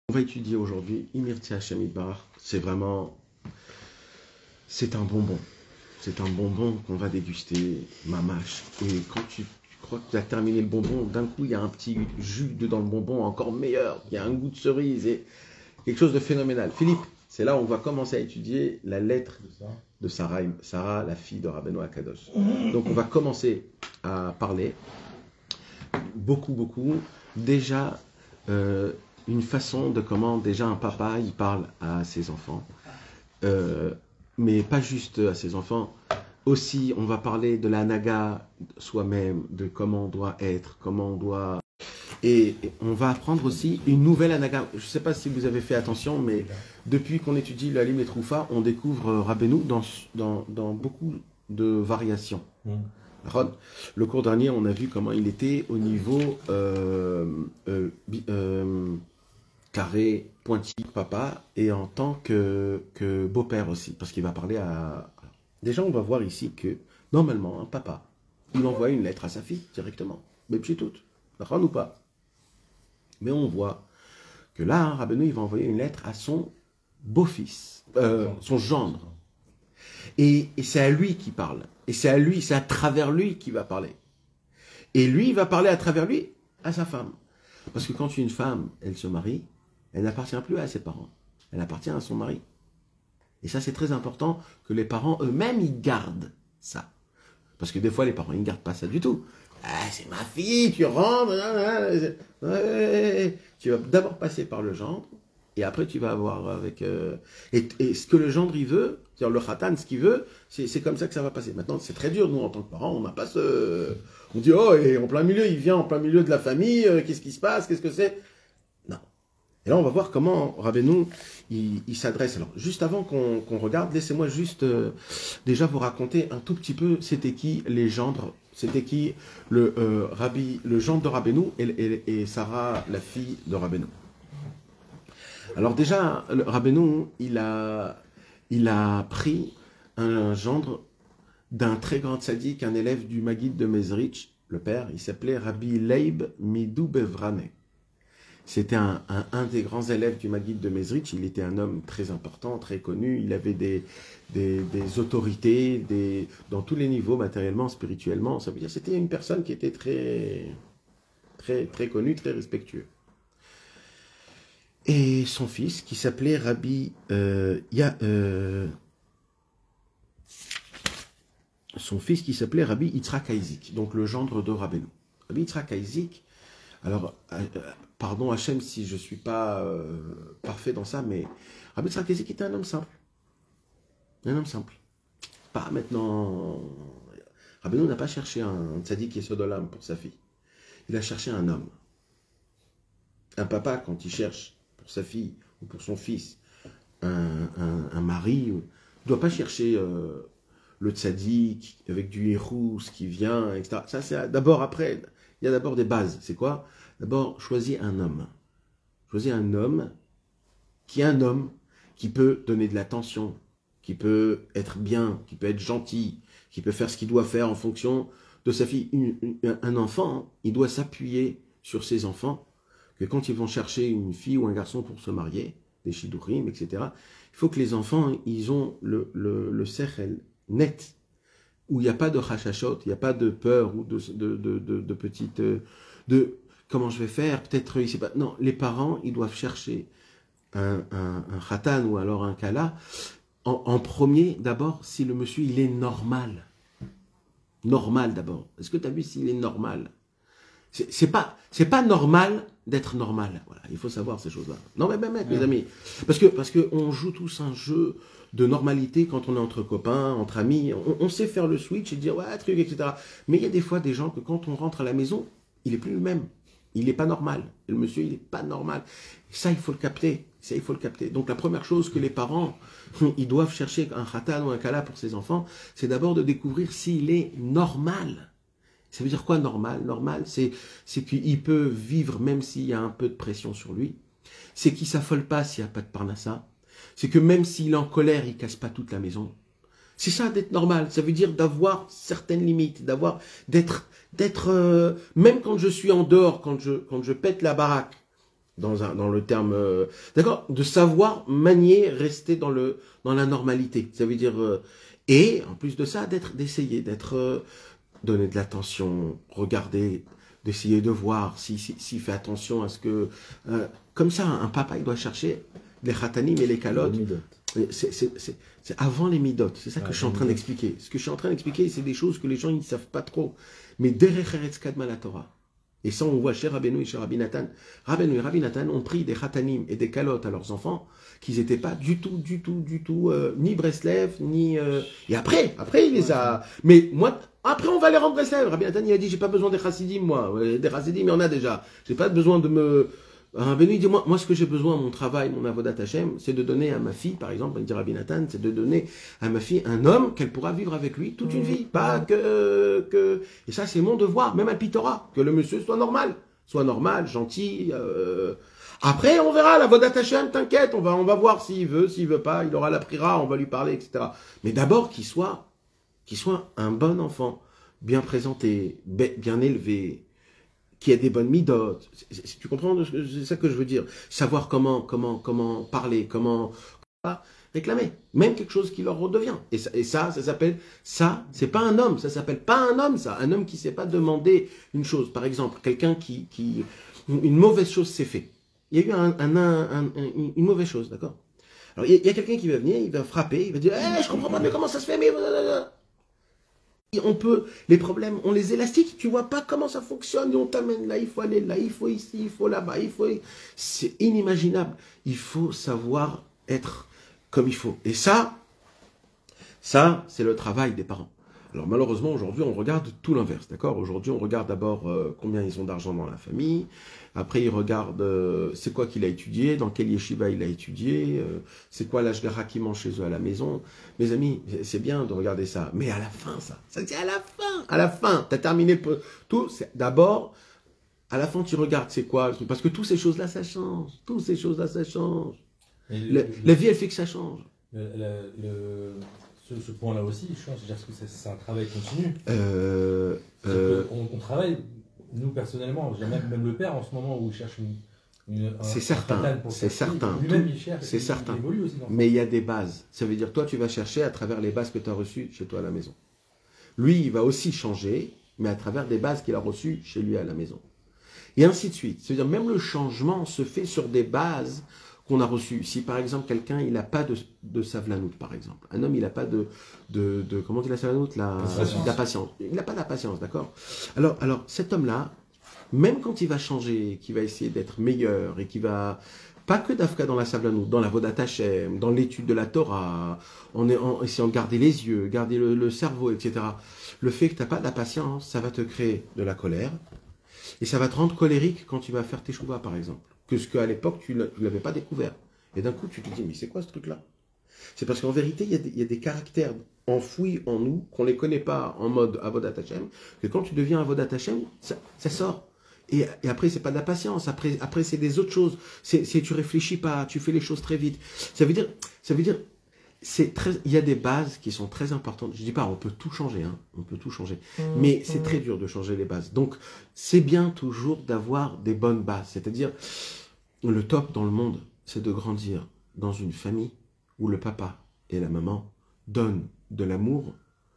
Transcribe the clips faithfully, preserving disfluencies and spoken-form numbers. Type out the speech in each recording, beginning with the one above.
On va étudier aujourd'hui Imirti Hashem Idbar. C'est vraiment, c'est un bonbon. C'est un bonbon qu'on va déguster, mamache. Et quand tu, tu crois que tu as terminé le bonbon, d'un coup il y a un petit jus dedans le bonbon encore meilleur. Il y a un goût de cerise et quelque chose de phénoménal. Philippe, c'est là où on va commencer à étudier la lettre de Sarah, Sarah la fille de Rabbeinu Akadosh. Donc on va commencer à parler beaucoup, beaucoup. Déjà, euh, une façon de comment déjà un papa il parle à ses enfants, euh, mais pas juste à ses enfants. Aussi, on va parler de la naga soi-même, de comment on doit être, comment on doit. Et on va apprendre aussi une nouvelle anaga. Je ne sais pas si vous avez fait attention, mais depuis qu'on étudie la Lim et Troufa, on découvre Rabbeinu dans, dans, dans beaucoup de variations. Mm. Le cours dernier, on a vu comment il était au niveau euh, euh, euh, carré, pointillé, papa, et en tant que, que beau-père aussi, parce qu'il va parler à... Déjà, on va voir ici que, normalement, un papa, il envoie une lettre à sa fille, directement. Mais c'est tout. D'accord ou pas? Mais on voit que là, Rabbeinu, il va envoyer une lettre à son beau-fils, euh, son gendre. Et, et c'est à lui qui parle. Et c'est à lui, c'est à travers lui qu'il va parler. Et lui, il va parler à travers lui à sa femme. Parce que quand une femme, elle se marie, elle n'appartient plus à ses parents. Elle appartient à son mari. Et ça, c'est très important que les parents eux-mêmes, ils gardent ça. Parce que des fois, les parents, ils ne gardent pas ça du tout. Ah, c'est ma fille, tu rentres. Tu vas d'abord passer par le gendre. Et après, tu vas avoir avec... Euh, et, et ce que le gendre, il veut, c'est-à-dire le khatan, ce qu'il veut, c'est comme ça que ça va passer. Maintenant, c'est très dur, nous, en tant que parents, on n'a pas ce... On dit, oh, et en plein milieu, il vient en plein milieu de la famille, euh, qu'est-ce qui se passe, qu'est-ce que c'est? Non. Et là, on va voir comment Rabbeinu, il, il s'adresse. Alors, juste avant qu'on qu'on regarde, laissez-moi juste euh, déjà vous raconter un tout petit peu, c'était qui les gendres, c'était qui le, euh, Rabbi, le gendre de Rabbeinu et, et, et Sarah, la fille de Rabbeinu. Alors déjà, Rabbeinu, il a, il a pris un gendre d'un très grand tzaddik, un élève du Maguid de Mezrich, le père, il s'appelait Rabbi Leib Midou Bevrane. C'était un, un, un des grands élèves du Maguid de Mezrich, il était un homme très important, très connu, il avait des, des, des autorités des, dans tous les niveaux, matériellement, spirituellement, ça veut dire c'était une personne qui était très, très, très connue, très respectueux. Et son fils, qui s'appelait Rabbi euh, ya, euh, son fils qui s'appelait Rabbi Yitzhak Aizik, donc le gendre de Rabbeinu. Rabbi Yitzhak Aizik, alors, euh, pardon Hachem si je ne suis pas euh, parfait dans ça, mais Rabbi Yitzhak Aizik était un homme simple. Un homme simple. Pas maintenant... Rabbeinu n'a pas cherché un tzaddik Yesodolam pour sa fille. Il a cherché un homme. Un papa, quand il cherche pour sa fille ou pour son fils un, un, un mari, il ne doit pas chercher euh, le tzaddik avec du hérous qui vient, et cetera. Ça, c'est d'abord après. Il y a d'abord des bases. C'est quoi? D'abord, choisis un homme. Choisis un homme qui est un homme qui peut donner de l'attention, qui peut être bien, qui peut être gentil, qui peut faire ce qu'il doit faire en fonction de sa fille. Une, une, un enfant, il doit s'appuyer sur ses enfants, que quand ils vont chercher une fille ou un garçon pour se marier, des shidduchim, et cetera, il faut que les enfants, ils ont le, le, le sechel net, où il n'y a pas de chachachot, il n'y a pas de peur ou de, de, de, de, de petites... de comment je vais faire, peut-être, il sait pas. Non, les parents, ils doivent chercher un, un, un khatan ou alors un kala, en, en premier, d'abord, si le monsieur, il est normal. Normal, d'abord. Est-ce que tu as vu s'il est normal? C'est pas, c'est pas normal d'être normal. Voilà, il faut savoir ces choses-là. Non, mais, mais, mais mes amis, parce que parce que on joue tous un jeu de normalité quand on est entre copains, entre amis. On, on sait faire le switch et dire ouais truc, et cetera. Mais il y a des fois des gens que quand on rentre à la maison, il est plus le même. Il n'est pas normal. Et le monsieur, il n'est pas normal. Ça, il faut le capter. Ça, il faut le capter. Donc la première chose que les parents, ils doivent chercher un khatan ou un kala pour ses enfants, c'est d'abord de découvrir s'il est normal. Ça veut dire quoi normal? Normal, c'est qu'il peut vivre même s'il y a un peu de pression sur lui. C'est qu'il ne s'affole pas s'il n'y a pas de parnassa. C'est que même s'il est en colère, il ne casse pas toute la maison. C'est ça d'être normal. Ça veut dire d'avoir certaines limites, d'avoir, d'être, d'être, euh, même quand je suis en dehors, quand je, quand je pète la baraque, dans, un, dans le terme, euh, d'accord, de savoir manier, rester dans, le, dans la normalité. Ça veut dire, euh, et en plus de ça, d'être, d'essayer d'être, euh, donner de l'attention, regarder, d'essayer de voir s'il si, si fait attention à ce que, euh, comme ça, un papa, il doit chercher les khatanim et les calottes. C'est avant les midot, c'est ça que ah, je suis en train d'expliquer. Ce que je suis en train d'expliquer, c'est des choses que les gens ne savent pas trop. Mais derech eretz kadma la Torah. Et ça, on voit chez Rabbeinu et chez Rabbi Nathan. Rabbeinu et Rabbi Nathan ont pris des khatanim et des calottes à leurs enfants, qu'ils n'étaient pas du tout, du tout, du tout, euh, ni Breslev, ni... Euh... Et après, après, il les a... Mais moi, après, on va les rendre Breslev. Rabbi Nathan, il a dit, j'ai pas besoin des chassidim, moi. Des chassidim, il y en a déjà. J'ai pas besoin de me... Rabbeinu, il dit, moi, moi, ce que j'ai besoin, mon travail, mon avodat Hashem, c'est de donner à ma fille, par exemple, il dit Rabbi Nathan, c'est de donner à ma fille un homme qu'elle pourra vivre avec lui toute une vie. Pas que... que... Et ça, c'est mon devoir, même à Pitora, que le monsieur soit normal. Soit normal, gentil. Euh... Après, on verra, l'avodat Hashem, t'inquiète, on va, on va voir s'il veut, s'il veut pas, il aura la priera, on va lui parler, et cetera. Mais d'abord, qu'il soit, qu'il soit un bon enfant, bien présenté, bien élevé, qui a des bonnes midotes. Tu comprends? C'est ça que je veux dire. Savoir comment, comment, comment parler, comment réclamer. Même quelque chose qui leur redevient. Et ça, et ça, ça s'appelle, ça, c'est pas un homme. Ça s'appelle pas un homme, ça. Un homme qui sait pas demander une chose. Par exemple, quelqu'un qui, qui, une mauvaise chose s'est fait. Il y a eu un, un, un, un, une mauvaise chose, d'accord? Alors, il y a, a quelqu'un qui va venir, il va frapper, il va dire, eh, je comprends pas, mais comment ça se fait, mais... On peut, les problèmes, on les élastiques, tu vois pas comment ça fonctionne, et on t'amène là, il faut aller là, il faut ici, il faut là-bas, il faut... C'est inimaginable. Il faut savoir être comme il faut. Et ça, ça, c'est le travail des parents. Alors malheureusement, aujourd'hui, on regarde tout l'inverse, d'accord? Aujourd'hui, on regarde d'abord euh, combien ils ont d'argent dans la famille. Après, ils regardent euh, c'est quoi qu'il a étudié, dans quel yeshiva il a étudié, euh, c'est quoi l'ashgara qui mange chez eux à la maison. Mes amis, c'est bien de regarder ça. Mais à la fin, ça, ça c'est à la fin. À la fin, tu as terminé le, tout. D'abord, à la fin, tu regardes c'est quoi. Parce que toutes ces choses-là, ça change. Toutes ces choses-là, ça change. Le, le, la vie, elle fait que ça change. Le... le, le... Ce, ce point-là aussi, je pense, c'est-à-dire que c'est un travail continu. Euh, euh, on, on travaille, nous personnellement, même, même le père en ce moment où il cherche une, une c'est certain, c'est certain, lui-même il cherche, c'est certain. Il évolue aussi. Mais il y a des bases. Ça veut dire toi tu vas chercher à travers les bases que tu as reçues chez toi à la maison. Lui il va aussi changer, mais à travers des bases qu'il a reçues chez lui à la maison. Et ainsi de suite. C'est-à-dire même le changement se fait sur des bases qu'on a reçu. Si par exemple quelqu'un il n'a pas de, de savlanout, par exemple, un homme il n'a pas de, de, de comment dit la savlanout, la, la patience, il n'a pas de la patience, d'accord. Alors, alors cet homme-là, même quand il va changer, qu'il va essayer d'être meilleur et qu'il va pas que d'Afka dans la savlanout, dans la vodat Hashem, dans l'étude de la Torah, en, en essayant de garder les yeux, garder le, le cerveau, et cetera. Le fait que tu n'as pas de la patience, ça va te créer de la colère et ça va te rendre colérique quand tu vas faire tes chouvas, par exemple. Que ce qu'à l'époque, tu ne l'avais pas découvert. Et d'un coup, tu te dis, mais c'est quoi ce truc-là? C'est parce qu'en vérité, il y, y a des caractères enfouis en nous, qu'on ne les connaît pas en mode Avodat Hashem, que quand tu deviens Avodat Hashem, ça, ça sort. Et, et après, c'est pas de la patience. Après, après c'est des autres choses. C'est tu réfléchis pas, tu fais les choses très vite. Ça veut dire, ça veut dire, c'est très, il y a des bases qui sont très importantes. Je dis pas, on peut tout changer, hein, on peut tout changer. Mmh, mais c'est mmh. très dur de changer les bases. Donc, c'est bien toujours d'avoir des bonnes bases. C'est-à-dire, le top dans le monde, c'est de grandir dans une famille où le papa et la maman donnent de l'amour,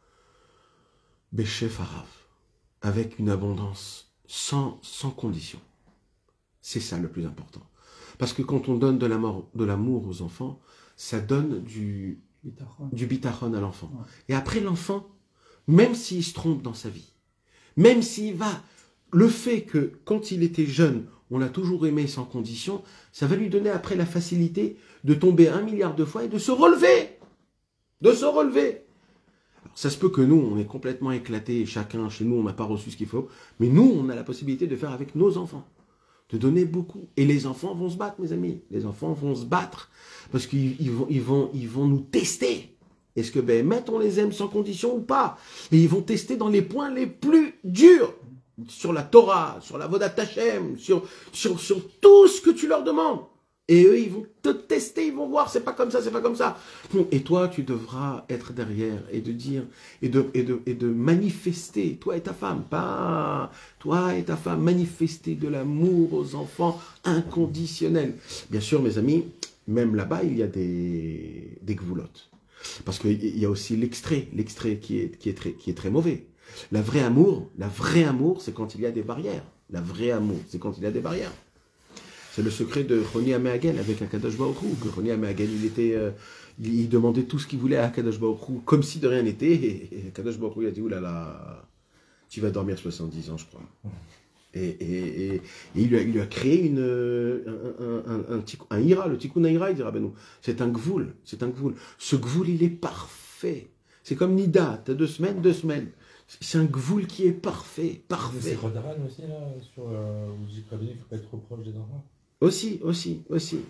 béché farav, avec une abondance, sans, sans condition. C'est ça le plus important. Parce que quand on donne de l'amour aux enfants, ça donne du, du bitachon à l'enfant. Ouais. Et après l'enfant, même s'il se trompe dans sa vie, même s'il va, le fait que quand il était jeune, on l'a toujours aimé sans condition, ça va lui donner après la facilité de tomber un milliard de fois et de se relever. De se relever. Alors, ça se peut que nous, on est complètement éclatés, chacun chez nous, on n'a pas reçu ce qu'il faut, mais nous, on a la possibilité de faire avec nos enfants. De donner beaucoup. Et les enfants vont se battre, mes amis. Les enfants vont se battre parce qu'ils ils vont, ils vont, ils vont nous tester. Est-ce que ben, on les aime sans condition ou pas? Et ils vont tester dans les points les plus durs. Sur la Torah, sur la Vodat Hashem, sur, sur, sur tout ce que tu leur demandes. Et eux, ils vont te tester, ils vont voir, c'est pas comme ça, c'est pas comme ça. Et toi, tu devras être derrière et de dire, et de, et de, et de manifester, toi et ta femme, pas toi et ta femme, manifester de l'amour aux enfants inconditionnel. Bien sûr, mes amis, même là-bas, il y a des, des gvoulottes. Parce qu'il y a aussi l'extrait, l'extrait qui est, qui, est très, qui est très mauvais. La vraie amour, la vraie amour, c'est quand il y a des barrières. La vraie amour, c'est quand il y a des barrières. C'est le secret de Choni Améhagen avec Akadosh Baruch Hu. Que Choni Améhagen, il était, euh, il, il demandait tout ce qu'il voulait à Akadosh Baruch Hu, comme si de rien n'était. Et, et Akadosh Baruch Hu, il a dit, oulala, tu vas dormir soixante-dix ans, je crois. Et, et, et, et il, lui a, il lui a créé une, un, un, un, un, un ira, le tikkun ira, il dira, ben nous, c'est un gvoul, c'est un gvoul. Ce gvoul, il est parfait. C'est comme Nida, t'as deux semaines, deux semaines. C'est un gvoul qui est parfait, parfait. C'est Rodaran aussi, là, sur, euh, où il dit qu'il ne faut pas être trop proche des enfants. Aussi, aussi, aussi.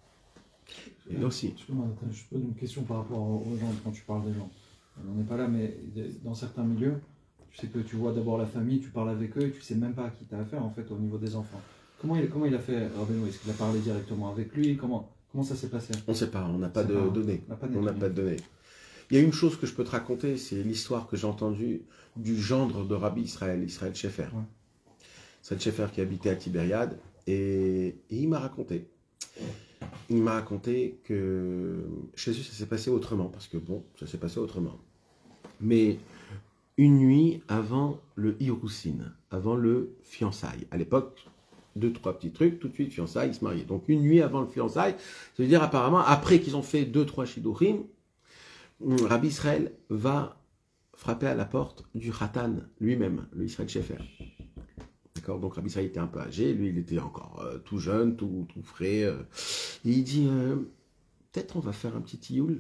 Et aussi. Je te pose une question par rapport aux gens, quand tu parles des gens. On n'en est pas là, mais dans certains milieux, tu sais que tu vois d'abord la famille, tu parles avec eux et tu ne sais même pas à qui tu as affaire en fait au niveau des enfants. Comment il, comment il a fait, Rabbeinu? Est-ce qu'il a parlé directement avec lui? Comment, comment ça s'est passé? On ne sait pas, on n'a pas de pas, données. On n'a pas de données. Il y a une chose que je peux te raconter, c'est l'histoire que j'ai entendue du gendre de Rabbi Israël, Israël Schaeffer. Ouais. Israël Schaeffer qui habitait à Tibériade, et, et il m'a raconté. Il m'a raconté que chez eux, ça s'est passé autrement, parce que bon, ça s'est passé autrement. Mais une nuit avant le Hiroussin, avant le fiançailles, à l'époque, deux, trois petits trucs, tout de suite fiançailles, ils se mariaient. Donc une nuit avant le fiançailles, ça veut dire apparemment, après qu'ils ont fait deux, trois shidurim, Rabbi Israël va frapper à la porte du Khatan lui-même, le Israël Schaeffer. D'accord. Donc Rabbi Israël était un peu âgé, lui il était encore euh, tout jeune, tout, tout frais. Euh, et il dit euh, peut-être on va faire un petit tioul.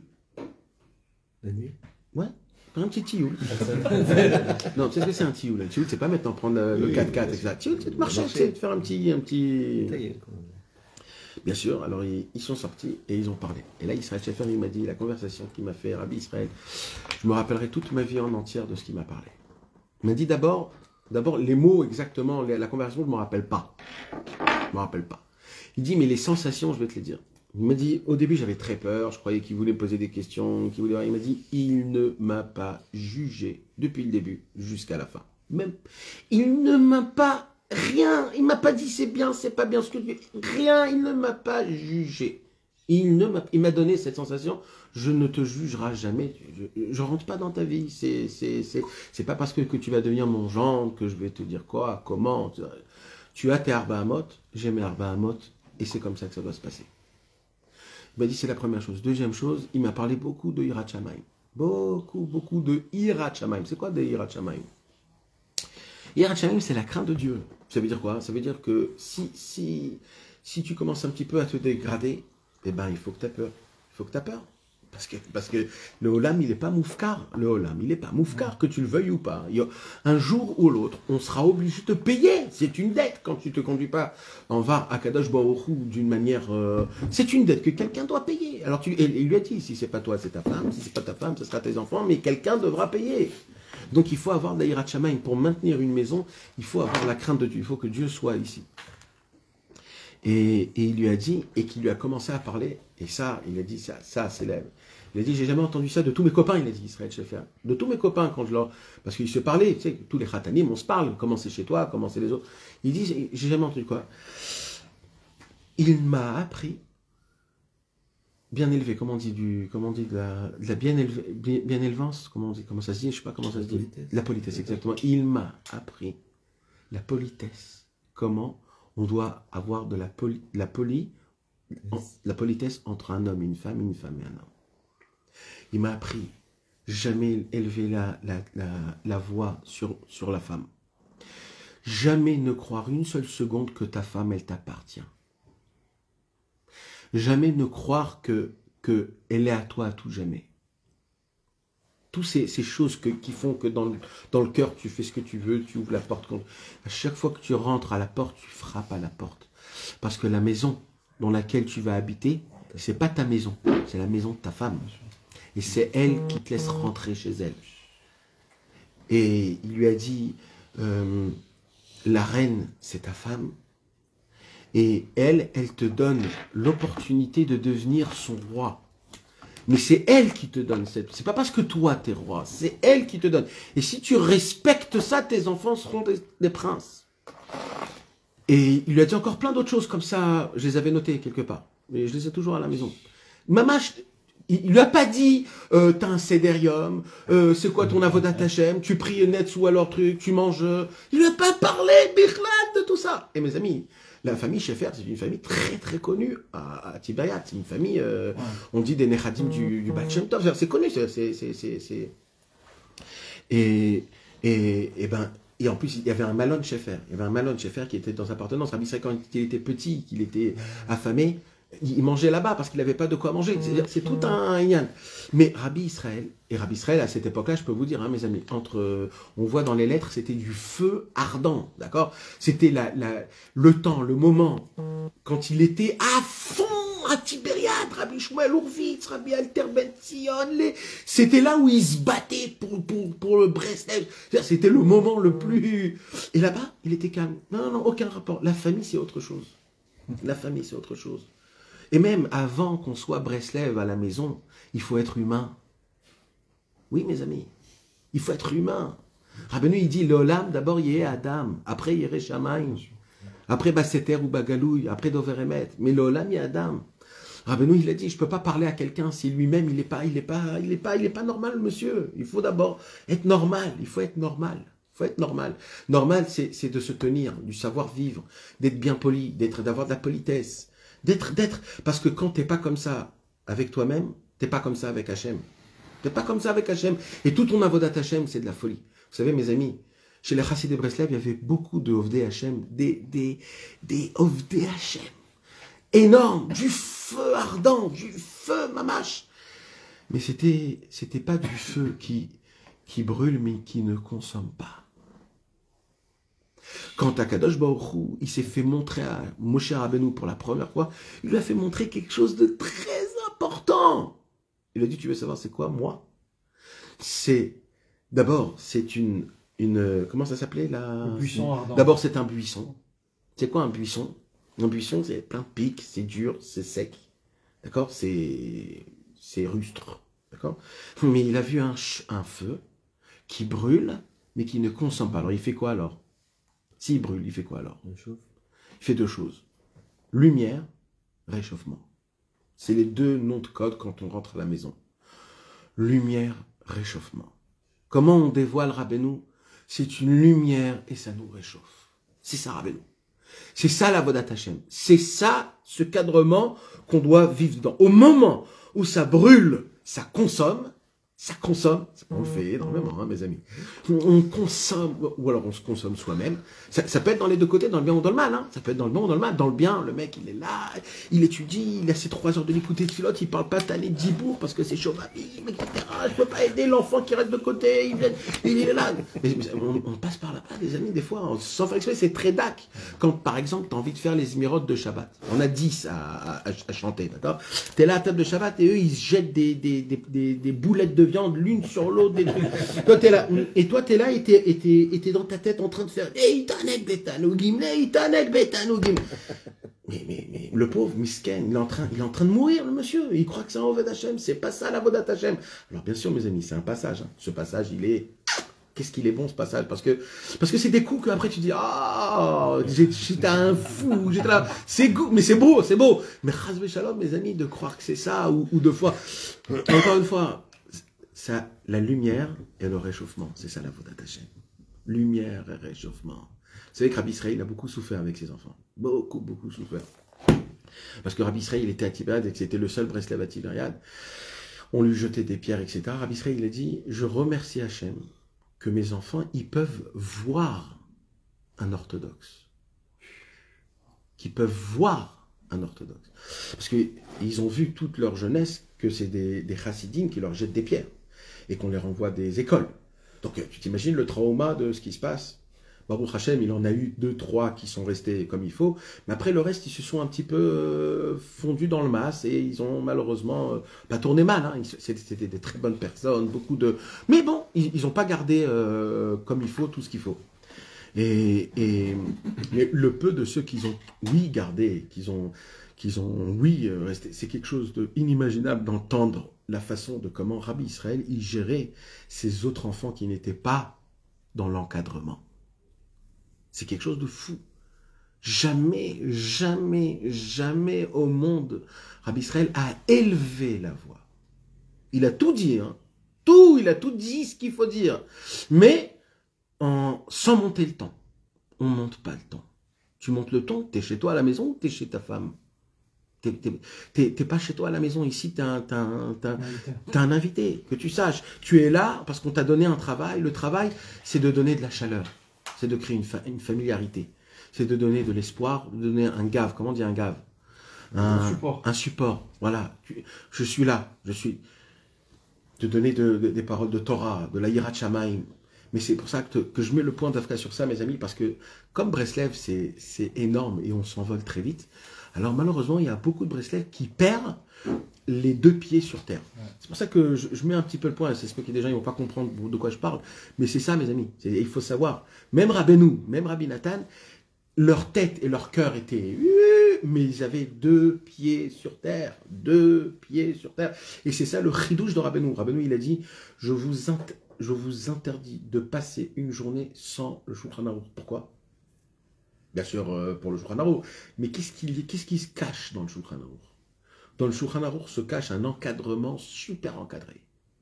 La nuit? Ouais, faire un petit tioul. Non, tu sais ce que c'est un tioul? Un tioul, c'est pas maintenant prendre le, le quatre quatre, et cetera. Tioul, c'est de marcher, c'est de faire un petit. Un petit... Bien sûr, alors ils, ils sont sortis et ils ont parlé. Et là, Israël Schaeffer, il m'a dit, la conversation qu'il m'a fait, Rabbi Israël, je me rappellerai toute ma vie en entière de ce qu'il m'a parlé. Il m'a dit d'abord, d'abord les mots exactement, la conversation, je ne me rappelle pas. Je ne me rappelle pas. Il dit, mais les sensations, je vais te les dire. Il m'a dit, au début, j'avais très peur, je croyais qu'il voulait me poser des questions, qu'il voulait... Il m'a dit, il ne m'a pas jugé depuis le début jusqu'à la fin. Même, il ne m'a pas rien, il m'a pas dit c'est bien, c'est pas bien ce que tu fais. Rien, il ne m'a pas jugé. Il ne m'a, il m'a donné cette sensation, je ne te jugerai jamais, je, je rentre pas dans ta vie, c'est, c'est, c'est, c'est pas parce que, que tu vas devenir mon gendre que je vais te dire quoi, comment. Tu as tes Arba Hamot, j'ai mes Arba Hamot, et c'est comme ça que ça doit se passer. Il m'a dit c'est la première chose. Deuxième chose, il m'a parlé beaucoup de Hirat Shamayim. Beaucoup, beaucoup de Hirat Shamayim. C'est quoi de Hirat Shamayim? Hirat Shamayim, c'est la crainte de Dieu. Ça veut dire quoi? Ça veut dire que si, si, si tu commences un petit peu à te dégrader, eh ben, il faut que tu aies peur. Il faut que tu aies peur. Parce que, parce que le Olam, il n'est pas moufkar. Le Olam, il n'est pas moufkar, que tu le veuilles ou pas. Il y a, un jour ou l'autre, on sera obligé de te payer. C'est une dette quand tu ne te conduis pas en var à Kadosh Baruch Hu d'une manière... Euh, c'est une dette que quelqu'un doit payer. Alors tu, et, et il lui a dit, si c'est pas toi, c'est ta femme. Si c'est pas ta femme, ce sera tes enfants. Mais quelqu'un devra payer. Donc il faut avoir de la Hirat Shamayim. Pour maintenir une maison, il faut avoir la crainte de Dieu. Il faut que Dieu soit ici. Et, et il lui a dit, et qu'il lui a commencé à parler, et ça, il a dit, ça, ça c'est la... Il a dit, j'ai jamais entendu ça de tous mes copains, il a dit, Israël Schaeffer. De tous mes copains, quand je leur... Parce qu'ils se parlaient, tu sais, tous les khatanim, on se parle, comment c'est chez toi, comment c'est les autres. Il dit, j'ai jamais entendu quoi. Il m'a appris, bien élevé, comment on dit, du, comment on dit de la, de la bien, élevé, bien, bien élevance, comment on dit, comment ça se dit, je sais pas comment ça se dit. Politesse. La politesse, exactement. Il m'a appris la politesse, comment on doit avoir de la, poli, la, poli, en, la politesse entre un homme et une femme, une femme et un homme. Il m'a appris jamais élever la, la, la, la voix sur, sur la femme. Jamais ne croire une seule seconde que ta femme, elle t'appartient. Jamais ne croire que, que elle est à toi à tout jamais. Toutes ces, ces choses que, qui font que dans le, dans le cœur, tu fais ce que tu veux, tu ouvres la porte. À chaque fois que tu rentres à la porte, tu frappes à la porte. Parce que la maison dans laquelle tu vas habiter, c'est pas ta maison, c'est la maison de ta femme. Et c'est elle qui te laisse rentrer chez elle. Et il lui a dit, euh, la reine, c'est ta femme. Et elle, elle te donne l'opportunité de devenir son roi. Mais c'est elle qui te donne cette... C'est pas parce que toi, t'es roi, c'est elle qui te donne. Et si tu respectes ça, tes enfants seront des, des princes. Et il lui a dit encore plein d'autres choses comme ça. Je les avais notées quelque part. Mais je les ai toujours à la maison. Maman, je... il lui a pas dit, euh, t'as un sédérium, euh, c'est quoi ton avodat Hashem, tu pries net ou alors truc, tu manges... Il lui a pas parlé, Bichlad, de tout ça. Et mes amis, la famille Schaeffer, c'est une famille très très connue à, à Tibériade. C'est une famille, euh, ouais. on dit des Nechadim du, du Baal Shem Tov. C'est connu, c'est... c'est, c'est, c'est... Et, et, et ben... Et en plus, il y avait un Malon Schaeffer. Il y avait un Malon Schaeffer qui était dans sa appartenance. Rabbi Israël, quand il était petit, qu'il était affamé, il mangeait là-bas parce qu'il n'avait pas de quoi manger. C'est, c'est tout un yann. Mais Rabbi Israël, et Rabbi Israël, à cette époque-là, je peux vous dire, hein, mes amis, entre, on voit dans les lettres, c'était du feu ardent, d'accord? C'était la, la, le temps, le moment, quand il était à fond à Tibériade, Rabbi Shmuel Hurwitz, Rabbi Alter Ben Zion, les... c'était là où il se battait pour, pour, pour le Breslev. C'était le moment le plus... Et là-bas, il était calme. Non, non, non, aucun rapport. La famille, c'est autre chose. La famille, c'est autre chose. Et même avant qu'on soit Breslev à la maison, il faut être humain. Oui, mes amis, il faut être humain. Rabbeinu, il dit, l'olam, d'abord, il y a Adam, après, il y a Shamayim, après, Basseter ou Bagalouille, après, Dover Emet, mais l'olam, il y a Adam. Rabbeinu, il a dit, je ne peux pas parler à quelqu'un si lui-même, il n'est pas, il est pas, il est pas, il est pas normal, monsieur. Il faut d'abord être normal, il faut être normal. Il faut être normal. Normal, c'est, c'est de se tenir, du savoir-vivre, d'être bien poli, d'être, d'avoir de la politesse. D'être, d'être, parce que quand t'es pas comme ça avec toi-même, t'es pas comme ça avec Hachem. T'es pas comme ça avec Hachem. Et tout ton avodat Hachem, c'est de la folie. Vous savez, mes amis, chez les Chassidé Breslev, il y avait beaucoup de Ovdé Hachem, des, des, des Ovdé Hachem. Énorme, du feu ardent, du feu mamache. Mais c'était, c'était pas du feu qui, qui brûle, mais qui ne consomme pas. Quand Akadosh Baruch Hu, il s'est fait montrer à Moshe Rabbeinu pour la première fois, il lui a fait montrer quelque chose de très important. Il a dit, tu veux savoir c'est quoi, moi? C'est, d'abord, c'est une, une, comment ça s'appelait là? Le buisson ardent. D'abord, c'est un buisson. C'est quoi un buisson? Un buisson, c'est plein de pics, c'est dur, c'est sec. D'accord? C'est, c'est rustre. D'accord? Mais il a vu un, un feu qui brûle, mais qui ne consomme pas. Alors, il fait quoi alors? S'il brûle, il fait quoi alors? Il fait deux choses. Lumière, réchauffement. C'est les deux noms de code quand on rentre à la maison. Lumière, réchauffement. Comment on dévoile Rabbeinu? C'est une lumière et ça nous réchauffe. C'est ça Rabbeinu. C'est ça la Avodat Hashem. C'est ça, ce cadrement qu'on doit vivre dedans. Au moment où ça brûle, ça consomme, ça consomme, on le fait énormément, hein, mes amis. On consomme, ou alors on se consomme soi-même. Ça, ça peut être dans les deux côtés, dans le bien ou dans le mal. Hein. Ça peut être dans le bon ou dans le mal. Dans le bien, le mec, il est là, il étudie, il a ses trois heures de l'écouter de filote, il parle pas tanné de Dibourg parce que c'est chauvabim, et cetera. Je peux pas aider l'enfant qui reste de côté, il, vient, il est là. Mais, on, on passe par là-bas, les amis, des fois, sans faire exprès, c'est très dac. Quand, par exemple, tu as envie de faire les émirotes de Shabbat. On a dix à, à, à chanter, d'accord? Tu es là à table de Shabbat et eux, ils jettent des, des, des, des, des boulettes de viande l'une sur l'autre, des trucs. Toi, t'es là, et toi, t'es là, et t'es, et t'es, et t'es dans ta tête en train de faire Eitanek Betanougim, Eitanek Betanougim. Mais, mais, mais, le pauvre, misken, il est en train, il est en train de mourir, le monsieur. Il croit que c'est un Oved Hashem, c'est pas ça la Vodat Hashem. Alors, bien sûr, mes amis, c'est un passage. Hein. Ce passage, il est. Qu'est-ce qu'il est bon, ce passage? Parce que, parce que c'est des coups qu'après tu dis, ah, j'étais un fou, j'étais là. C'est goût, mais c'est beau, c'est beau. Mais Chazvé Shalom, mes amis, de croire que c'est ça, ou, ou de fois. Encore une fois. Ça, la lumière et le réchauffement, c'est ça la Avodat Hashem. Lumière et réchauffement. Vous savez que Rabbi Israël a beaucoup souffert avec ses enfants. Beaucoup, beaucoup souffert. Parce que Rabbi Israël était à Tibériade et que c'était le seul Breslev à Tibériade. On lui jetait des pierres, et cetera. Rabbi Israël, il a dit, je remercie Hashem que mes enfants, ils peuvent voir un orthodoxe. Qu'ils peuvent voir un orthodoxe. Parce qu'ils ont vu toute leur jeunesse que c'est des, des chassidim qui leur jettent des pierres. Et qu'on les renvoie des écoles. Donc tu t'imagines le trauma de ce qui se passe. Baruch Hashem, il en a eu deux, trois qui sont restés comme il faut, mais après le reste, ils se sont un petit peu euh, fondus dans le mas et ils ont malheureusement euh, pas tourné mal. Hein. C'était des très bonnes personnes, beaucoup de... Mais bon, ils n'ont pas gardé euh, comme il faut tout ce qu'il faut. Et, et mais le peu de ceux qu'ils ont, oui, gardé, qu'ils ont, qu'ils ont, oui, resté, c'est quelque chose d'inimaginable d'entendre la façon de comment Rabbi Israël il gérait ces autres enfants qui n'étaient pas dans l'encadrement. C'est quelque chose de fou. Jamais, jamais, jamais au monde, Rabbi Israël a élevé la voix. Il a tout dit, hein. Tout, il a tout dit ce qu'il faut dire. Mais en, sans monter le temps. On ne monte pas le temps. Tu montes le temps, tu es chez toi à la maison ou tu es chez ta femme? Tu n'es pas chez toi à la maison. Ici, tu es un, un, un, un invité. Que tu saches. Tu es là parce qu'on t'a donné un travail. Le travail, c'est de donner de la chaleur. C'est de créer une, fa une familiarité. C'est de donner de l'espoir, de donner un gave. Comment on dit un gave? un, un support. Un support. Voilà. Je suis là. Je suis... De donner de, de, des paroles de Torah, de la Yirat Shamayim. Mais c'est pour ça que, que je mets le point d'Afka sur ça, mes amis, parce que comme Breslev, c'est énorme et on s'envole très vite, alors malheureusement, il y a beaucoup de Breslev qui perdent les deux pieds sur terre. Ouais. C'est pour ça que je, je mets un petit peu le point, c'est ce que des gens ne vont pas comprendre de quoi je parle, mais c'est ça, mes amis, il faut savoir. Même Rabbeinu, même Rabbi Nathan, leur tête et leur cœur étaient... mais ils avaient deux pieds sur terre, deux pieds sur terre. Et c'est ça le chidouche de Rabbeinu. Rabbeinu, il a dit, je vous, inter je vous interdis de passer une journée sans le Shulchan Aruch. Pourquoi? Bien sûr, euh, pour le Shulchan Aruch. Mais qu'est-ce qu'il qu'est-ce qui se cache dans le Shulchan Aruch? Dans le Shulchan Aruch se cache un encadrement super encadré.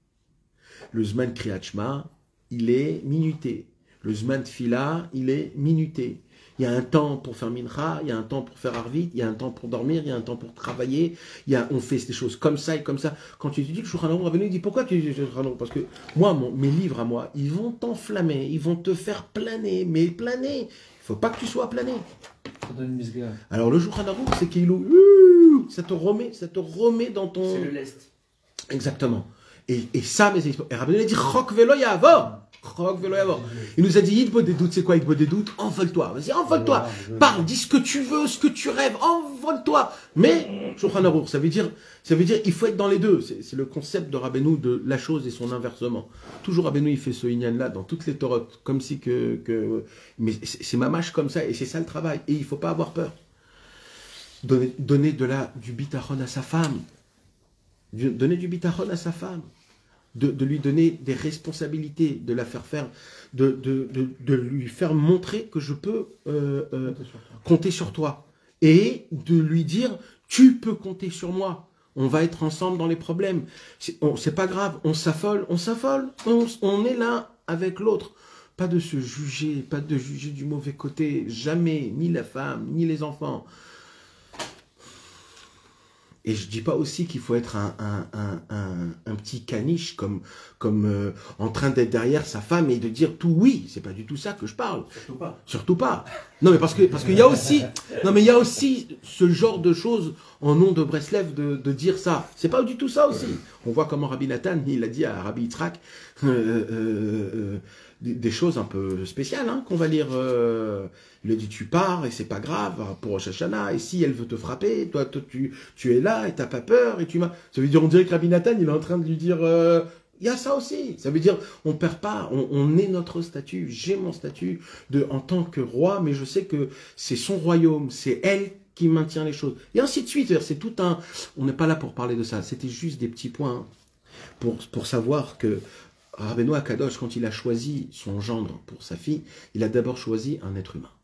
Le Zman Kriyat Shema, il est minuté. Le Zman Tfila, il est minuté. Il y a un temps pour faire mincha, il y a un temps pour faire arvit, il y a un temps pour dormir, il y a un temps pour travailler, il y a, on fait des choses comme ça et comme ça. Quand tu te dis que Shulchan Aruch, Rabbeinu dit pourquoi tu dis Shulchan Aruch? Parce que moi, mon, mes livres à moi, ils vont t'enflammer, ils vont te faire planer, mais planer, il ne faut pas que tu sois plané. Ça donne une misgave. Alors le Shulchan Aruch, c'est qu'il ça te remet, ça te remet dans ton... C'est le lest. Exactement. Et, et ça, mes et Rabbeinu a dit Chok velo yavor. Il nous a dit, Yidbo des doutes, c'est quoi Yidbo des doutes? Envole-toi, vas-y, envole-toi, parle, dis ce que tu veux, ce que tu rêves, envole-toi. Mais, Shulchan Aruch, ça veut dire, ça veut dire, il faut être dans les deux. C'est le concept de Rabbeinu de la chose et son inversement. Toujours Rabbeinu, il fait ce inyan-là dans toutes les Torotes, comme si que, que mais c'est mamache comme ça, et c'est ça le travail. Et il ne faut pas avoir peur. Donner, donner de la, du bitachon à sa femme. Donner du bitachon à sa femme. De, de lui donner des responsabilités, de la faire faire, de, de, de, de lui faire montrer que je peux euh, euh, compter, sur compter sur toi. Et de lui dire, tu peux compter sur moi. On va être ensemble dans les problèmes. C'est pas grave, on s'affole, on s'affole, on, on est là avec l'autre. Pas de se juger, pas de juger du mauvais côté, jamais, ni la femme, ni les enfants. Et je dis pas aussi qu'il faut être un, un, un, un, un petit caniche comme, comme euh, en train d'être derrière sa femme et de dire tout oui. C'est pas du tout ça que je parle. Surtout pas. Surtout pas. Non mais parce que parce qu'il y a aussi non mais il y a aussi ce genre de choses en nom de Breslev de, de dire ça. C'est pas du tout ça aussi. On voit comment Rabbi Nathan il a dit à Rabbi Yitzhak euh, euh, euh, des, des choses un peu spéciales hein, qu'on va lire. Euh, il a dit tu pars et c'est pas grave pour Rosh Hashanah et si elle veut te frapper, toi, toi tu, tu es là et t'as pas peur et tu m'as. Ça veut dire on dirait que Rabbi Nathan il est en train de lui dire euh, il y a ça aussi. Ça veut dire on perd pas, on, on est notre statut. J'ai mon statut de en tant que roi, mais je sais que c'est son royaume, c'est elle qui maintient les choses et ainsi de suite. C'est tout un. On n'est pas là pour parler de ça. C'était juste des petits points pour pour savoir que Rabbeinu Akadosh quand il a choisi son gendre pour sa fille, il a d'abord choisi un être humain.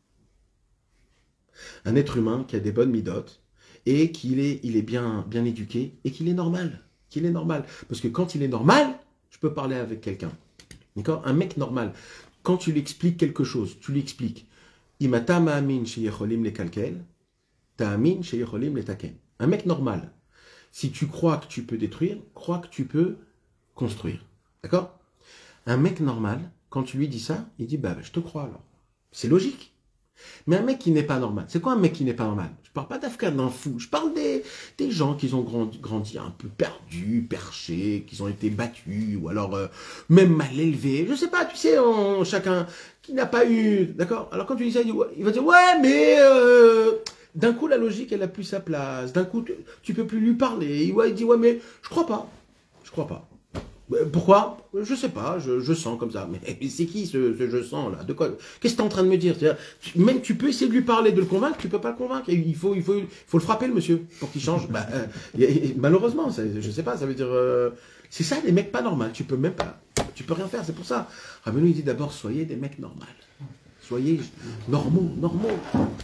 Un être humain qui a des bonnes midotes et qu'il est, il est bien, bien éduqué et qu'il est normal. Qu'il est normal. Parce que quand il est normal, je peux parler avec quelqu'un. D'accord? Un mec normal. Quand tu lui expliques quelque chose, tu lui expliques. Imata ma'amin sheyecholim le kalkel, ta'amin sheyecholim le taken. Un mec normal. Si tu crois que tu peux détruire, crois que tu peux construire. D'accord? Un mec normal, quand tu lui dis ça, il dit, bah, je te crois alors. C'est logique. Mais un mec qui n'est pas normal, c'est quoi un mec qui n'est pas normal? Je parle pas d'Afghan d'un fou, je parle des, des gens qui ont grandi, grandi un peu perdus, perchés, qui ont été battus, ou alors euh, même mal élevés, je sais pas, tu sais, on, chacun qui n'a pas eu, d'accord? Alors quand tu dis ça, il, il va dire, ouais, mais euh, d'un coup la logique elle a plus sa place, d'un coup tu, tu peux plus lui parler, il, ouais, il dit, ouais, mais je crois pas, je crois pas. Euh, Pourquoi? Je sais pas, je, je sens comme ça. Mais c'est qui ce, ce je sens là? De quoi? Qu'est-ce que tu es en train de me dire? C'est-à-dire, tu- Même tu peux essayer de lui parler, de le convaincre, tu peux pas le convaincre. Il faut, il faut, il faut le frapper le monsieur pour qu'il change. Bah, euh, et- et- malheureusement, ça- je sais pas, ça veut dire. euh, c'est ça, les mecs pas normaux. Tu peux même pas, tu peux rien faire. C'est pour ça. Rabbeinu il dit d'abord soyez des mecs normaux. Soyez normaux, normaux.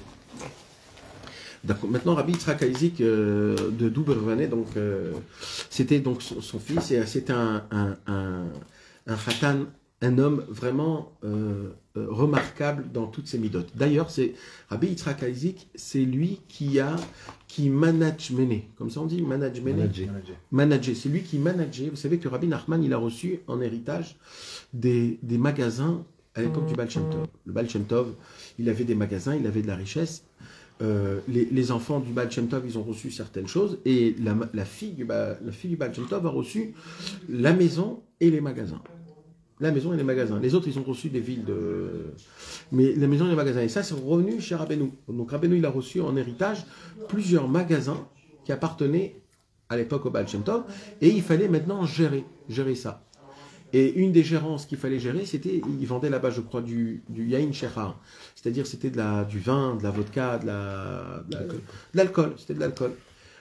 D'accord. Maintenant, Rabbi Yitzhak Isaac euh, de Doubervané, donc euh, c'était donc son, son fils et c'était un un un, un khatan, un homme vraiment euh, euh, remarquable dans toutes ses midotes. D'ailleurs, c'est Rabbi Yitzhak Isaac, c'est lui qui a qui manage mené, comme ça on dit manage mené, Manager. manager. C'est lui qui manageait. Vous savez que Rabbi Nachman il a reçu en héritage des des magasins à l'époque du Baal Shem Tov. Le Baal Shem Tov, il avait des magasins, il avait de la richesse. Euh, les, les enfants du Baal Shem Tov, ils ont reçu certaines choses, et la, la, fille du Baal, la fille du Baal Shem Tov a reçu la maison et les magasins. La maison et les magasins. Les autres, ils ont reçu des villes de... Mais la maison et les magasins. Et ça, c'est revenu chez Rabbeinu. Donc Rabbeinu, il a reçu en héritage plusieurs magasins qui appartenaient à l'époque au Baal Shem Tov, et il fallait maintenant gérer, gérer ça. Et une des gérances qu'il fallait gérer, c'était, ils vendaient là-bas, je crois, du, du yain shechar. C'est-à-dire, c'était de la, du vin, de la vodka, de la, de la- de l'alcool. C'était de l'alcool.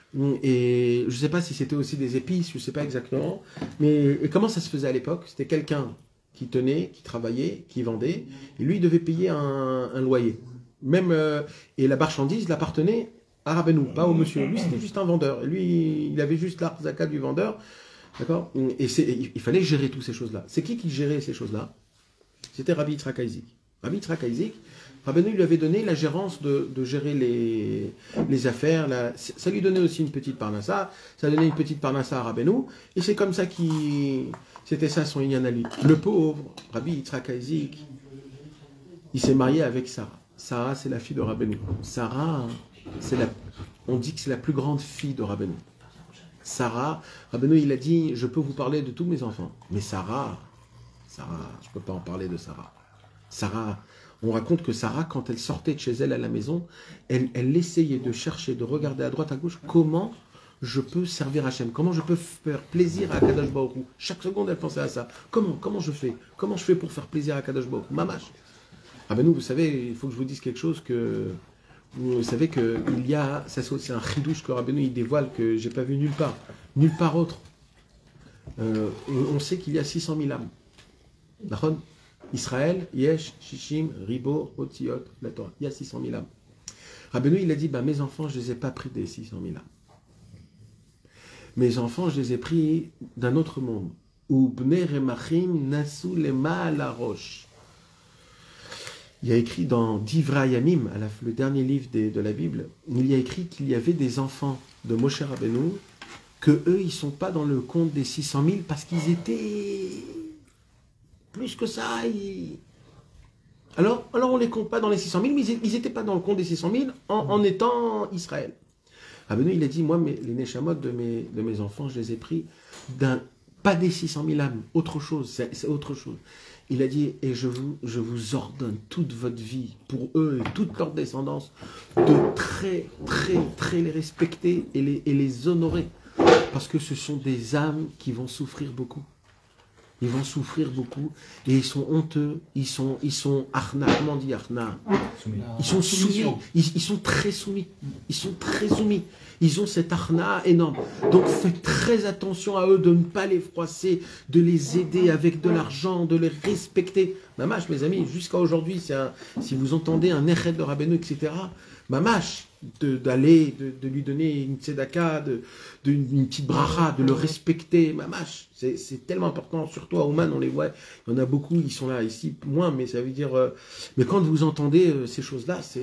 Et je ne sais pas si c'était aussi des épices, je ne sais pas exactement. Mais et comment ça se faisait à l'époque? C'était quelqu'un qui tenait, qui travaillait, qui vendait, et lui, il devait payer un, un loyer. Même, euh, et la marchandise l'appartenait à Rabbeinu, pas au monsieur. Lui, c'était juste un vendeur. Et lui, il avait juste l'arzaka du vendeur. D'accord? Et c'est, il fallait gérer toutes ces choses-là. C'est qui qui gérait ces choses-là? C'était Rabbi Yitzhak Isaac. Rabbi Yitzhak Isaac, Rabbeinu lui avait donné la gérance de, de gérer les, les affaires. La, ça lui donnait aussi une petite parnassa. Ça donnait une petite parnassa à Rabbeinu. Et c'est comme ça qu'il... C'était ça son inyan à lui. Le pauvre, Rabbi Yitzhak Isaac, il s'est marié avec Sarah. Sarah, c'est la fille de Rabbeinu. Sarah, c'est la, on dit que c'est la plus grande fille de Rabbeinu. Sarah, Rabbeinu, il a dit, je peux vous parler de tous mes enfants. Mais Sarah, Sarah, je ne peux pas en parler de Sarah. Sarah, on raconte que Sarah, quand elle sortait de chez elle à la maison, elle, elle essayait de chercher, de regarder à droite, à gauche, comment je peux servir Hachem, comment je peux faire plaisir à Kadosh Baruch Hu. Chaque seconde, elle pensait à ça. Comment, comment je fais Comment je fais pour faire plaisir à Kadosh Baruch Hu? Mamash. Rabbeinu, vous savez, il faut que je vous dise quelque chose que... Vous savez qu'il y a, ça c'est un chidouche que Rabbeinu il dévoile que j'ai pas vu nulle part, nulle part autre. Euh, on sait qu'il y a six cent mille âmes. D'accord? Israël, Yesh, Shishim, Ribo, Otziot, la Torah. Il y a six cent mille âmes. Rabbeinu il a dit, bah, mes enfants, je les ai pas pris des six cent mille âmes. Mes enfants, je les ai pris d'un autre monde. Ou Bnei Remachim Nasu Lema à la roche. Il y a écrit dans Divrei Yamim, à la- le dernier livre des- de la Bible, il y a écrit qu'il y avait des enfants de Moshe Rabbeinu, que eux, ils ne sont pas dans le compte des six cent mille parce qu'ils étaient plus que ça. Ils... Alors, alors on ne les compte pas dans les six cent mille, mais ils n'étaient pas dans le compte des six cent mille en, en étant Israël. Rabbeinu, il a dit, moi, mes, les Neshamot de mes, de mes enfants, je les ai pris d'un, pas des six cent mille âmes, autre chose, c'est, c'est autre chose. Il a dit, et je vous, je vous ordonne toute votre vie, pour eux et toute leur descendance, de très, très, très les respecter et les, et les honorer. Parce que ce sont des âmes qui vont souffrir beaucoup. Ils vont souffrir beaucoup et ils sont honteux, ils sont, ils sont arna, comment on dit arna? Ils sont soumis, ils, ils sont très soumis, ils sont très soumis. Ils ont cet arna énorme. Donc faites très attention à eux de ne pas les froisser, de les aider avec de l'argent, de les respecter. Mamash, mes amis, jusqu'à aujourd'hui, c'est un, si vous entendez un echet de Rabbeinu, et cetera, Mamash, de, d'aller, de, de lui donner une tzedaka, de, de, une petite bracha, de le respecter, Mamash, c'est, c'est tellement important, surtout à Ouman, on les voit, il y en a beaucoup, ils sont là, ici, moins, mais ça veut dire, euh, mais quand vous entendez euh, ces choses-là, c'est...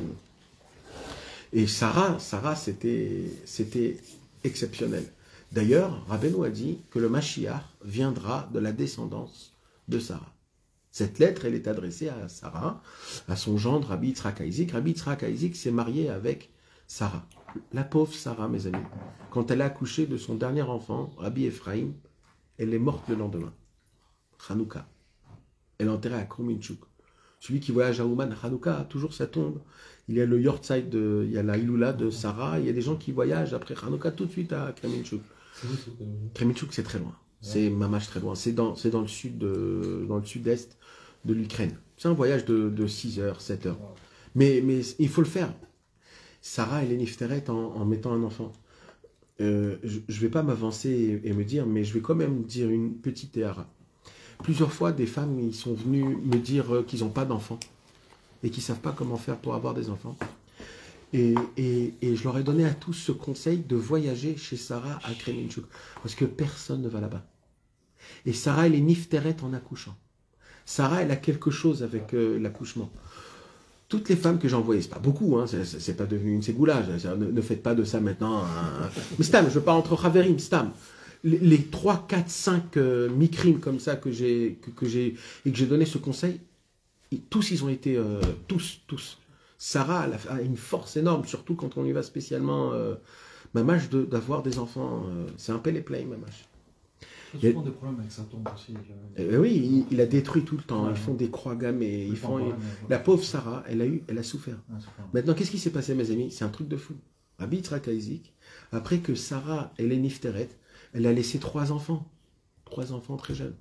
Et Sarah, Sarah, c'était, c'était exceptionnel. D'ailleurs, Rabbeinu a dit que le Mashiach viendra de la descendance de Sarah. Cette lettre, elle est adressée à Sarah, à son gendre, Rabbi Yitzhak Isaac. Rabbi Yitzhak Isaac s'est marié avec Sarah. La pauvre Sarah, mes amis, quand elle a accouché de son dernier enfant, Rabbi Ephraim, elle est morte le lendemain. Hanouka. Elle est enterrée à Krominchuk. Celui qui voyage à Ouman, Hanouka, toujours sa tombe. Il y a le Yortzeit, de, il y a la Iloula de Sarah. Il y a des gens qui voyagent après Hanouka tout de suite à Kreminchuk. Kreminchuk, c'est très loin. C'est mamash très loin. C'est dans, c'est dans le sud de, dans le sud-est de l'Ukraine. C'est un voyage de, de six heures, sept heures. Mais, mais il faut le faire. Sarah, elle est nifteret en, en mettant un enfant. Euh, je ne vais pas m'avancer et, et me dire, mais je vais quand même dire une petite théara. Plusieurs fois, des femmes ils sont venues me dire qu'ils n'ont pas d'enfants et qu'ils ne savent pas comment faire pour avoir des enfants. Et, et, et je leur ai donné à tous ce conseil de voyager chez Sarah à Kremenchuk, parce que personne ne va là-bas. Et Sarah, elle est nifteret en accouchant. Sarah, elle a quelque chose avec euh, l'accouchement. Toutes les femmes que j'ai envoyées, c'est pas beaucoup, hein, c'est, c'est pas devenu une ségoulage, ne, ne faites pas de ça maintenant. Hein. Mais Stam, je veux pas entre Haverim, Stam. Les, les trois, quatre, cinq euh, mikrim comme ça que j'ai, que, que j'ai, et que j'ai donné ce conseil, et tous ils ont été, euh, tous, tous. Sarah elle a une force énorme, surtout quand on y va spécialement, euh, mamash, de, d'avoir des enfants. Euh, c'est un pelle et play, mamash. Il y a souvent des problèmes avec sa tombe aussi. Euh, oui, il, il a détruit tout le temps. Ouais. Ils font des croix gammées. Ils font... Problème, La pauvre Sarah, elle a eu, elle a souffert. ouais, c'est pas... Maintenant, qu'est-ce qui s'est passé, mes amis? C'est un truc de fou. Rabbi Yitzhak Isaac, après que Sarah, elle est nifteret, elle a laissé trois enfants. Trois enfants très jeunes.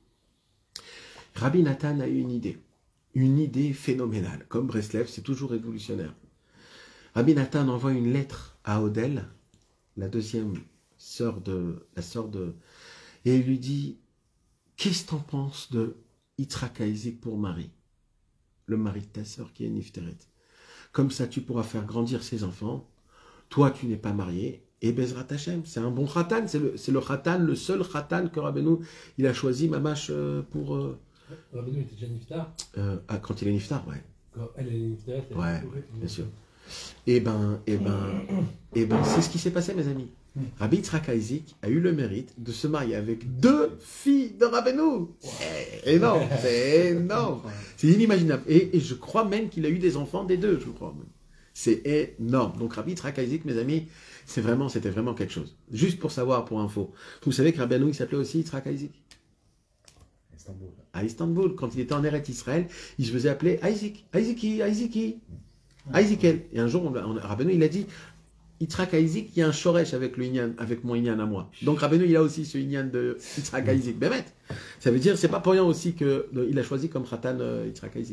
Rabbi Nathan a eu une idée. Une idée phénoménale. Comme Breslev, c'est toujours révolutionnaire. Rabbi Nathan envoie une lettre à Odel, la deuxième sœur de... La sœur de et il lui dit, qu'est-ce que t'en penses de Yitzhak Isaac pour Marie, le mari de ta sœur qui est nifteret. Comme ça, tu pourras faire grandir ses enfants. Toi, tu n'es pas marié. Et Bezrat Hashem, c'est un bon khatan. C'est le, c'est le khatan, le seul khatan que Rabbeinu, il a choisi, mamash, euh, pour... Euh, Rabbeinu était déjà niftar. Euh, ah, quand il est niftar, ouais. Quand elle est niftar, elle Ouais, bien sûr. Et ben, et ben, et ben, c'est ce qui s'est passé, mes amis. Rabbi Yitzhak Isaac a eu le mérite de se marier avec deux filles de Rabbeinu. C'est énorme, c'est énorme. C'est inimaginable. Et, et je crois même qu'il a eu des enfants des deux, je crois même. C'est énorme. Donc Rabbi Yitzhak Isaac, mes amis, c'est vraiment, c'était vraiment quelque chose. Juste pour savoir, pour info. Vous savez que Rabbeinu, il s'appelait aussi Yitzhak Isaac. Istanbul. À Istanbul, quand il était en Eretz Israël, il se faisait appeler Isaac, Isaaki, Isaaki, Isaakel. Et un jour, on, on, Rabbeinu, il a dit, Yitzhak Isaac, il y a un shoresh avec, le inyan, avec mon inyan à moi. Donc Rabbeinu, il a aussi ce inyan de Yitzhak Isaac. Bémet. Ça veut dire, c'est pas pour rien aussi qu'il a choisi comme Khatan euh, Yitzhak Isaac.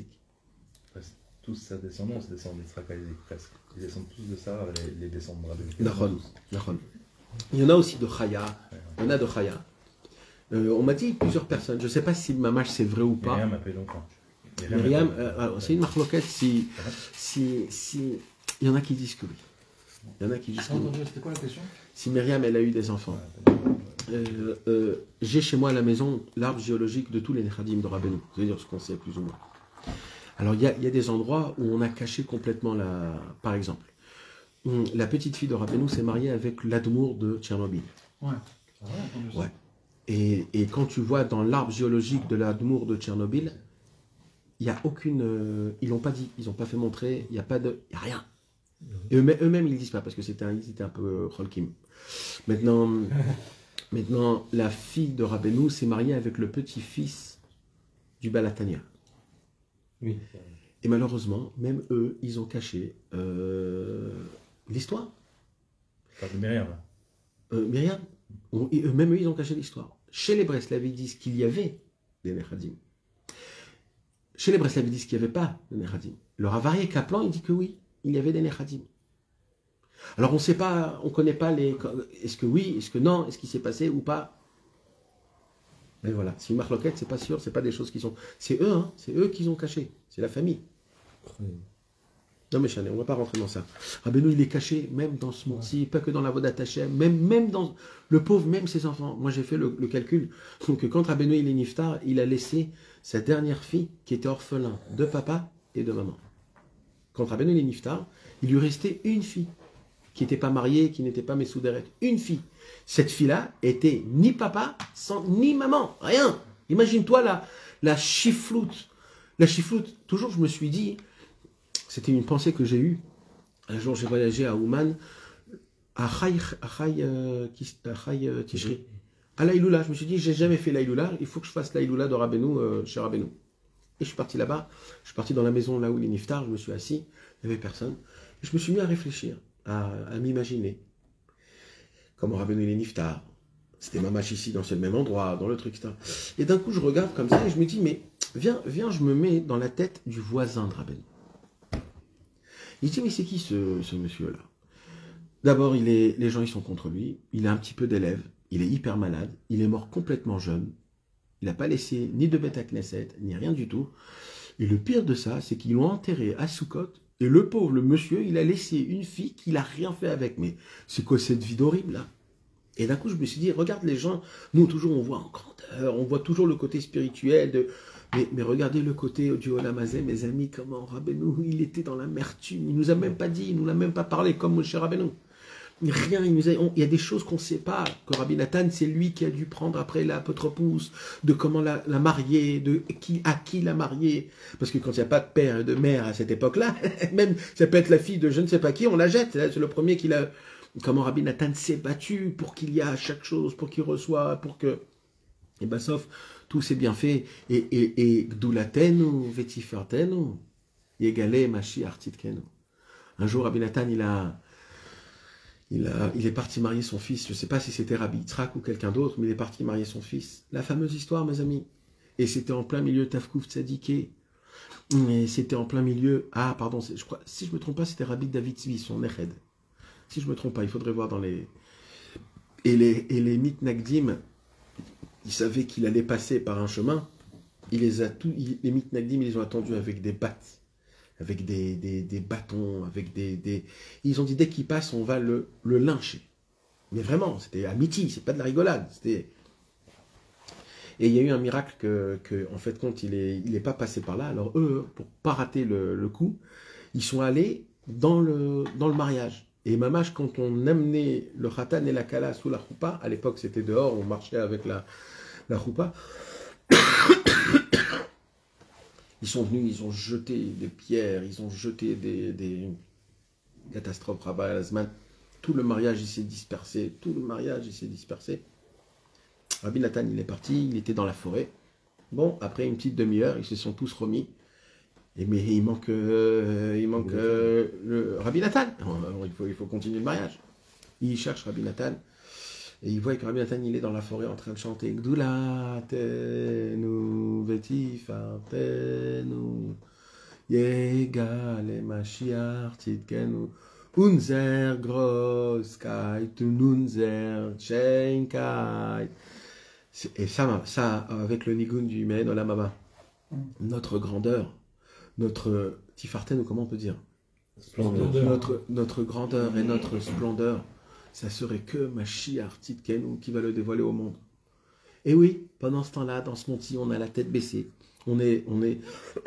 Tous sa descendance descendent d'Yitzhak Isaac, presque. Ils descendent tous de Sarah, les, les descendants de Rabbeinu. Nachon, Nachon. Il y en a aussi de Chaya. Il y en a de Chaya. Euh, on m'a dit plusieurs personnes, je ne sais pas si le mamash c'est vrai ou pas. Myriam a fait longtemps. Myriam, euh, c'est une marloquette si, si, si. Il y en a qui disent que oui. Il y en a qui disent que oui. C'était quoi la question? Si Myriam, elle a eu des enfants. Euh, euh, j'ai chez moi à la maison l'arbre géologique de tous les Nechadim de Rabbeinu. C'est-à-dire ce qu'on sait plus ou moins. Alors il y a, il y a des endroits où on a caché complètement la. Par exemple, la petite fille de Rabbeinu s'est mariée avec l'Admour de Tchernobyl. Ouais. Ah ouais, ouais. Et, et quand tu vois dans l'arbre géologique de l'Admour de Tchernobyl, il n'y a aucune. Euh, ils l'ont pas dit, ils n'ont pas fait montrer, il n'y a pas de. Il n'y a rien. Et eux-mêmes, eux-mêmes, ils ne disent pas parce que c'était un, ils étaient un peu Cholkim. Maintenant, maintenant, la fille de Rabbeinu s'est mariée avec le petit-fils du Balatania. Oui. Et malheureusement, même eux, ils ont caché euh, l'histoire. Pas de Myriam. Euh, Myriam, on, et eux-mêmes, eux, ils ont caché l'histoire. Chez les Breslav, ils disent qu'il y avait des Nechadim. Chez les Breslav, ils disent qu'il n'y avait pas de Nechadim. Le Ravarié Kaplan, il dit que oui, il y avait des Nechadim. Alors on ne sait pas, on ne connaît pas les. Est-ce que oui, est-ce que non, est-ce qu'il s'est passé ou pas. Mais voilà, c'est une marloquette, c'est pas sûr, c'est pas des choses qui sont. C'est eux, hein, c'est eux qui ont caché, c'est la famille. Non mais Chanel, on ne va pas rentrer dans ça. Rabbeinu, il est caché, même dans ce monde-ci, pas que dans la Vodat Hashem, même, même dans le pauvre, même ses enfants. Moi j'ai fait le, le calcul. Donc quand Rabbeinu il est niftar, il a laissé sa dernière fille qui était orphelin de papa et de maman. Quand Rabbeinu il est niftar, il lui restait une fille qui n'était pas mariée, qui n'était pas Messouderet. Une fille. Cette fille-là était ni papa, sans, ni maman, rien. Imagine-toi la, la chifloute. La chifloute, toujours je me suis dit, c'était une pensée que j'ai eue. Un jour, j'ai voyagé à Ouman, à Chai Tishri, à l'Aïloula. Je me suis dit, j'ai jamais fait l'Aïloula, il faut que je fasse l'Aïloula de Rabbeinu, euh, chez Rabbeinu. Et je suis parti là-bas, je suis parti dans la maison là où il est niftar, je me suis assis, il n'y avait personne. Et je me suis mis à réfléchir, à, à m'imaginer comment Rabbeinu il est niftar. C'était mamache ici, dans le même endroit, dans le truc, et cetera. Et d'un coup, je regarde comme ça et je me dis, mais viens, viens, je me mets dans la tête du voisin de Rabbeinu. Il dit, mais c'est qui ce, ce monsieur-là? D'abord, il est, les gens ils sont contre lui, il a un petit peu d'élèves, il est hyper malade, il est mort complètement jeune, il n'a pas laissé ni de bête à Knesset, ni rien du tout. Et le pire de ça, c'est qu'ils l'ont enterré à Soukot, et le pauvre, le monsieur, il a laissé une fille qu'il n'a rien fait avec. Mais c'est quoi cette vie horrible là? Et d'un coup, je me suis dit, regarde les gens, nous toujours on voit en grandeur, on voit toujours le côté spirituel, de... mais, mais regardez le côté du Olam Hazeh, mes amis, comment Rabbeinu, il était dans l'amertume, il nous a même pas dit, il nous a même pas parlé comme Moshe Rabbeinu. Rien, il, nous a, on, il y a des choses qu'on ne sait pas, que Rabbi Nathan, c'est lui qui a dû prendre après l'apotropousse, de comment la, la marier, de qui, à qui la marier. Parce que quand il n'y a pas de père et de mère à cette époque-là, même ça peut être la fille de je ne sais pas qui, on la jette. C'est le premier qui l'a... Comment Rabbi Nathan s'est battu pour qu'il y a chaque chose, pour qu'il reçoive, pour que... Et ben sauf, tout s'est bien fait. Et, et, et Gdulatenu, Vetifertenu, Yegale Mashiach Tzidkenu. Un jour, Rabbi Nathan, il a... Il, a, il est parti marier son fils, je ne sais pas si c'était Rabbi Yitzhak ou quelqu'un d'autre, mais il est parti marier son fils. La fameuse histoire, mes amis. Et c'était en plein milieu Tafkouf Tzadiké. Et c'était en plein milieu... Ah, pardon, je crois, si je ne me trompe pas, c'était Rabbi David Zvi, son Neched. Si je ne me trompe pas, il faudrait voir dans les... Et les, et les Mitnagdim, ils savaient qu'il allait passer par un chemin. Il les a tous, il, les Mitnagdim, ils les ont attendus avec des battes, avec des, des, des bâtons, avec des, des... Ils ont dit, dès qu'il passe, on va le, le lyncher. Mais vraiment, c'était amitié, c'est pas de la rigolade. C'était... Et il y a eu un miracle que, que en fait, compte, il n'est il est pas passé par là. Alors eux, pour pas rater le, le coup, ils sont allés dans le, dans le mariage. Et mamache, quand on amenait le khatan et la kala sous la choupa, à l'époque c'était dehors, on marchait avec la, la choupa, ils sont venus, ils ont jeté des pierres, ils ont jeté des, des catastrophes, Rabbi Alazman. Tout le mariage il s'est dispersé, tout le mariage il s'est dispersé. Rabbi Nathan il est parti, il était dans la forêt. Bon, après une petite demi-heure, ils se sont tous remis. Et mais il manque, euh, il manque euh, le Rabbi Nathan. Alors, il faut, il faut continuer le mariage. Il cherche Rabbi Nathan. Et il voit que Rabbi Nathan, il est dans la forêt en train de chanter Gdulatenu vetifartenu Yegale Mashiach Tzidkenu Unser Großkeit und unser Schönkeit. Et ça, ça, avec le nigun du Men Olamaba, notre grandeur, notre Tifarten, ou comment on peut dire, Splendeur. notre, notre grandeur et notre splendeur, ça serait que Mashiach Tzidkenu qui va le dévoiler au monde. Et oui, pendant ce temps-là, dans ce monti, on a la tête baissée. On est, on est,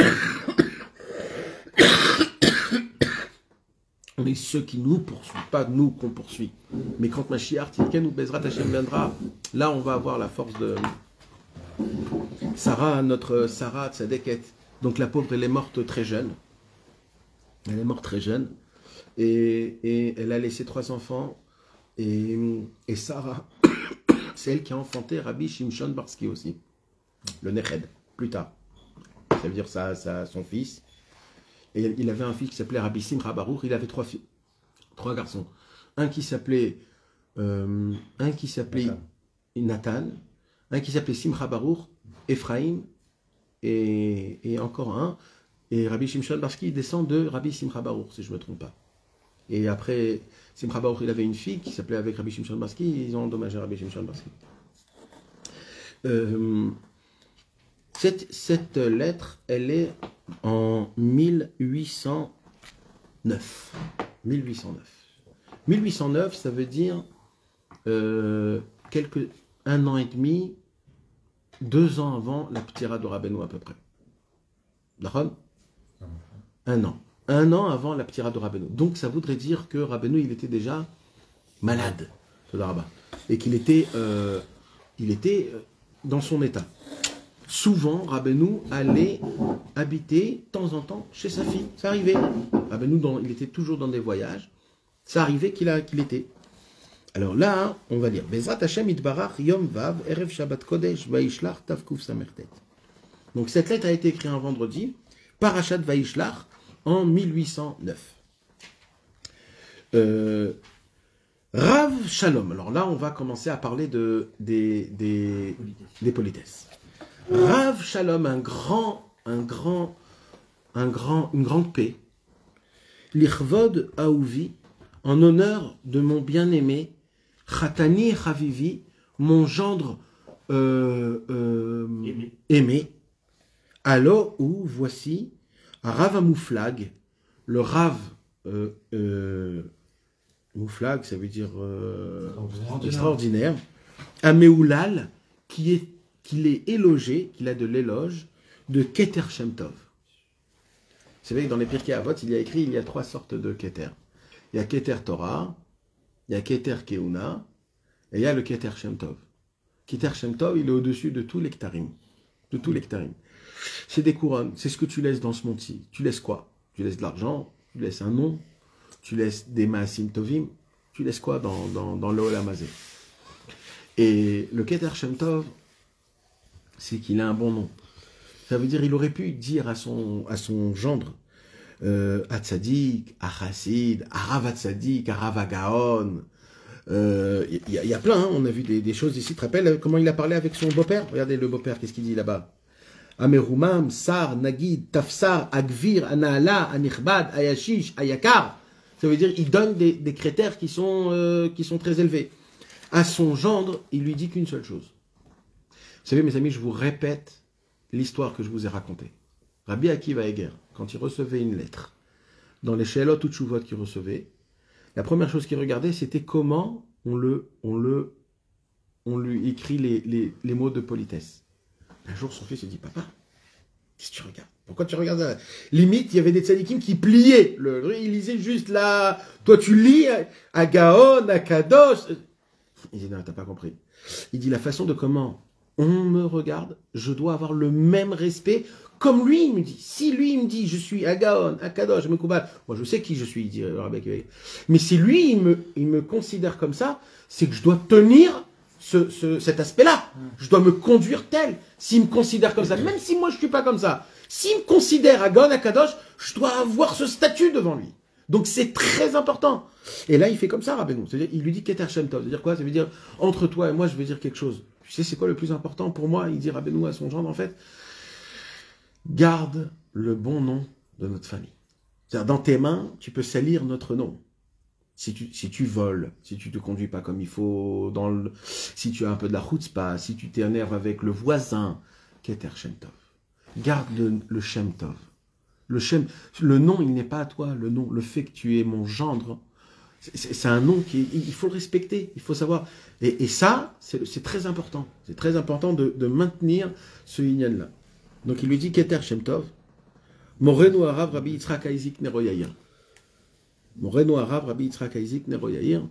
on est ceux qui nous poursuivent, pas nous qu'on poursuit. Mais quand Mashiach Tzidkenu Bezrat Hashem viendra, là on va avoir la force de Sarah, notre Sarah Tzadeket. Donc la pauvre, elle est morte très jeune. Elle est morte très jeune. Et, et elle a laissé trois enfants. Et, et Sarah, c'est elle qui a enfanté Rabbi Shimshon Barsky aussi. Le Neched, plus tard. Ça veut dire ça, ça, son fils. Et il avait un fils qui s'appelait Rabbi Simcha Baruch. Il avait trois filles, trois garçons. Un qui s'appelait euh, un qui s'appelait Nathan. Un qui s'appelait Simcha Baruch, Ephraim. Et, et encore un, et Rabbi Shimshon Barsky descend de Rabbi Simcha Baruch, si je ne me trompe pas. Et après, Simcha Baruch, il avait une fille qui s'appelait avec Rabbi Shimshon Barsky, ils ont endommagé Rabbi Shimshon Barsky. Euh, cette, cette lettre, elle est en mille huit cent neuf. mille huit cent neuf. mille huit cent neuf, ça veut dire euh, quelques, un an et demi, deux ans avant la ptira de Rabbeinu à peu près. D'accord ? Un an. Un an avant la ptira de Rabbeinu. Donc ça voudrait dire que Rabbeinu, il était déjà malade, et qu'il était, euh, il était dans son état. Souvent, Rabbeinu allait habiter de temps en temps chez sa fille. Ça arrivait. Rabbeinu, dans, il était toujours dans des voyages. Ça arrivait qu'il a, qu'il était. Alors là, on va dire Bezrat Hashem Itbarach Yom Vav Erev Shabbat Kodesh Vaishlach Tavkuf Samertet. Donc cette lettre a été écrite un vendredi, Parashat Vaishlach, en mille huit cent neuf. Euh, Rav Shalom. Alors là, on va commencer à parler de, des, des, des politesses. Rav Shalom, un grand, un grand, un grand, une grande paix. L'Ichvod Aouvi, en honneur de mon bien-aimé, Chatani Chavivi, mon gendre euh, euh, Aimé. aimé. Alors où voici Rav Amouflag, le Rav euh, euh, Mouflag, ça veut dire euh, extraordinaire, Améoulal, qui est qu'il est élogé, qu'il a de l'éloge de Keter Shem Tov. Vous savez que dans les Pirkei Avot, il y a écrit il y a trois sortes de Keter. Il y a Keter Torah, il y a Keter Keuna, et il y a le Keter Shem Tov. Keter Shem Tov, il est au-dessus de tous les Ktarim. De tous les Ktarim. C'est des couronnes, c'est ce que tu laisses dans ce monde-ci. Tu laisses quoi? Tu laisses de l'argent, tu laisses un nom, tu laisses des Maasim Tovim, tu laisses quoi dans, dans, dans le Olam Hazé? Et le Keter Shem Tov, c'est qu'il a un bon nom. Ça veut dire, il aurait pu dire à son, à son gendre, euh, Hatzadik, Achassid, Arav Hatzadik, Arav Agaon. Il euh, y, y a plein, hein, on a vu des, des choses ici. Tu te rappelles comment il a parlé avec son beau-père? Regardez le beau-père, qu'est-ce qu'il dit là-bas? Amerumam, Sar, Nagid, Tafsar, Agvir, Anaala, Anichbad, Ayashish, Ayakar. Ça veut dire, il donne des, des critères qui sont, euh, qui sont très élevés. À son gendre, il lui dit qu'une seule chose. Vous savez, mes amis, je vous répète l'histoire que je vous ai racontée. Rabbi Akiva Eger, quand il recevait une lettre, dans les Sheelot ou Tshuvot qu'il recevait, la première chose qu'il regardait, c'était comment on, le, on, le, on lui écrit les, les, les mots de politesse. Un jour, son fils lui dit, papa, qu'est-ce que tu regardes? Pourquoi tu regardes ça? Limite, il y avait des tzadikim qui pliaient. Le, il lisait juste là. Toi, tu lis à Gaon, à Kadosh. Il dit, non, t'as pas compris. Il dit, la façon de comment on me regarde, je dois avoir le même respect comme lui, il me dit. Si lui, il me dit, je suis à Gaon, à Kadosh, je me combats. Moi, je sais qui je suis, il dit le Rabbi Akiva. Mais si lui, il me, il me considère comme ça, c'est que je dois tenir ce, ce, cet aspect-là. Je dois me conduire tel. S'il me considère comme ça, même si moi, je suis pas comme ça, s'il me considère à Gaon, à Kadosh, je dois avoir ce statut devant lui. Donc, c'est très important. Et là, il fait comme ça, Rabbeinu. C'est-à-dire, il lui dit Keter Shem Tov. C'est-à-dire quoi? Ça veut dire, entre toi et moi, je veux dire quelque chose. Tu sais, c'est quoi le plus important pour moi? Il dit Rabbeinu à son gendre, en fait, garde le bon nom de notre famille. C'est-à-dire, dans tes mains, tu peux salir notre nom. Si tu, si tu voles, si tu te conduis pas comme il faut, dans le, si tu as un peu de la chutzpah, si tu t'énerves avec le voisin, Keter Shem Tov. Garde le, le Shem Tov. Le, Shem, le nom, il n'est pas à toi. Le nom, le fait que tu es mon gendre, c'est, c'est un nom qui, il faut le respecter. Il faut savoir. Et, et ça, c'est, c'est très important. C'est très important de, de maintenir ce inyan-là. Donc il lui dit Keter Shem Tov. Morenu Arav Rabbi Yitzhak Aizik Nero Yair. Morenu Arav Rabbi Yitzhak Aizik Nero Yair.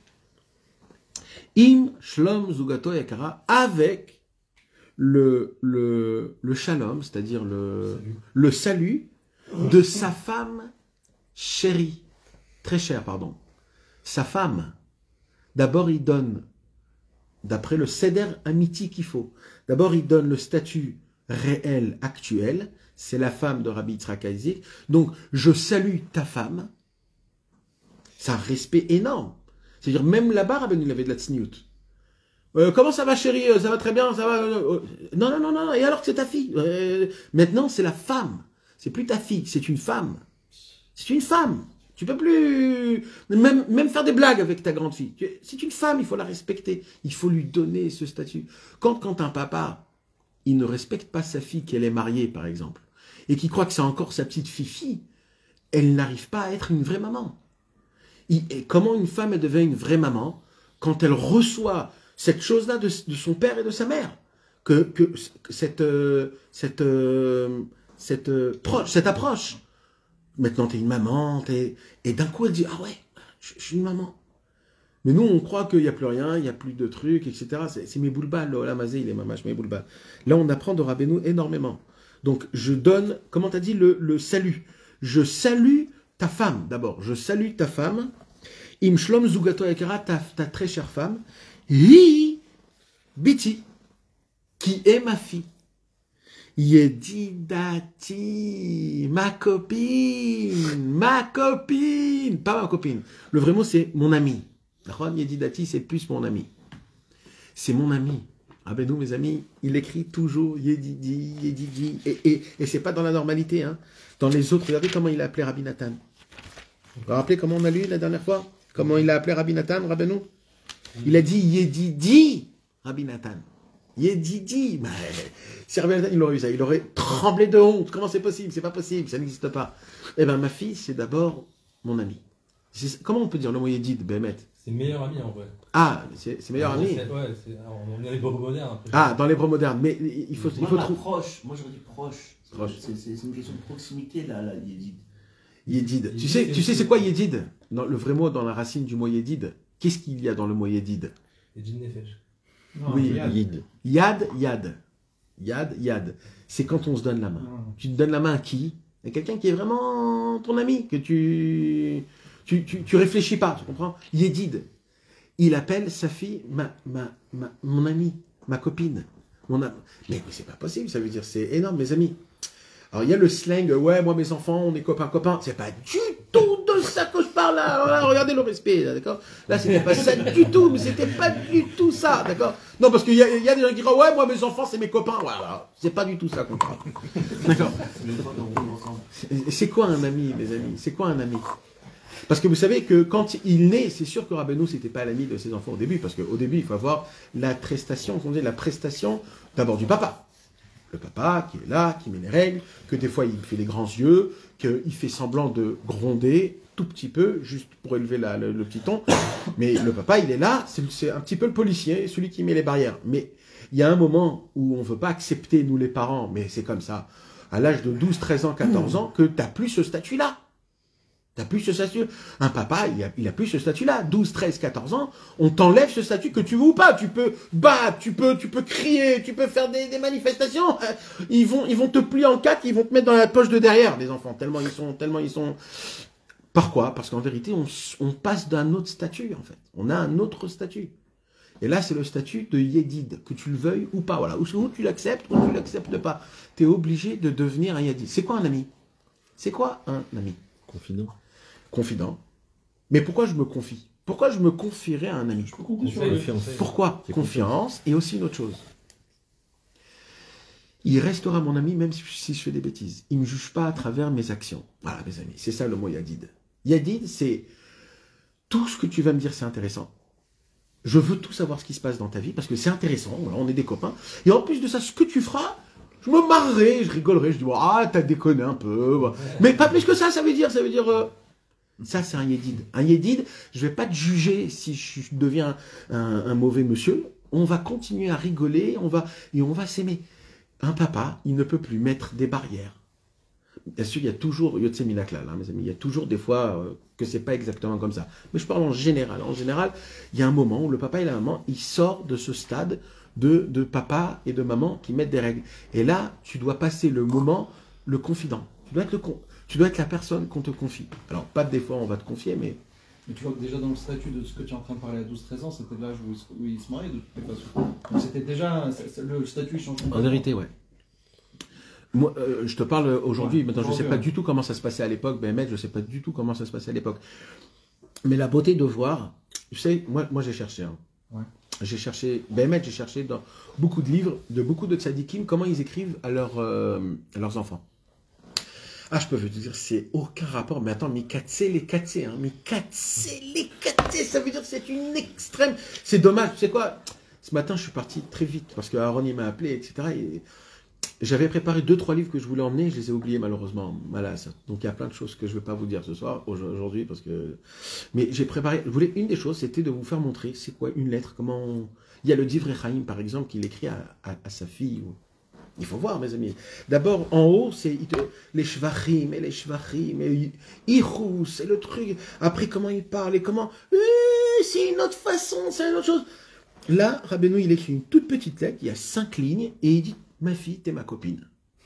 Im Shlom Zugato Yakara, avec le, le, le shalom, c'est-à-dire le salut. le salut de sa femme chérie, très chère, pardon. Sa femme, d'abord il donne, d'après le seder amiti qu'il faut, d'abord il donne le statut réel, actuel, c'est la femme de Rabbi Yitzhak Aizik, donc je salue ta femme, c'est un respect énorme. C'est-à-dire, même là-bas, Rabbi, il avait de la tsniout. Euh, comment ça va, chérie? Ça va très bien? Ça va? euh, Non, non, non, non. Et alors que c'est ta fille? euh, Maintenant, c'est la femme. C'est plus ta fille, c'est une femme. C'est une femme. Tu peux plus même, même faire des blagues avec ta grande fille. C'est une femme, il faut la respecter. Il faut lui donner ce statut. Quand, quand un papa, il ne respecte pas sa fille, qu'elle est mariée, par exemple, et qui croit que c'est encore sa petite fille, elle n'arrive pas à être une vraie maman. Et comment une femme elle devient une vraie maman quand elle reçoit cette chose-là de, de son père et de sa mère, que, que, que cette, euh, cette, euh, cette, euh, proche, cette approche. Maintenant, tu es une maman, t'es... et d'un coup, elle dit, ah ouais, je, je suis une maman. Mais nous, on croit qu'il n'y a plus rien, il n'y a plus de trucs, et cetera. C'est, c'est mes boulbas, là, mazé, il est mamache, mes boulbas. Là, on apprend de Rabbeinu énormément. Donc, je donne, comment tu as dit, le, le salut. Je salue ta femme, d'abord. Je salue ta femme. Im shlom zugato yakara, ta, ta très chère femme. Hi biti, qui est ma fille. Yedidati, ma copine, ma copine. Pas ma copine. Le vrai mot, c'est mon ami. Ron Yedidati, c'est plus mon ami. C'est mon ami. Ah ben nous, mes amis, il écrit toujours Yedidi, Yedidi. Et, et, et c'est pas dans la normalité. Hein. Dans les autres, regardez comment il a appelé Rabbi Nathan. Vous vous rappelez comment on a lu la dernière fois? Comment il a appelé Rabbi Nathan, Rabbeinu? Il a dit Yedidi, Rabbi Nathan. Yedidi. Ben, si Rabbi Nathan, il aurait eu ça, il aurait tremblé de honte. Comment c'est possible? C'est pas possible, ça n'existe pas. Eh ben ma fille, c'est d'abord mon ami. C'est, comment on peut dire le mot Yedid, Bémet? C'est meilleur ami en vrai. Ah, c'est, c'est meilleur ami. C'est, ouais, c'est, alors, on est dans l'hébreu moderne. Après. Ah, dans l'hébreu moderne. Mais il faut, Moi, il faut la trouver. proche. Moi, j'aurais dit proche. Proche. C'est, c'est, c'est une question de proximité, là, là, Yedid. Yedid. Tu Yedid, sais, c'est- tu sais c'est quoi Yedid? Dans le vrai mot, dans la racine du mot Yedid, qu'est-ce qu'il y a dans le mot Yedid? Et Jin Nefesh. Non, Oui, Yad. Yid. Yad, yad. Yad, yad. C'est quand on se donne la main. Non. Tu te donnes la main à qui? À quelqu'un qui est vraiment ton ami, que tu, tu, tu, tu réfléchis pas, tu comprends? Yedid. Il appelle sa fille ma, ma, ma, mon amie, ma copine. Mon am... Mais, mais c'est pas possible, ça veut dire c'est énorme, mes amis. Alors il y a le slang, ouais, moi mes enfants, on est copains, copains. C'est pas du tout de ça que je parle là. Alors là, regardez le respect, là, d'accord? Là, c'était pas ça du tout, mais c'était pas du tout ça, d'accord? Non, parce qu'il y, a- il y a des gens qui disent, ouais, moi mes enfants, c'est mes copains. Voilà, c'est pas du tout ça qu'on parle. D'accord? Le fois qu'on roule ensemble. C'est- C'est quoi un ami, mes amis? C'est quoi un ami? Parce que vous savez que quand il naît, c'est sûr que Rabbeinu, c'était pas l'ami de ses enfants au début, parce qu'au début, il faut avoir la prestation, on dit la prestation d'abord du papa. Le papa qui est là, qui met les règles, que des fois il fait les grands yeux, qu'il fait semblant de gronder tout petit peu, juste pour élever la- le, le petit ton. Mais le papa, il est là, c'est c'est un petit peu le policier, celui qui met les barrières. Mais il y a un moment où on ne veut pas accepter, nous les parents, mais c'est comme ça, à l'âge de douze, treize ans, quatorze ans, que tu n'as plus ce statut-là. T'as plus ce statut. Un papa, il a, il a plus ce statut-là. douze, treize, quatorze ans, on t'enlève ce statut que tu veux ou pas. Tu peux battre, tu peux, tu peux crier, tu peux faire des, des manifestations. Euh, Ils vont, ils vont te plier en quatre, ils vont te mettre dans la poche de derrière, les enfants. Tellement ils sont, tellement ils sont. Par quoi? Parce qu'en vérité, on, s- on passe d'un autre statut, en fait. On a un autre statut. Et là, c'est le statut de Yedid, que tu le veuilles ou pas. Voilà. Ou, ou tu l'acceptes, ou tu l'acceptes pas. Tu es obligé de devenir un Yedid. C'est quoi un ami? C'est quoi un ami? Confident. Confident. Mais pourquoi je me confie? Pourquoi je me confierais à un ami? Je peux compter sur Conseil, lui. Confiance. conseil. Pourquoi? C'est Confiance et aussi une autre chose. Il restera mon ami même si si je fais des bêtises. Il ne me juge pas à travers mes actions. Voilà, mes amis. C'est ça le mot Yadid. Yadid, c'est tout ce que tu vas me dire, c'est intéressant. Je veux tout savoir ce qui se passe dans ta vie parce que c'est intéressant. Voilà, on est des copains. Et en plus de ça, ce que tu feras, je me marrerai, je rigolerai. Je dis, ah, t'as déconné un peu. Mais pas plus que ça, ça veut dire, ça veut dire. euh, Ça, c'est un yédid. Un yédid, je vais pas te juger si je deviens un, un mauvais monsieur. On va continuer à rigoler, on va, et on va s'aimer. Un papa, il ne peut plus mettre des barrières. Bien sûr, il y a toujours, Yotse Minaklal, hein, mes amis, il y a toujours des fois euh, que c'est pas exactement comme ça. Mais je parle en général. En général, il y a un moment où le papa et la maman, ils sortent de ce stade de, de papa et de maman qui mettent des règles. Et là, tu dois passer le moment, le confident. Tu dois être le con- Tu dois être la personne qu'on te confie. Alors, pas des fois on va te confier, mais Mais tu vois que déjà dans le statut de ce que tu es en train de parler à douze treize ans, c'était l'âge où il se, où il se mariait de toute façon. Donc c'était déjà, c'est- c'est- le statut il change en complètement. vérité, ouais. Moi, euh, je te parle aujourd'hui, Ouais, maintenant je ne sais aujourd'hui, pas ouais. du tout comment ça se passait à l'époque, ben mec, je ne sais pas du tout comment ça se passait à l'époque. Mais la beauté de voir, tu sais, moi, moi j'ai cherché. Hein. Ouais. J'ai cherché, ben mec, j'ai cherché dans beaucoup de livres, de beaucoup de tzadikim, comment ils écrivent à, leurs, euh, à leurs enfants. Ah, je peux te dire, c'est aucun rapport. Mais attends, Mikatse, les Katse, hein. Mikatse, les Katse, ça veut dire que c'est une extrême. C'est dommage, tu sais quoi? Ce matin, je suis parti très vite parce que Aaron, il m'a appelé, et cetera. Et j'avais préparé deux, trois livres que je voulais emmener, je les ai oubliés malheureusement. Malade. Donc il y a plein de choses que je ne vais pas vous dire ce soir, aujourd'hui, parce que. Mais j'ai préparé. Je voulais une des choses, c'était de vous faire montrer c'est quoi une lettre, comment. on- Il y a le Divrei Chaim, par exemple, qu'il écrit à, à, à sa fille. Il faut voir, mes amis. D'abord, en haut, c'est il te- les shvachim et les shvachim et Irous, c'est le truc. Après, comment il parle et comment. Euh, c'est une autre façon, c'est une autre chose. Là, Rabbeinu, il écrit une toute petite lettre, il y a cinq lignes, et il dit ma fille, t'es ma copine.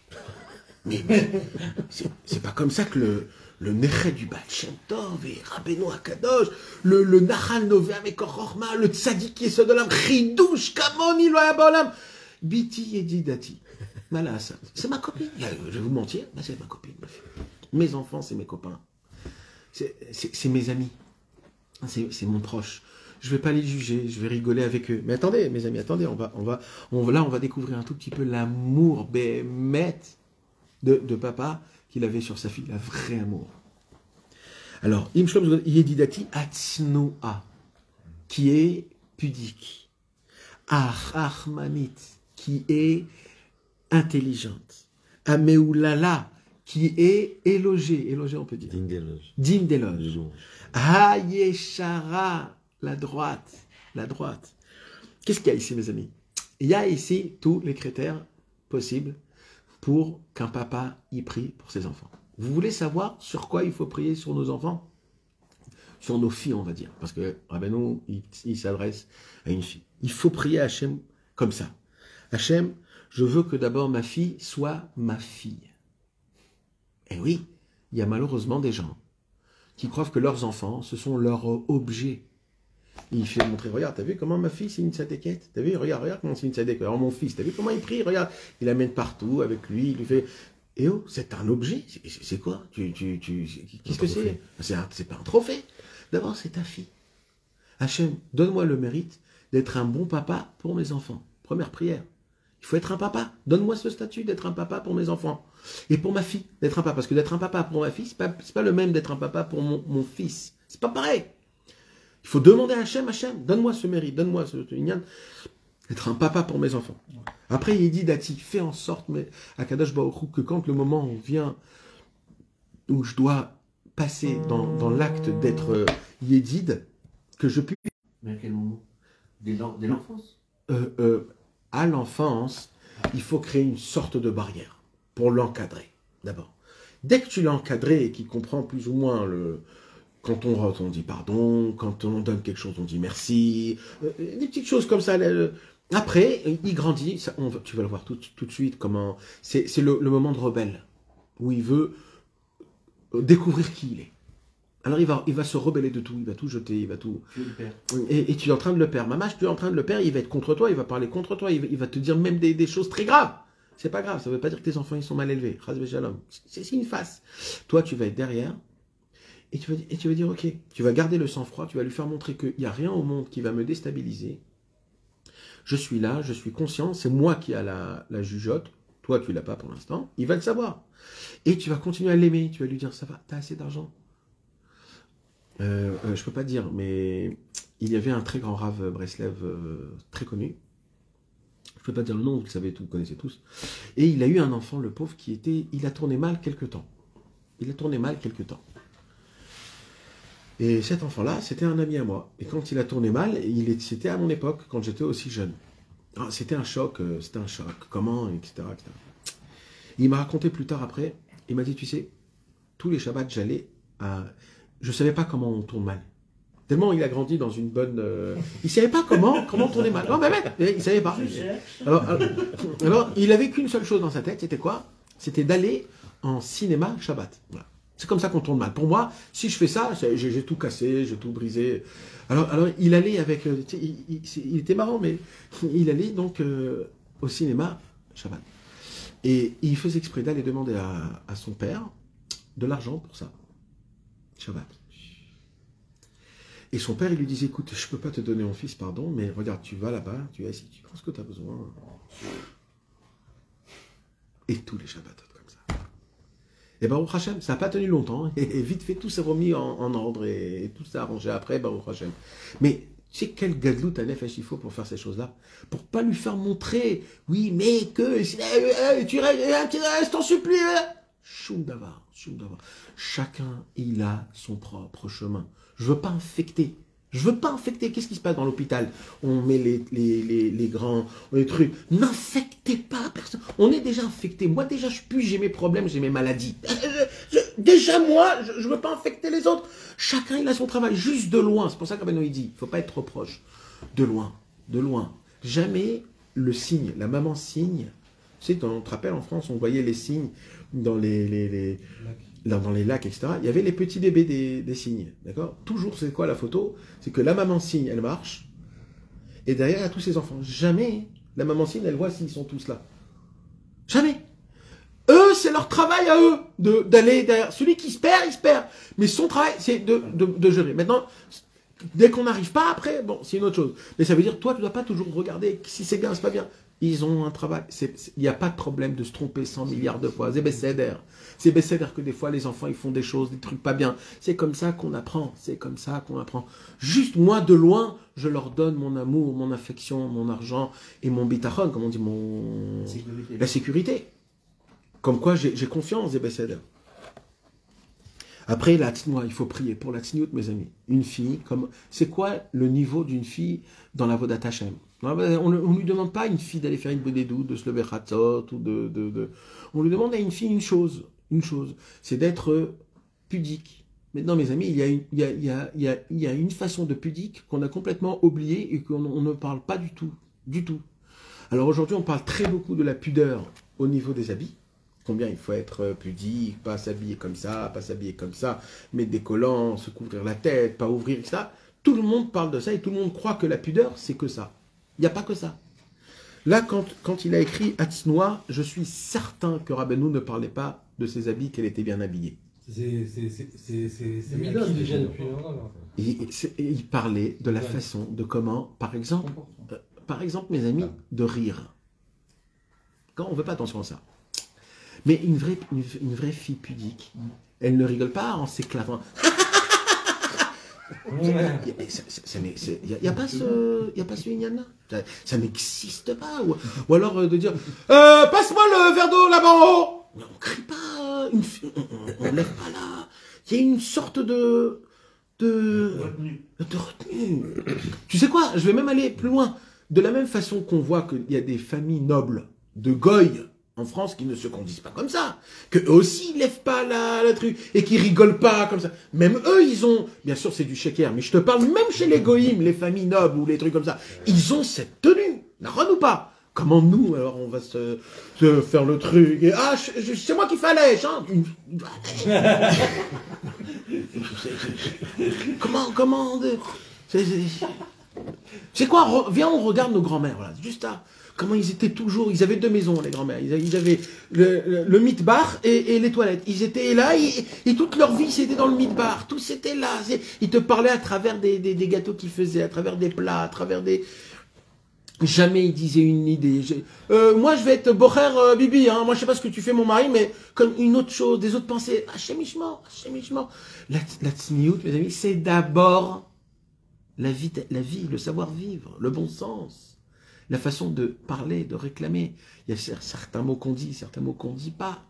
Mais, mais c'est c'est pas comme ça que le, le Nechet du Baal Shem Tov et Rabbeinu Akadosh, le, le Nahal Nové avec Ororma, le Tzadik Yesodolam, Chidouche, Kamon, Iloya Baolam, Biti Yedidati. Malasa. C'est ma copine. Je vais vous mentir, mais c'est ma copine, ma fille. Mes enfants, c'est mes copains. C'est c'est- c'est mes amis. C'est c'est mon proche. je vais pas les juger, je vais rigoler avec eux. Mais attendez, mes amis, attendez, on va, on va, on, là, on va découvrir un tout petit peu l'amour bémet de, de papa qu'il avait sur sa fille, le vrai amour. Alors, im shlom yedidati atznoa, qui est pudique, achachmanit, qui est intelligente, ameulala, qui est élogée, élogée on peut dire, Digne d'éloge. digne d'éloge, hayeshara, la droite, la droite. Qu'est-ce qu'il y a ici, mes amis? Il y a ici tous les critères possibles pour qu'un papa y prie pour ses enfants. Vous voulez savoir sur quoi il faut prier sur nos enfants? Sur nos filles, on va dire. Parce que Rabbeinu, il, il s'adresse à une fille. Il faut prier à Hachem comme ça. Hachem, je veux que d'abord ma fille soit ma fille. Et oui, il y a malheureusement des gens qui croient que leurs enfants, ce sont leurs objets. Il fait montrer, regarde, t'as vu comment ma fille c'est une tzadékette? T'as vu, regarde, regarde comment c'est une tzadékette. Alors mon fils, t'as vu comment il prie? Regarde, il l'amène partout avec lui, il lui fait... Eh oh, c'est un objet, c'est quoi? tu, tu, tu, Qu'est-ce que c'est? C'est pas un trophée. D'abord, c'est ta fille. Hachem, donne-moi le mérite d'être un bon papa pour mes enfants. Première prière. Il faut être un papa. Donne-moi ce statut d'être un papa pour mes enfants. Et pour ma fille, d'être un papa. Parce que d'être un papa pour ma fille, c'est pas, c'est pas le même d'être un papa pour mon, mon fils. C'est pas pareil. Il faut demander à Hachem, Hachem, donne-moi ce mérite, donne-moi ce inyan, être un papa pour mes enfants. Après, il dit Dati, fais en sorte, mais à Kadosh Baruch Hu, que quand le moment vient où je dois passer dans, dans l'acte d'être euh, Yédid, que je puisse. Mais à quel moment? Dès l'enfance? euh, euh, À l'enfance, il faut créer une sorte de barrière pour l'encadrer, d'abord. Dès que tu l'as encadré et qu'il comprend plus ou moins le. Quand on rote, on dit pardon. Quand on donne quelque chose, on dit merci. Euh, des petites choses comme ça. Le, Après, il grandit, ça, on, tu vas le voir tout, tout de suite, comment c'est le, le moment de rebelle, où il veut découvrir qui il est. Alors il va, il va se rebeller de tout, il va tout jeter, il va tout... Tu es le père. Et, et tu es en train de le perdre. Maman, tu es en train de le perdre, il va être contre toi, il va parler contre toi, il va, il va te dire même des, des choses très graves. C'est pas grave, ça veut pas dire que tes enfants ils sont mal élevés. C'est une face. Toi, tu vas être derrière, et tu vas, et tu vas dire, ok, tu vas garder le sang-froid, tu vas lui faire montrer qu'il n'y a rien au monde qui va me déstabiliser. Je suis là, je suis conscient, c'est moi qui a la, la jugeote, toi tu l'as pas pour l'instant, il va le savoir. Et tu vas continuer à l'aimer, tu vas lui dire, ça va, t'as assez d'argent. euh, euh, Je peux pas dire, mais il y avait un très grand rave Breslev, euh, très connu. Je peux pas dire le nom, vous le savez tous, vous connaissez tous. Et il a eu un enfant, le pauvre, qui était, il a tourné mal quelque temps. Il a tourné mal quelque temps. Et cet enfant-là, c'était un ami à moi. Et quand il a tourné mal, c'était à mon époque, quand j'étais aussi jeune. Ah, c'était un choc, euh, c'était un choc. Comment, et cetera, et cetera. Il m'a raconté plus tard après, il m'a dit, tu sais, tous les Shabbats, j'allais à... Je ne savais pas comment on tourne mal. Tellement il a grandi dans une bonne... Euh... Il ne savait pas comment, comment tourner mal. Non, mais mec, il ne savait pas. Alors, alors, alors il n'avait qu'une seule chose dans sa tête, c'était quoi? C'était d'aller en cinéma Shabbat. Voilà. C'est comme ça qu'on tourne mal. Pour moi, si je fais ça, j'ai tout cassé, j'ai tout brisé. Alors, alors il allait avec... Il, il, il était marrant, mais il allait donc euh, au cinéma Shabbat. Et il faisait exprès d'aller demander à, à son père de l'argent pour ça. Shabbat. Et son père, il lui disait, écoute, je ne peux pas te donner mon fils, pardon, mais regarde, tu vas là-bas, tu es assis, tu prends ce que tu as besoin. Et tous les Shabbats. Et Baruch Hashem, ça n'a pas tenu longtemps, et, et vite fait, tout s'est remis en, en ordre, et, et tout s'est arrangé après, Baruch Hashem. Mais tu sais quel gadlout à nefesh il faut pour faire ces choses-là? Pour pas lui faire montrer, oui, mais que, tu restes, t'en supplie, choum d'avar, choum d'avar. Chacun, il a son propre chemin. Je veux pas infecter. Je veux pas infecter. Qu'est-ce qui se passe dans l'hôpital? On met les, les, les, les grands, les trucs. N'infectez pas personne. On est déjà infecté. Moi, déjà, je pue, j'ai mes problèmes, j'ai mes maladies. Je, je, déjà, moi, je, je veux pas infecter les autres. Chacun, il a son travail, juste de loin. C'est pour ça qu'Abeno, il dit, il faut pas être trop proche. De loin, de loin. Jamais le signe, la maman signe. Tu sais, on te rappelle, en France, on voyait les cygnes dans les... les, les dans les lacs, et cetera, il y avait les petits bébés des, des cygnes, d'accord? Toujours, c'est quoi la photo? C'est que la maman cygne, elle marche, et derrière, il y a tous ses enfants. Jamais la maman cygne, elle voit s'ils sont tous là. Jamais. Eux, c'est leur travail à eux, d'aller derrière. Celui qui se perd, il se perd. Mais son travail, c'est de, de, de gérer. Maintenant, Dès qu'on n'arrive pas après, bon, c'est une autre chose. Mais ça veut dire, toi, tu ne dois pas toujours regarder si c'est bien, c'est pas bien. Ils ont un travail. Il n'y a pas de problème de se tromper cent milliards de fois. C'est Besséder. C'est Besséder que des fois, les enfants, ils font des choses, des trucs pas bien. C'est comme ça qu'on apprend. C'est comme ça qu'on apprend. Juste, moi, de loin, je leur donne mon amour, mon affection, mon argent et mon bitachon, comme on dit, mon... Sécurité. la sécurité. Comme quoi, j'ai confiance des Besséder. Après, la tinoua, il faut prier pour la tinout, mes amis. Une fille, comme c'est quoi le niveau d'une fille dans la Vodat Hashem? On ne lui demande pas à une fille d'aller faire une bénédou, de se lever khatzot, ou de, de, de... On lui demande à une fille une chose, une chose, c'est d'être pudique. Maintenant, mes amis, il y a une, il y a, il y a, il y a, il y a une façon de pudique qu'on a complètement oubliée et qu'on on ne parle pas du tout, du tout. Alors aujourd'hui, on parle très beaucoup de la pudeur au niveau des habits. Combien il faut être pudique, pas s'habiller comme ça, pas s'habiller comme ça, mettre des collants, se couvrir la tête, pas ouvrir, et cetera. Tout le monde parle de ça et tout le monde croit que la pudeur, c'est que ça. Il n'y a pas que ça. Là, quand, quand il a écrit Hatznoa, je suis certain que Rabbeinu ne parlait pas de ses habits, qu'elle était bien habillée. C'est c'est Midas, acquis déjà, déjà depuis longtemps. Il, il parlait de la ouais. façon de comment, par exemple, euh, par exemple, mes amis, de rire. Quand on ne veut pas attention à ça. Mais une vraie, une, une vraie fille pudique, mm. elle ne rigole pas en s'éclavant. Il n'y a, a pas ce, y a pas ce ignan-là. Ça, ça n'existe pas. Ou, ou alors euh, de dire euh, passe-moi le verre d'eau là-bas en haut. On ne crie pas, une, on ne lève pas là. Il y a une sorte de de retenue. de retenue. Tu sais quoi? Je vais même aller plus loin. De la même façon qu'on voit qu'il y a des familles nobles de goy en France qui ne se conduisent pas comme ça, que eux aussi ils lèvent pas la, la truc et qui rigolent pas comme ça. Même eux ils ont, bien sûr c'est du shaker, mais je te parle même chez les goïms, les familles nobles ou les trucs comme ça, ils ont cette tenue, n'arrête ou pas. Comment nous alors on va se, se faire le truc et ah c'est moi qui fallait, hein. comment comment c'est quoi? Viens on regarde nos grands-mères, voilà, juste ça. Comment ils étaient toujours, ils avaient deux maisons, les grands-mères. Ils avaient le, le, le mitbar et, et les toilettes. Ils étaient là et, et toute leur vie, c'était dans le mitbar. Tout c'était là. Ils te parlaient à travers des, des, des gâteaux qu'ils faisaient, à travers des plats, à travers des... Jamais ils disaient une idée. Euh, moi, je vais être bocher euh, bibi. Hein. Moi, je sais pas ce que tu fais, mon mari, mais comme une autre chose, des autres pensées. Hachémichement, hachémichement. La, la tsniout, mes amis, c'est d'abord la vie, la vie, le savoir-vivre, le bon sens. La façon de parler, de réclamer. Il y a certains mots qu'on dit, certains mots qu'on ne dit pas.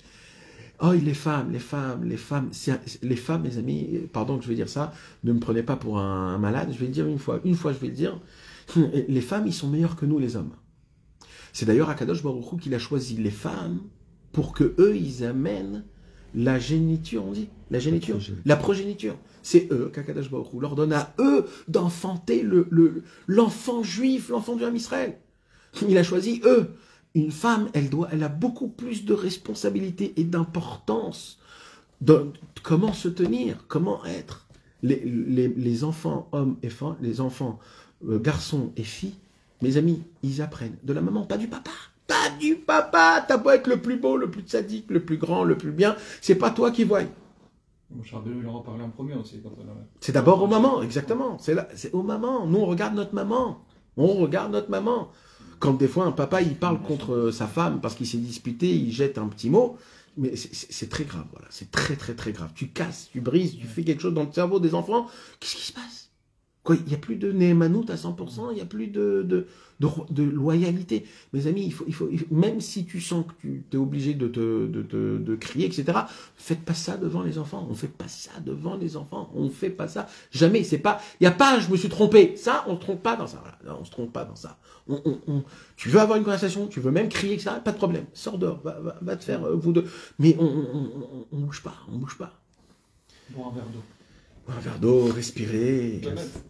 Oh, les femmes, les femmes, les femmes, les femmes, mes amis, pardon que je vais dire ça, ne me prenez pas pour un, un malade, je vais le dire une fois, une fois je vais le dire, les femmes, ils sont meilleurs que nous, les hommes. C'est d'ailleurs Akadosh Baruch Hu qu'il a choisi les femmes pour que eux, ils amènent la géniture, on dit, la géniture, la progéniture. La progéniture. C'est eux qu'Akadosh Baruch Hu leur donne à eux d'enfanter le, le, l'enfant juif, l'enfant du Ham Israël. Il a choisi eux. Une femme, elle doit, elle a beaucoup plus de responsabilité et d'importance. De, comment se tenir, comment être. Les, les, les enfants, hommes et femmes, les enfants, euh, garçons et filles, mes amis, ils apprennent de la maman, pas du papa. Pas du papa. T'as beau être le plus beau, le plus sadique, le plus grand, le plus bien, c'est pas toi qui vois. Mon cher Belou, il en reparlait en premier aussi. C'est d'abord aux mamans, exactement. C'est là, c'est aux mamans. Nous, on regarde notre maman. On regarde notre maman. Quand des fois, un papa, il parle contre sa femme parce qu'il s'est disputé, il jette un petit mot. Mais c'est très grave, voilà. C'est très, très, très grave. Tu casses, tu brises, tu fais quelque chose dans le cerveau des enfants. Qu'est-ce qui se passe? Quoi, il n'y a plus de Néhémanout à cent pour cent, il n'y a plus de, de, de, de loyalité. Mes amis, il faut, il faut, il faut, même si tu sens que tu es obligé de, te, de, de, de crier, et cetera, faites pas ça devant les enfants. On ne fait pas ça devant les enfants. On ne fait pas ça. Jamais. C'est pas, il n'y a pas, je me suis trompé. Ça, on ne se trompe pas dans ça. Voilà. Non, on ne se trompe pas dans ça. On, on, on, tu veux avoir une conversation, tu veux même crier, et cetera, pas de problème. Sors dehors, va, va, va te faire, euh, vous deux. Mais on ne bouge pas, on bouge pas. Bois un verre d'eau. Un verre d'eau, respirer.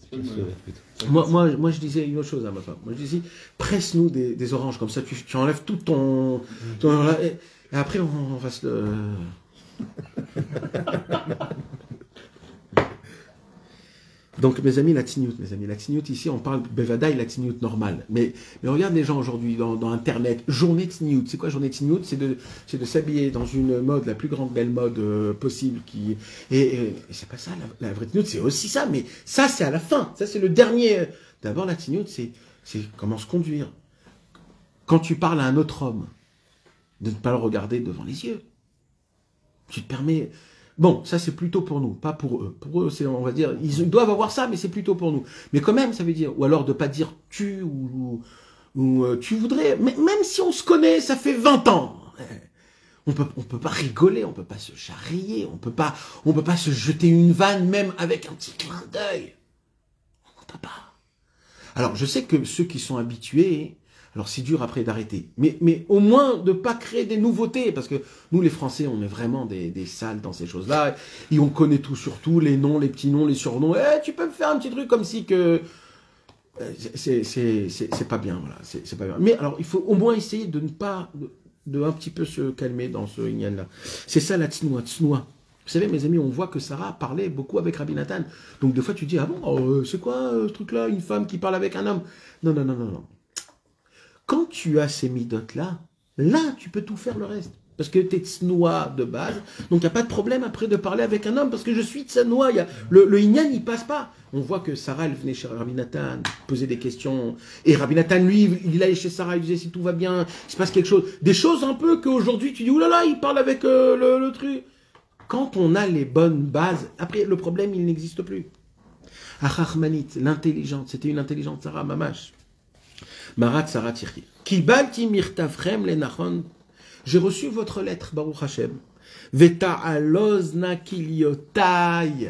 Moi, moi, moi, je disais une autre chose à ma femme. Moi, je disais, presse-nous des, des oranges, comme ça, tu, tu enlèves tout ton... ton et, et après, on, on va se le... Donc, mes amis, la tzniut, mes amis, la tzniut, ici, on parle bevadaï, la tzniut normale. Mais, mais regarde les gens aujourd'hui dans, dans Internet, journée tzniut. C'est quoi journée tzniut? C'est de, c'est de s'habiller dans une mode, la plus grande belle mode euh, possible. Qui, et, et, et c'est pas ça, la, la vraie tzniut, c'est aussi ça. Mais ça, c'est à la fin. Ça, c'est le dernier. D'abord, la tzniut, c'est, c'est comment se conduire. Quand tu parles à un autre homme, de ne pas le regarder devant les yeux. Tu te permets... Bon, ça c'est plutôt pour nous, pas pour eux. Pour eux, c'est, on va dire, ils doivent avoir ça, mais c'est plutôt pour nous. Mais quand même, ça veut dire, ou alors de pas dire tu ou, ou, ou euh, tu voudrais, mais même si on se connaît, ça fait vingt ans. On peut, on peut pas rigoler, on peut pas se charrier, on peut pas, on peut pas se jeter une vanne même avec un petit clin d'œil. On peut pas. Alors, je sais que ceux qui sont habitués, alors c'est dur après d'arrêter, mais, mais au moins de ne pas créer des nouveautés, parce que nous les Français, on est vraiment des, des sales dans ces choses-là, et on connaît tout sur tout, les noms, les petits noms, les surnoms, eh, tu peux me faire un petit truc comme si que... C'est, c'est, c'est, c'est pas bien, voilà, c'est, c'est pas bien. Mais alors, il faut au moins essayer de ne pas, de, de un petit peu se calmer dans ce ignan-là. C'est ça la tsnoua, tsnoua. Vous savez, mes amis, on voit que Sarah parlait beaucoup avec Rabbi Nathan. Donc des fois, tu dis, ah bon, euh, c'est quoi euh, ce truc-là, une femme qui parle avec un homme? Non, non, non, non, non. Quand tu as ces midotes-là, là, tu peux tout faire le reste. Parce que tu es tsnoua de base, donc il n'y a pas de problème après de parler avec un homme, parce que je suis tsnoua. Le, le inyan, il passe pas. On voit que Sarah, elle venait chez Rabbi Nathan, poser des questions. Et Rabbi Nathan, lui, il allait chez Sarah, il disait si tout va bien, il se passe quelque chose. Des choses un peu qu'aujourd'hui, tu dis, oulala, il parle avec euh, le, le truc. Quand on a les bonnes bases, après, le problème, il n'existe plus. Achachmanit, l'intelligente, c'était une intelligente Sarah, mamash. Marat Sarah Tirki. Kibalti mirtavchem lenachon. J'ai reçu votre lettre, Baruch Hashem. Veta alozna kiliotai.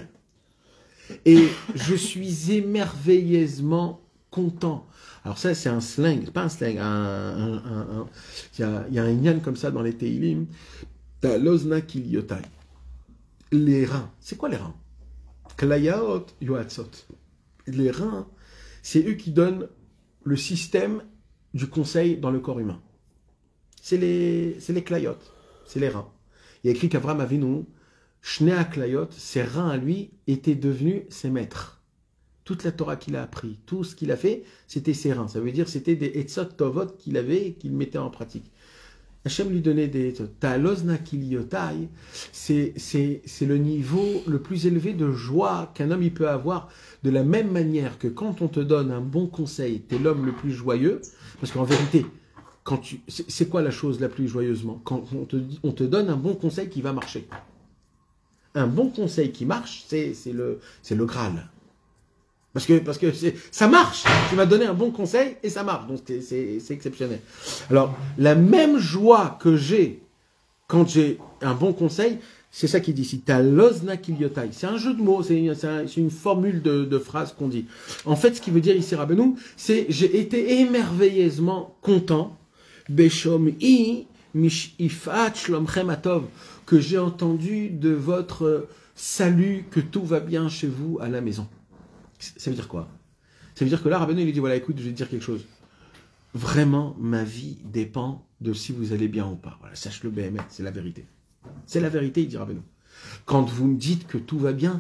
Et je suis émerveilleusement content. Alors ça, c'est un slang, c'est pas un slang, un, un, un, un, il y a, il y a un yan comme ça dans les Teilim. Talozna kiliotai. Les reins. C'est quoi les reins? Klayaot yoatzot. Les reins, c'est eux qui donnent le système du conseil dans le corps humain. C'est les, c'est les klayotes, c'est les reins. Il y a écrit qu'Avram Avinu, Shnea klayot, ses reins à lui étaient devenus ses maîtres. Toute la Torah qu'il a appris, tout ce qu'il a fait, c'était ses reins. Ça veut dire c'était des etzot tovot qu'il avait et qu'il mettait en pratique. Hachem lui donnait des talozna kiliotai, c'est, c'est, c'est le niveau le plus élevé de joie qu'un homme il peut avoir, de la même manière que quand on te donne un bon conseil, tu es l'homme le plus joyeux, parce qu'en vérité, quand tu, c'est, c'est quoi la chose la plus joyeusement? Quand on te, on te donne un bon conseil qui va marcher. Un bon conseil qui marche, c'est, c'est, le, c'est le Graal. Parce que, parce que c'est, ça marche. Tu m'as donné un bon conseil et ça marche. Donc c'est, c'est, c'est exceptionnel. Alors, la même joie que j'ai quand j'ai un bon conseil, c'est ça qu'il dit ici. Ta lozna kiliotai. C'est un jeu de mots, c'est, c'est, un, c'est une formule de, de phrase qu'on dit. En fait, ce qui veut dire ici, Rabbeinu, c'est j'ai été émerveilleusement content. Beshom i mishifat shlomchem atov. Que j'ai entendu de votre salut, que tout va bien chez vous à la maison. Ça veut dire quoi? Ça veut dire que là, Rabbeinu, il lui dit, voilà, écoute, je vais te dire quelque chose. Vraiment, ma vie dépend de si vous allez bien ou pas. Voilà, sache-le, B M R, c'est la vérité. C'est la vérité, il dit Rabbeinu. Quand vous me dites que tout va bien,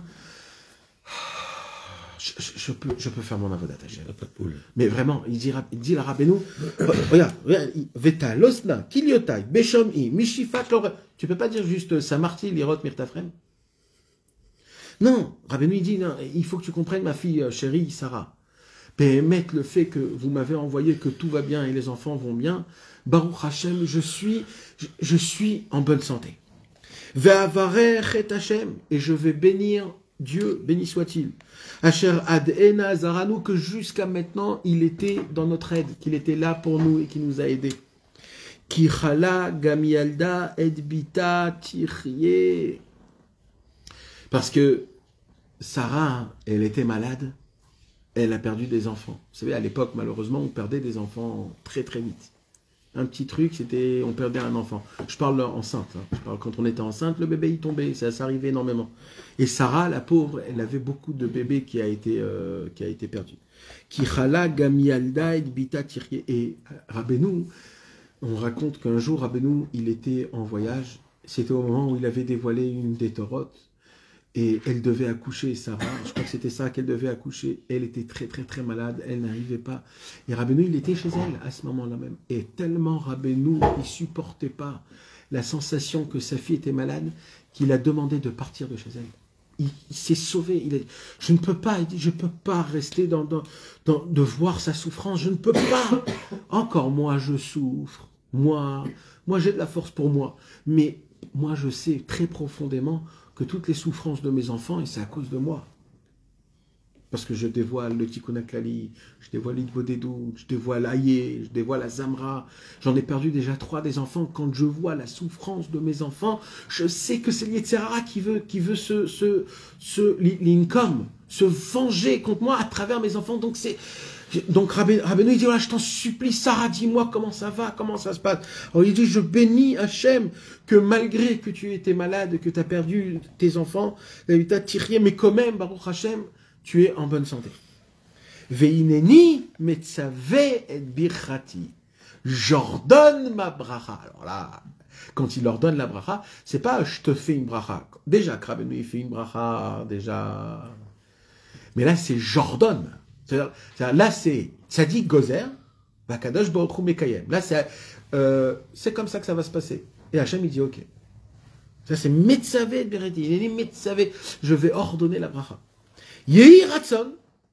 je, je, je, peux, je peux faire mon avodat Hashem. Mais vraiment, il dit, il dit la Rabbeinu, regarde, regarde, Veta, Losna, Kiliotai, Beshom, I, Mishifat, tu peux pas dire juste Samarti, Lirot, Mirtafrem? Non, Rabbeinu il dit, non, il faut que tu comprennes ma fille chérie, Sarah. Mettre le fait que vous m'avez envoyé que tout va bien et les enfants vont bien, Baruch Hashem, je suis, je, je suis en bonne santé. Ve'avarer et Hashem, et je vais bénir Dieu, béni soit-il. Asher ad ena zaranu, que jusqu'à maintenant il était dans notre aide, qu'il était là pour nous et qui nous a aidés. Ki chala gamialda edbita tichye. Parce que Sarah, elle était malade, elle a perdu des enfants. Vous savez, à l'époque, malheureusement, on perdait des enfants très très vite. Un petit truc, c'était, on perdait un enfant. Je parle enceinte. Hein. Je parle quand on était enceinte, le bébé il tombait, ça, ça arrivait énormément. Et Sarah, la pauvre, elle avait beaucoup de bébés qui a été euh, qui a été perdu. Kichala gamialda et bita tirye. Et Rabbeinu, on raconte qu'un jour Rabbeinu, il était en voyage. C'était au moment où il avait dévoilé une des Torotes. et elle devait accoucher, Sarah, je crois que c'était ça qu'elle devait accoucher, elle était très très très malade, elle n'arrivait pas, et Rabbeinu il était chez elle à ce moment-là même, et tellement Rabbeinu il supportait pas la sensation que sa fille était malade, qu'il a demandé de partir de chez elle. Il, il s'est sauvé, il a dit, je ne peux pas, il dit, je peux pas rester dans, dans, dans, de voir sa souffrance, je ne peux pas, encore moi je souffre, moi, moi j'ai de la force pour moi, mais moi je sais très profondément que toutes les souffrances de mes enfants, et c'est à cause de moi. Parce que je dévoile le Tikkun HaKlali, je dévoile l'Idbodedut, je dévoile Aïe, je dévoile la Zamra. J'en ai perdu déjà trois des enfants. Quand je vois la souffrance de mes enfants, je sais que c'est l'Yetzirah qui veut, qui veut se, se, se, l'income, se venger contre moi à travers mes enfants. Donc c'est, donc Rabbeinu il dit, voilà, je t'en supplie, Sarah, dis-moi comment ça va, comment ça se passe. Alors il dit, je bénis Hachem que malgré que tu étais malade, que tu as perdu tes enfants, tu as tiré, mais quand même, Baruch Hachem, tu es en bonne santé. Veineni metzave et birchati. J'ordonne ma bracha. Alors là, quand il ordonne la bracha, c'est pas je te fais une bracha. Déjà, Rabbeinu il fait une bracha, déjà. Mais là, c'est j'ordonne. C'est-à-dire, c'est-à-dire, là, c'est Tzadik Gozer, Vakadosh Baruch Hu Mekayem. Là, c'est, euh, c'est comme ça que ça va se passer. Et Hachem, il dit ok. Ça, c'est Metzave et Beredi. Il dit Metzave, je vais ordonner la bracha. Yehi Ratson,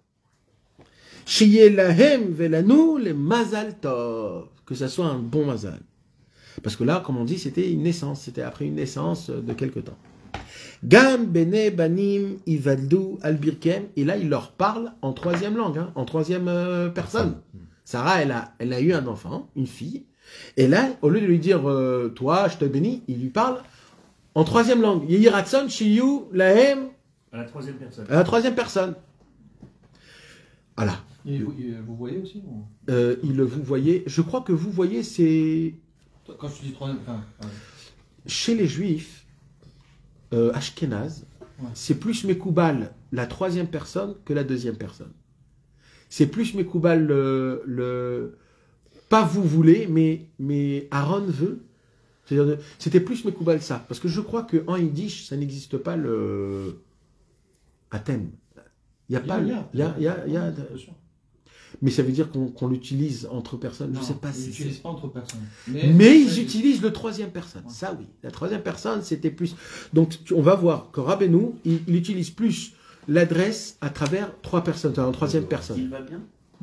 Sheye Lahem Velanu le Mazal Tov. Que ça soit un bon mazal. Parce que là, comme on dit, c'était une naissance. C'était après une naissance de quelque temps. Gam bene banim ivaldu al birkem. Et là, il leur parle en troisième langue, hein, en troisième euh, personne. Sarah, elle a, elle a eu un enfant, une fille. Et là, au lieu de lui dire euh, toi, je te bénis, il lui parle en troisième langue. Yehi Ratson, Shiyu Lahem. À la troisième personne. À la troisième personne. Voilà. Et vous, et vous voyez aussi ou... euh, il vous voyez. Je crois que vous voyez, c'est Quand tu dis troisième. Enfin, ouais. chez les Juifs. Euh, Ashkenaz, Ouais. c'est plus Mekoubal la troisième personne que la deuxième personne. C'est plus Mekoubal le, le... Pas vous voulez, mais, mais Aaron veut. C'est-à-dire, c'était plus Mekoubal ça. Parce que je crois qu'en Yiddish, ça n'existe pas le... à thème. Il n'y a pas... Il Il y y a, a, il y a, il y a, il y a- bien sûr. Mais ça veut dire qu'on qu'on l'utilise entre personnes. Je Non, ne sais pas ils si n'utilisent c'est... pas entre personnes. Mais ils utilisent le troisième personne. Ouais. Ça, oui. La troisième personne, c'était plus... Donc, tu- on va voir que Rabbeinu, il, il utilise plus l'adresse à travers trois personnes, en troisième personne. Il va bien.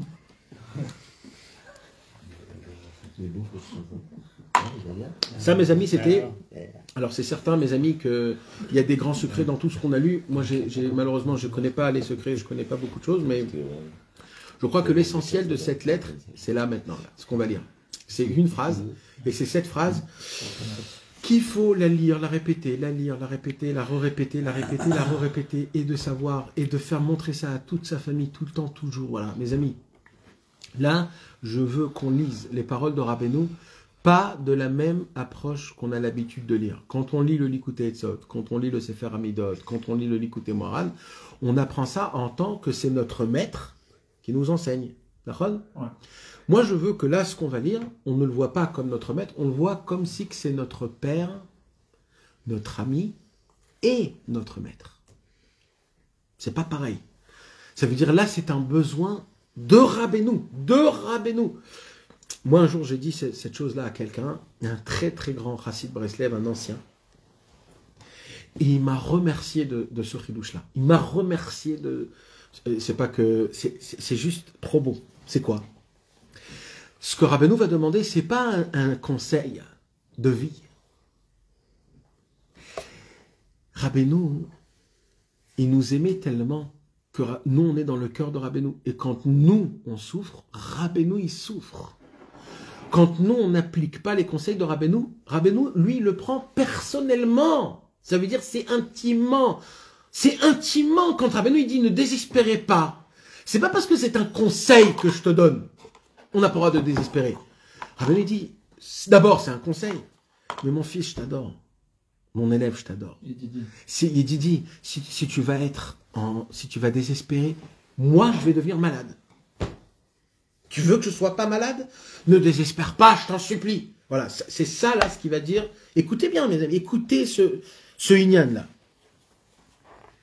Ça, mes amis, c'était... Alors, c'est certain, mes amis, qu'il y a des grands secrets dans tout ce qu'on a lu. Moi, j'ai, j'ai- malheureusement, je ne connais pas les secrets, je ne connais pas beaucoup de choses, mais je crois que l'essentiel de cette lettre, c'est là, maintenant, là, ce qu'on va lire. C'est une phrase, et c'est cette phrase qu'il faut la lire, la répéter, la lire, la répéter, la re-répéter, la répéter, la re-répéter, et de savoir, et de faire montrer ça à toute sa famille, tout le temps, toujours. Voilà, mes amis. Là, je veux qu'on lise les paroles de Rabbeinu, pas de la même approche qu'on a l'habitude de lire. Quand on lit le Likutei Etzot, quand on lit le Sefer Amidot, quand on lit le Likutei Moharan, on apprend ça en tant que c'est notre maître qui nous enseigne. D'accord ? Ouais. Moi, je veux que là, ce qu'on va lire, on ne le voit pas comme notre maître, on le voit comme si que c'est notre père, notre ami et notre maître. C'est pas pareil. Ça veut dire là, c'est un besoin de Rabbeinu, de Rabbeinu. Moi, un jour, j'ai dit cette cette chose-là à quelqu'un, un très très grand Chassid Breslev, un ancien, et il m'a remercié de, de ce chidouche-là. Il m'a remercié de... C'est pas que... C'est c'est- c'est juste trop beau. C'est quoi ? Ce que Rabbeinu va demander, c'est pas un, un conseil de vie. Rabbeinu, il nous aimait tellement que Ra- nous, on est dans le cœur de Rabbeinu. Et quand nous, on souffre, Rabbeinu, il souffre. Quand nous, on n'applique pas les conseils de Rabbeinu, Rabbeinu, lui, il le prend personnellement. Ça veut dire c'est intimement. C'est intimement. Quand Rabbeinu, il dit ne désespérez pas. C'est pas parce que c'est un conseil que je te donne. On n'a pas le droit de désespérer. Rabbeinu, il dit d'abord, c'est un conseil. Mais mon fils, je t'adore. Mon élève, je t'adore. Et Didi. Si, il dit, dit si, si tu vas être en, si tu vas désespérer, moi, je vais devenir malade. Tu veux que je sois pas malade? Ne désespère pas, je t'en supplie. Voilà, c'est ça là ce qu'il va dire. Écoutez bien, mes amis, écoutez ce, ce Inyan là.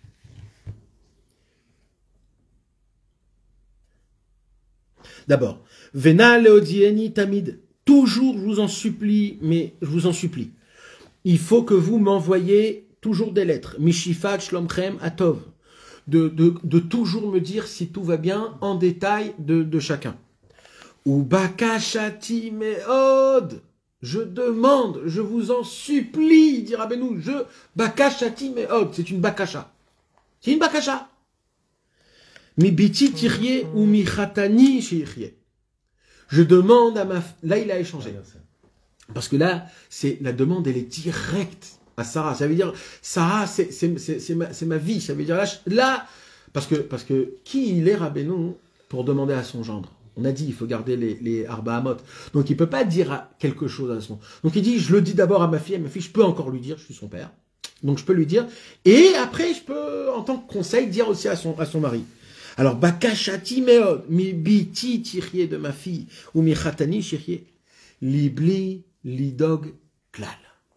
D'abord, Vena leodieni tamid. Toujours, je vous en supplie, mais je vous en supplie. Il faut que vous m'envoyiez toujours des lettres. Mishifat shlomchem atov. De, de, de toujours me dire si tout va bien en détail de, de chacun. Ou bakashati meod. Je demande, je vous en supplie, dit Rabbeinu. Je bakashati meod. C'est une bakasha. C'est une bakasha. Mi biti tirye ou mi chatani shirye. Je demande à ma... Là, il a échangé. Parce que là, c'est la demande, elle est directe à Sarah. Ça veut dire, Sarah, c'est, c'est, c'est, c'est, ma, c'est ma vie. Ça veut dire, là, là parce, que, parce que qui il est, Rabbeinu, pour demander à son gendre? On a dit, il faut garder les, les Arba Hamot. Donc, il ne peut pas dire quelque chose à son... Donc, il dit, je le dis d'abord à ma fille. À ma fille, je peux encore lui dire, je suis son père. Donc, je peux lui dire. Et après, je peux, en tant que conseil, dire aussi à son, à son mari. Alors, bakashati meod, mi biti tirye de ma fille, ou mi chatani shirye, libli lidog klal.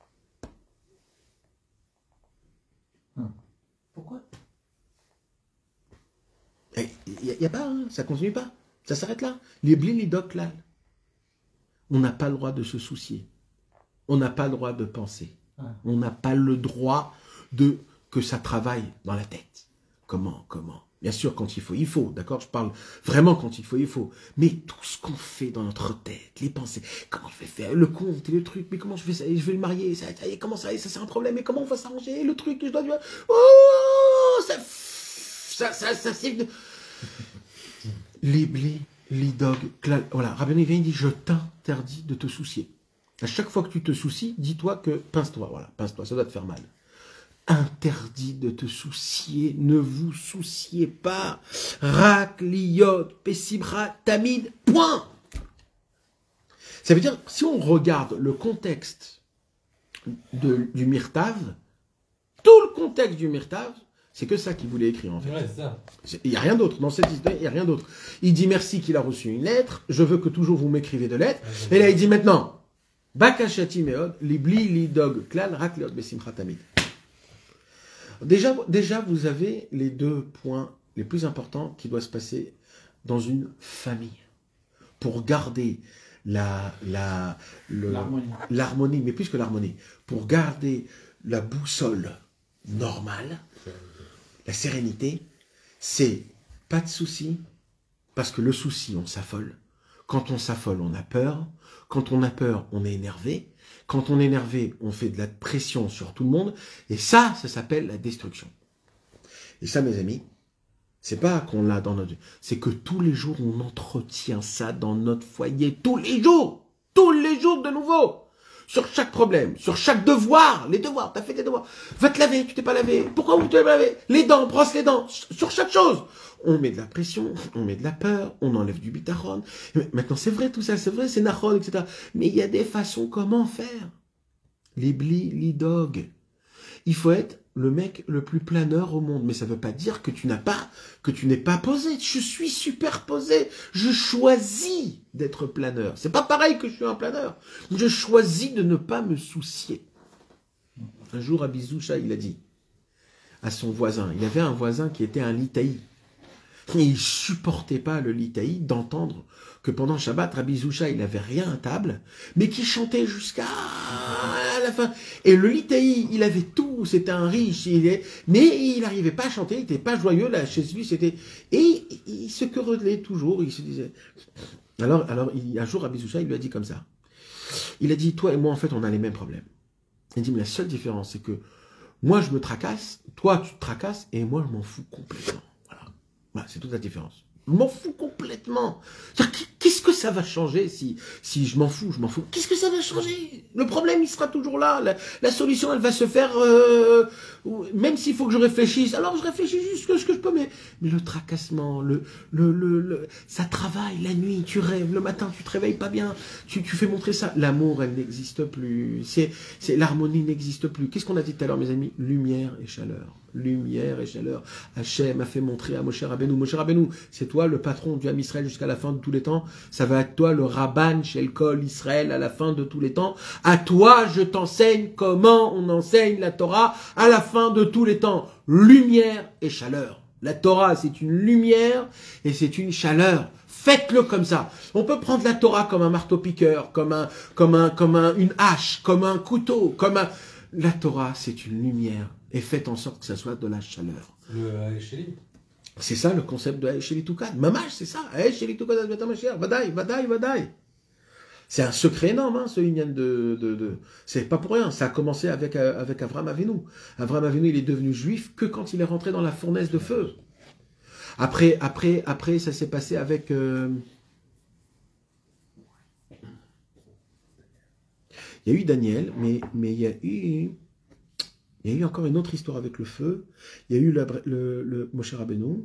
Pourquoi? Il n'y a, y a pas, hein, ça continue pas. Ça s'arrête là. Libli lidog klal. On n'a pas le droit de se soucier. On n'a pas le droit de penser. On n'a pas le droit de que ça travaille dans la tête. Comment, comment? Bien sûr, quand il faut, il faut, d'accord? Je parle vraiment quand il faut, il faut. Mais tout ce qu'on fait dans notre tête, les pensées, comment je vais faire, le compte et le truc, mais comment je fais ça, je vais le marier, ça, ça, comment ça, ça c'est un problème, mais comment on va s'arranger, le truc que je dois dire, oh, ça, ça, ça, ça, c'est... Les blés, les dogs, voilà, Rabbeinu vient, il dit, je t'interdis de te soucier. À chaque fois que tu te soucies, dis-toi que, pince-toi, voilà, pince-toi, ça doit te faire mal. Interdit de te soucier, ne vous souciez pas. Rak, liot, pesibra, tamid, point. Ça veut dire, si on regarde le contexte de, du Mirtav, tout le contexte du Mirtav, c'est que ça qu'il voulait écrire en fait. Ouais, c'est ça. Il n'y a rien d'autre. Dans cette histoire, il n'y a rien d'autre. Il dit merci qu'il a reçu une lettre, je veux que toujours vous m'écrivez de lettres. Et là, il dit maintenant, bakashati meod, libli, lidog, klal, rak, liot, besimcha, tamid. Déjà, déjà, vous avez les deux points les plus importants qui doivent se passer dans une famille pour garder la, la, le, L'harmonie. l'harmonie, mais plus que l'harmonie, pour garder la boussole normale, la sérénité, c'est pas de souci, parce que le souci, on s'affole. Quand on s'affole, on a peur. Quand on a peur, on est énervé. Quand on est énervé, on fait de la pression sur tout le monde. Et ça, ça s'appelle la destruction. Et ça, mes amis, c'est pas qu'on l'a dans notre... C'est que tous les jours, on entretient ça dans notre foyer. Tous les jours. Tous les jours de nouveau. Sur chaque problème. Sur chaque devoir. Les devoirs. T'as fait tes devoirs. Va te laver. Tu t'es pas lavé. Pourquoi vous t'es pas lavé? Les dents. Brosse les dents. Sur chaque chose. On met de la pression, on met de la peur, on enlève du bitaron. Maintenant, c'est vrai tout ça, c'est vrai, c'est nachon, et cetera. Mais il y a des façons comment faire. Libli, lidog. Il faut être le mec le plus planeur au monde. Mais ça ne veut pas dire que tu n'as pas, que tu n'es pas posé. Je suis super posé. Je choisis d'être planeur. C'est pas pareil que je suis un planeur. Je choisis de ne pas me soucier. Un jour, Rabbi Zoucha, il a dit à son voisin, il avait un voisin qui était un litaï. Et il ne supportait pas le litaï d'entendre que pendant Shabbat, Rabbi Zoucha, il n'avait rien à table, mais qui chantait jusqu'à la fin. Et le litaï, il avait tout, c'était un riche, il est... mais il n'arrivait pas à chanter, il n'était pas joyeux, là, chez lui, c'était... Et il se querellait toujours, il se disait... Alors, alors il, un jour, Rabbi Zoucha, il lui a dit comme ça. Il a dit, toi et moi, en fait, on a les mêmes problèmes. Il dit, mais la seule différence, c'est que moi, je me tracasse, toi, tu te tracasses, et moi, je m'en fous complètement. Voilà, c'est toute la différence. Je m'en fous complètement. Qu'est-ce que ça va changer si, si je m'en fous, je m'en fous. Qu'est-ce que ça va changer? Le problème, il sera toujours là. La, la solution, elle va se faire, euh, même s'il faut que je réfléchisse. Alors, je réfléchis juste ce que je peux, mais, mais le tracassement, le, le, le, le, ça travaille la nuit, tu rêves, le matin, tu te réveilles pas bien, tu, tu fais montrer ça. L'amour, elle n'existe plus. C'est, c'est, l'harmonie n'existe plus. Qu'est-ce qu'on a dit tout à l'heure, mes amis? Lumière et chaleur. Lumière et chaleur. Hachem a fait montrer à Moshe Rabbeinu. Moshe Rabbeinu, c'est toi le patron du Ham Israël jusqu'à la fin de tous les temps. Ça va être toi le Rabban Shel Kol Israël à la fin de tous les temps. À toi, je t'enseigne comment on enseigne la Torah à la fin de tous les temps. Lumière et chaleur. La Torah, c'est une lumière et c'est une chaleur. Faites-le comme ça. On peut prendre la Torah comme un marteau-piqueur, comme un, comme un, comme un, une hache, comme un couteau, comme un... La Torah, c'est une lumière. Et faites en sorte que ça soit de la chaleur. Le Sheli. C'est ça le concept de Sheli Tukad. Mamash, c'est ça. Sheli Tukad, Vadaï, Vadaï, Vadaï. C'est un secret énorme, hein, ce Inyan de, de, de... C'est pas pour rien. Ça a commencé avec, avec Avraham Avinu. Avraham Avinu, il est devenu juif que quand il est rentré dans la fournaise de feu. Après, après, après, ça s'est passé avec... Euh... Il y a eu Daniel, mais, mais il y a eu... Il y a eu encore une autre histoire avec le feu. Il y a eu le, le, le Moshe Rabbeinu.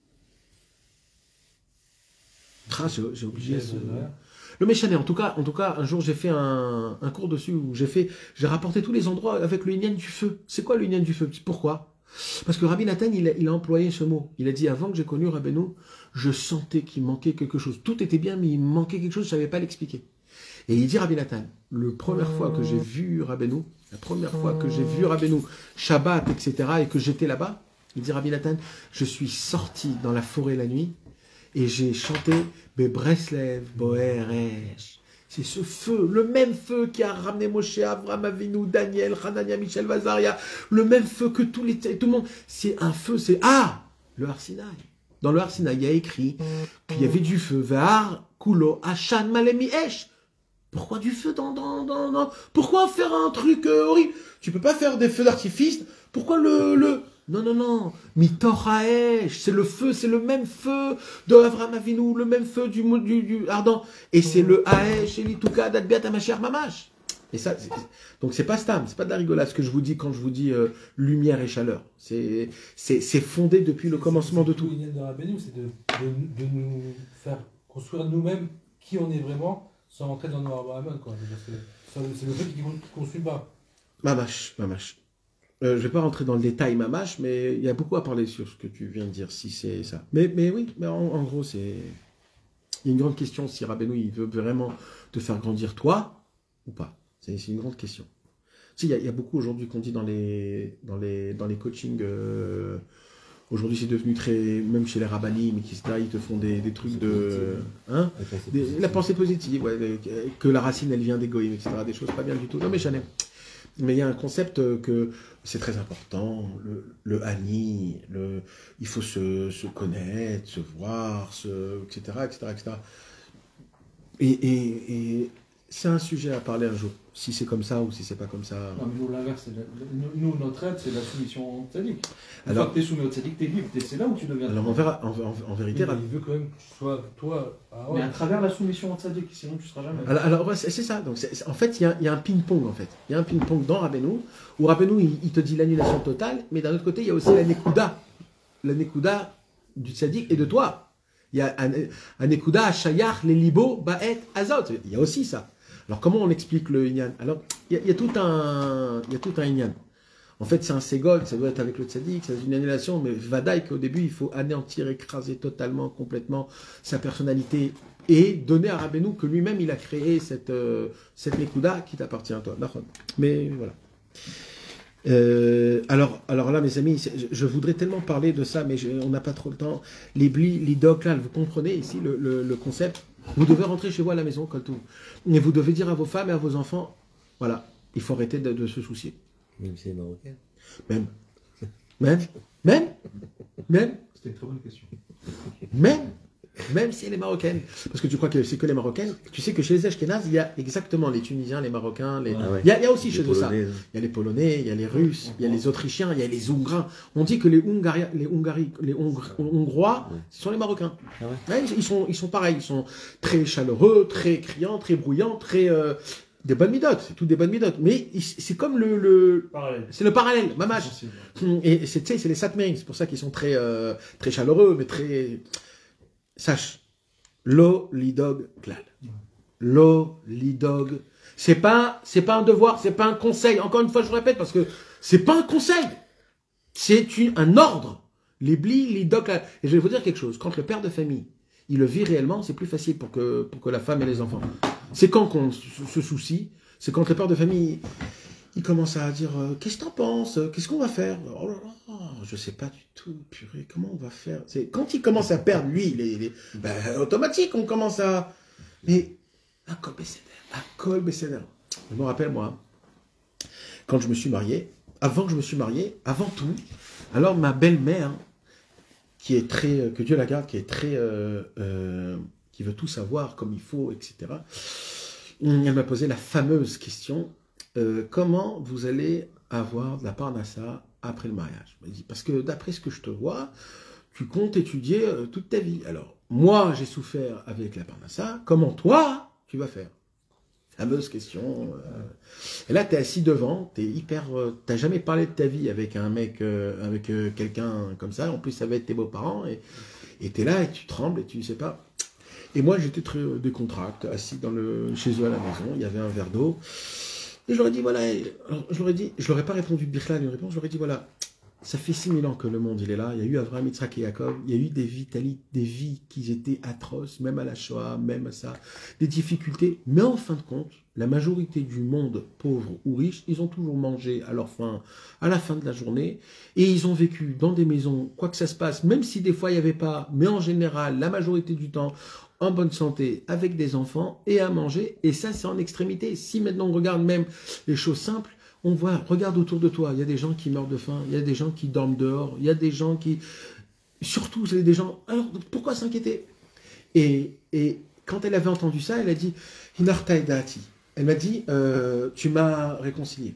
Ah, j'ai oublié ce... Le Méchané, en tout cas, en tout cas, un jour j'ai fait un, un cours dessus où j'ai fait, j'ai rapporté tous les endroits avec le Inyan du feu. C'est quoi le Inyan du feu? Pourquoi? Parce que Rabbi Nathan, il a, il a employé ce mot. Il a dit, avant que j'ai connu Rabbeinu, je sentais qu'il manquait quelque chose. Tout était bien, mais il manquait quelque chose, je ne savais pas l'expliquer. Et il dit, Rabbi Nathan, la première fois que j'ai vu Rabbeinu, la première fois que j'ai vu Rabbeinu, Shabbat, et cetera, et que j'étais là-bas, il dit, Rabbi Nathan, je suis sorti dans la forêt la nuit, et j'ai chanté Bebreslev, Boeresh. C'est ce feu, le même feu qui a ramené Moshe, Avraham Avinu, Daniel, Hanania, Michel, Vazaria, le même feu que tous les, tout le monde. C'est un feu, c'est ah, le Har Sinaï. Dans le Har Sinaï, il y a écrit qu'il y avait du feu. Vehar, Kulo, Ashan, Malemi, Esh. Pourquoi du feu dans, dans, dans, dans Pourquoi faire un truc euh, horrible? Tu peux pas faire des feux d'artifice. Pourquoi le, le... Non, non, non. Mitor Haesh, c'est le feu, c'est le même feu de Avraham Avinu, le même feu du, du, du ardent. Et c'est le Haesh, et l'Ituka, d'Adbiat Amacher Mamash. Et ça, c'est, donc c'est pas stam, c'est pas de la rigolade ce que je vous dis quand je vous dis euh, lumière et chaleur. C'est, c'est, c'est fondé depuis le commencement de tout. L'idée de Rabbeinu, c'est de, de, de nous faire construire nous-mêmes qui on est vraiment sans rentrer dans nos Abraham, quoi. C'est, c'est le fait qui ne construit pas. Mamash, mamash. Euh, je ne vais pas rentrer dans le détail, Mamash, mais il y a beaucoup à parler sur ce que tu viens de dire, si c'est ça. Mais, mais oui, mais en, en gros, c'est... Il y a une grande question, si Rabbeinu, il veut vraiment te faire grandir toi, ou pas. C'est, c'est une grande question. Si, il y a, il y a beaucoup aujourd'hui qu'on dit dans les, dans les, dans les coachings... Euh, aujourd'hui, c'est devenu très... Même chez les rabbinim, et cetera, ils te font des, des trucs de... Hein, des, la pensée positive, ouais, que la racine, elle vient des goïms, et cetera. Des choses pas bien du tout. Non, mais Chanel... Mais il y a un concept que c'est très important, le, le Hani, le, il faut se, se connaître, se voir, se, et cetera, et cetera, et cetera. Et, et, et c'est un sujet à parler un jour, si c'est comme ça ou si c'est pas comme ça. Non, mais nous, l'inverse, c'est la, nous, notre aide, c'est la soumission tzaddik. Une fois que tu es soumis au tzaddik, tu es libre, c'est là où tu deviens. Alors on verra, en, en, en vérité... Oui, il veut quand même que tu sois, toi... Ah ouais. Mais à travers la soumission au tzaddik, sinon tu ne seras jamais... Alors, alors ouais, c'est, c'est ça, donc c'est, c'est, en fait, il y, y a un ping-pong, en fait. Il y a un ping-pong dans Rabbeinu, où Rabbeinu, il, il te dit l'annulation totale, mais d'un autre côté, il y a aussi la nekuda, la nekuda du tzaddik et de toi. Il y a un, un nekuda à shayach, les libo, ba'et, azot. Il y a aussi ça. Alors, comment on explique le Inyan? Alors, il y, y a tout un, il y a tout un Inyan. En fait, c'est un ségol, ça doit être avec le tzaddik, c'est une annulation, mais vadaï qu'au début, il faut anéantir, écraser totalement, complètement sa personnalité et donner à Rabbeinu que lui-même, il a créé cette, euh, cette nekuda qui t'appartient à toi. Mais voilà. Euh, alors, alors là, mes amis, je, je voudrais tellement parler de ça, mais je, on n'a pas trop le temps. Les blis, les docs, là, vous comprenez ici le, le, le concept? Vous devez rentrer chez vous à la maison, comme tout. Et vous devez dire à vos femmes et à vos enfants, voilà, il faut arrêter de, de se soucier. Même si c'est marocain. Même. Même. Même. Même. C'était une très bonne question. Même. Même si elle est marocaine. Parce que tu crois que c'est que les marocaines. Tu sais que chez les Ashkénazes, il y a exactement les Tunisiens, les Marocains. Les... Ah ouais. il, y a, il y a aussi Les chez eux ça. Il y a les Polonais, il y a les Russes, il y a les Autrichiens, il y a les Hongrois. On dit que les, Hongaria, les, Hongari, les Hongr- Hongrois, Ouais. ce sont les Marocains. Ah ouais. Ouais, ils, sont, ils sont pareils. Ils sont très chaleureux, très criants, très bruyants, très... Euh, des bonnes midotes. C'est tout des bonnes midotes. Mais c'est comme le... le... Parallèle. C'est le parallèle, mamash. Sensible. Et c'est, tu sais, c'est les Satmérines. C'est pour ça qu'ils sont très, euh, très chaleureux, mais très... Sache. Lo lidog klal. Lo lidog. C'est pas, c'est pas un devoir, c'est pas un conseil. Encore une fois, je vous répète, parce que c'est pas un conseil. C'est une, un ordre. Les blis, lidog klal. Et je vais vous dire quelque chose. Quand le père de famille, il le vit réellement, c'est plus facile pour que, pour que la femme et les enfants. C'est quand qu'on se, se soucie, c'est quand le père de famille, il commence à dire, euh, qu'est-ce que t'en penses? Qu'est-ce qu'on va faire? Oh là là. je sais pas du tout, purée, comment on va faire? C'est quand il commence à perdre, lui, il est, il est ben, automatique, on commence à... Mais, à Kol Besséder, à Kol Besséder. Je me rappelle, moi, quand je me suis marié, avant que je me suis marié, avant tout, alors ma belle-mère, qui est très, que Dieu la garde, qui est très, euh, euh, qui veut tout savoir comme il faut, et cetera, elle m'a posé la fameuse question, euh, comment vous allez avoir de la parnassa après le mariage? Elle m'a dit, parce que d'après ce que je te vois, tu comptes étudier euh, toute ta vie. Alors, moi, j'ai souffert avec la parnassa, comment toi, tu vas faire? Fameuse question. Euh... Et là, tu es assis devant, tu es hyper... Euh, tu n'as jamais parlé de ta vie avec un mec, euh, avec euh, quelqu'un comme ça, en plus ça va être tes beaux-parents, et tu es là et tu trembles et tu ne sais pas. Et moi, j'étais très euh, décontracté, assis dans le, chez eux à la maison, il y avait un verre d'eau. Et je leur ai dit, voilà, et, alors, je leur ai dit, je leur ai pas répondu Birlan une réponse, je leur ai dit, voilà, ça fait six mille ans que le monde il est là, il y a eu Abraham, Yitzhak et Yaakov, il y a eu des vies, des vies qui étaient atroces, même à la Shoah, même à ça, des difficultés, mais en fin de compte, la majorité du monde, pauvre ou riche, ils ont toujours mangé à leur faim, à la fin de la journée, et ils ont vécu dans des maisons, quoi que ça se passe, même si des fois il n'y avait pas, mais en général, la majorité du temps, en bonne santé, avec des enfants, et à manger, et ça c'est en extrémité. Si maintenant on regarde même les choses simples, on voit, regarde autour de toi, il y a des gens qui meurent de faim, il y a des gens qui dorment dehors, il y a des gens qui... Surtout, c'est des gens... Alors, pourquoi s'inquiéter? et, et quand elle avait entendu ça, elle a dit, Hinartaïdati. Elle m'a dit, euh, tu m'as réconcilié.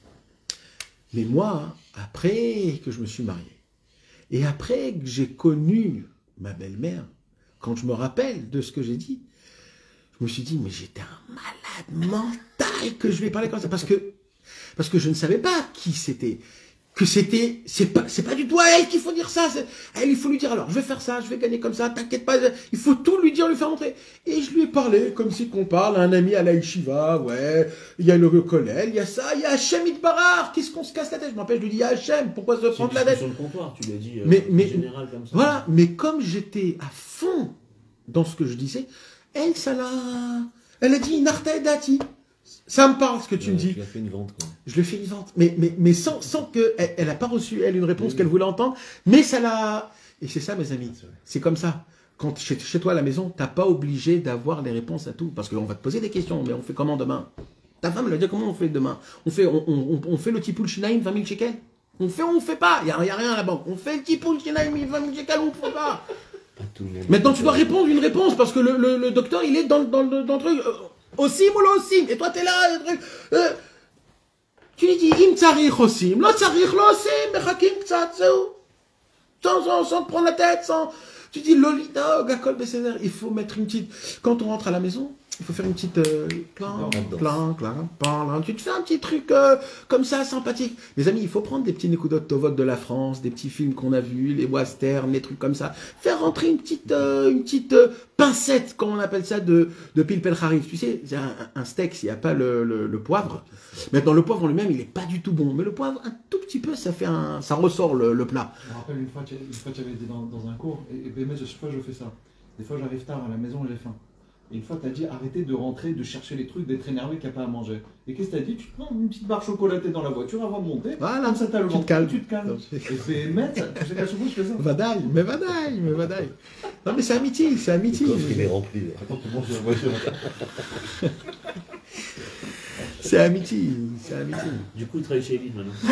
Mais moi, après que je me suis marié, et après que j'ai connu ma belle-mère, quand je me rappelle de ce que j'ai dit, je me suis dit, mais j'étais un malade mental que je vais parler comme ça, parce que Parce que je ne savais pas qui c'était. Que c'était, c'est pas, c'est pas du tout à elle qu'il faut dire ça. À elle, il faut lui dire, alors, je vais faire ça, je vais gagner comme ça, t'inquiète pas. Il faut tout lui dire, lui faire entrer. Et je lui ai parlé, comme si qu'on parle à un ami à la yeshiva, ouais, il y a le Kollel, il y a ça, il y a Hachem Itbarar, qu'est-ce qu'on se casse la tête? Je m'appelle, je lui dis, Hachem, pourquoi se prendre la tête? Sur le comptoir, tu lui as dit, euh, mais, mais, général comme ça. Voilà, mais comme j'étais à fond dans ce que je disais, elle, ça l'a, elle a dit, Narta Dati. Ça me parle ce que tu Ouais, me dis. Tu as fait une vente, quoi. Je lui fais une vente, mais, mais, mais sans, sans que elle, elle a pas reçu elle une réponse Oui. qu'elle voulait entendre, mais ça l'a. Et c'est ça, mes amis. C'est vrai. C'est comme ça. Quand chez, chez toi à la maison, t'as pas obligé d'avoir les réponses à tout, parce qu'on va te poser des questions. Mais on fait comment demain? Ta femme elle a dit comment on fait demain? On fait, on, on, on fait le tipoul shinaim vingt mille shekels? On fait ou on fait pas? Il y a, y a rien à la banque. On fait le tipoul shinaim vingt mille shekels ou on fait pas? Pas tout le monde. Maintenant, tu dois répondre une réponse parce que le, le, le docteur, il est dans, dans, dans, dans le truc. Euh, Osim ou lo osim? Et toi, t'es là. Euh, tu lui dis, im tsarich osim, lo tsarich lo osim, mechakim ktsat, zeu. Sans, sans, sans te prendre la tête, sans. Tu dis, lolidog, akol besséder. Il faut mettre une petite. Quand on rentre à la maison, il faut faire une petite. Euh, clan, clan, clan, clan. Tu te fais un petit truc euh, comme ça, sympathique. Les amis, il faut prendre des petits Nekudot Tovot de la France, des petits films qu'on a vus, les westerns, les trucs comme ça. Faire rentrer une petite, euh, une petite euh, pincette, comme on appelle ça, de, de pilpel harif. Tu sais, c'est un, un steak, s'il n'y a pas le, le, le poivre. Maintenant, le poivre en lui-même, il n'est pas du tout bon. Mais le poivre, un tout petit peu, ça fait un, ça ressort le, le plat. Je me rappelle une fois, tu une fois tu avais été dans, dans un cours, et, et B M S, chaque fois je fais ça. Des fois j'arrive tard à la maison et j'ai faim. Et une fois tu as dit arrêtez de rentrer, de chercher les trucs, d'être énervé qu'il n'y a pas à manger. Et qu'est-ce que tu as dit? Tu te prends une petite barre chocolatée dans la voiture avant de monter, Voilà, comme ça t'as le tu te ventre, calmes. tu te calmes. Et B M S, tu sais qu'à chaque fois je fais ça. Vadaï, mais vadaï, mais vadaï. Non, mais c'est amitié, c'est Le amitié. coffre, il est rempli. Raconte-moi sur la voiture. C'est amitié, c'est amitié. Du coup, il travaille chez Elite maintenant.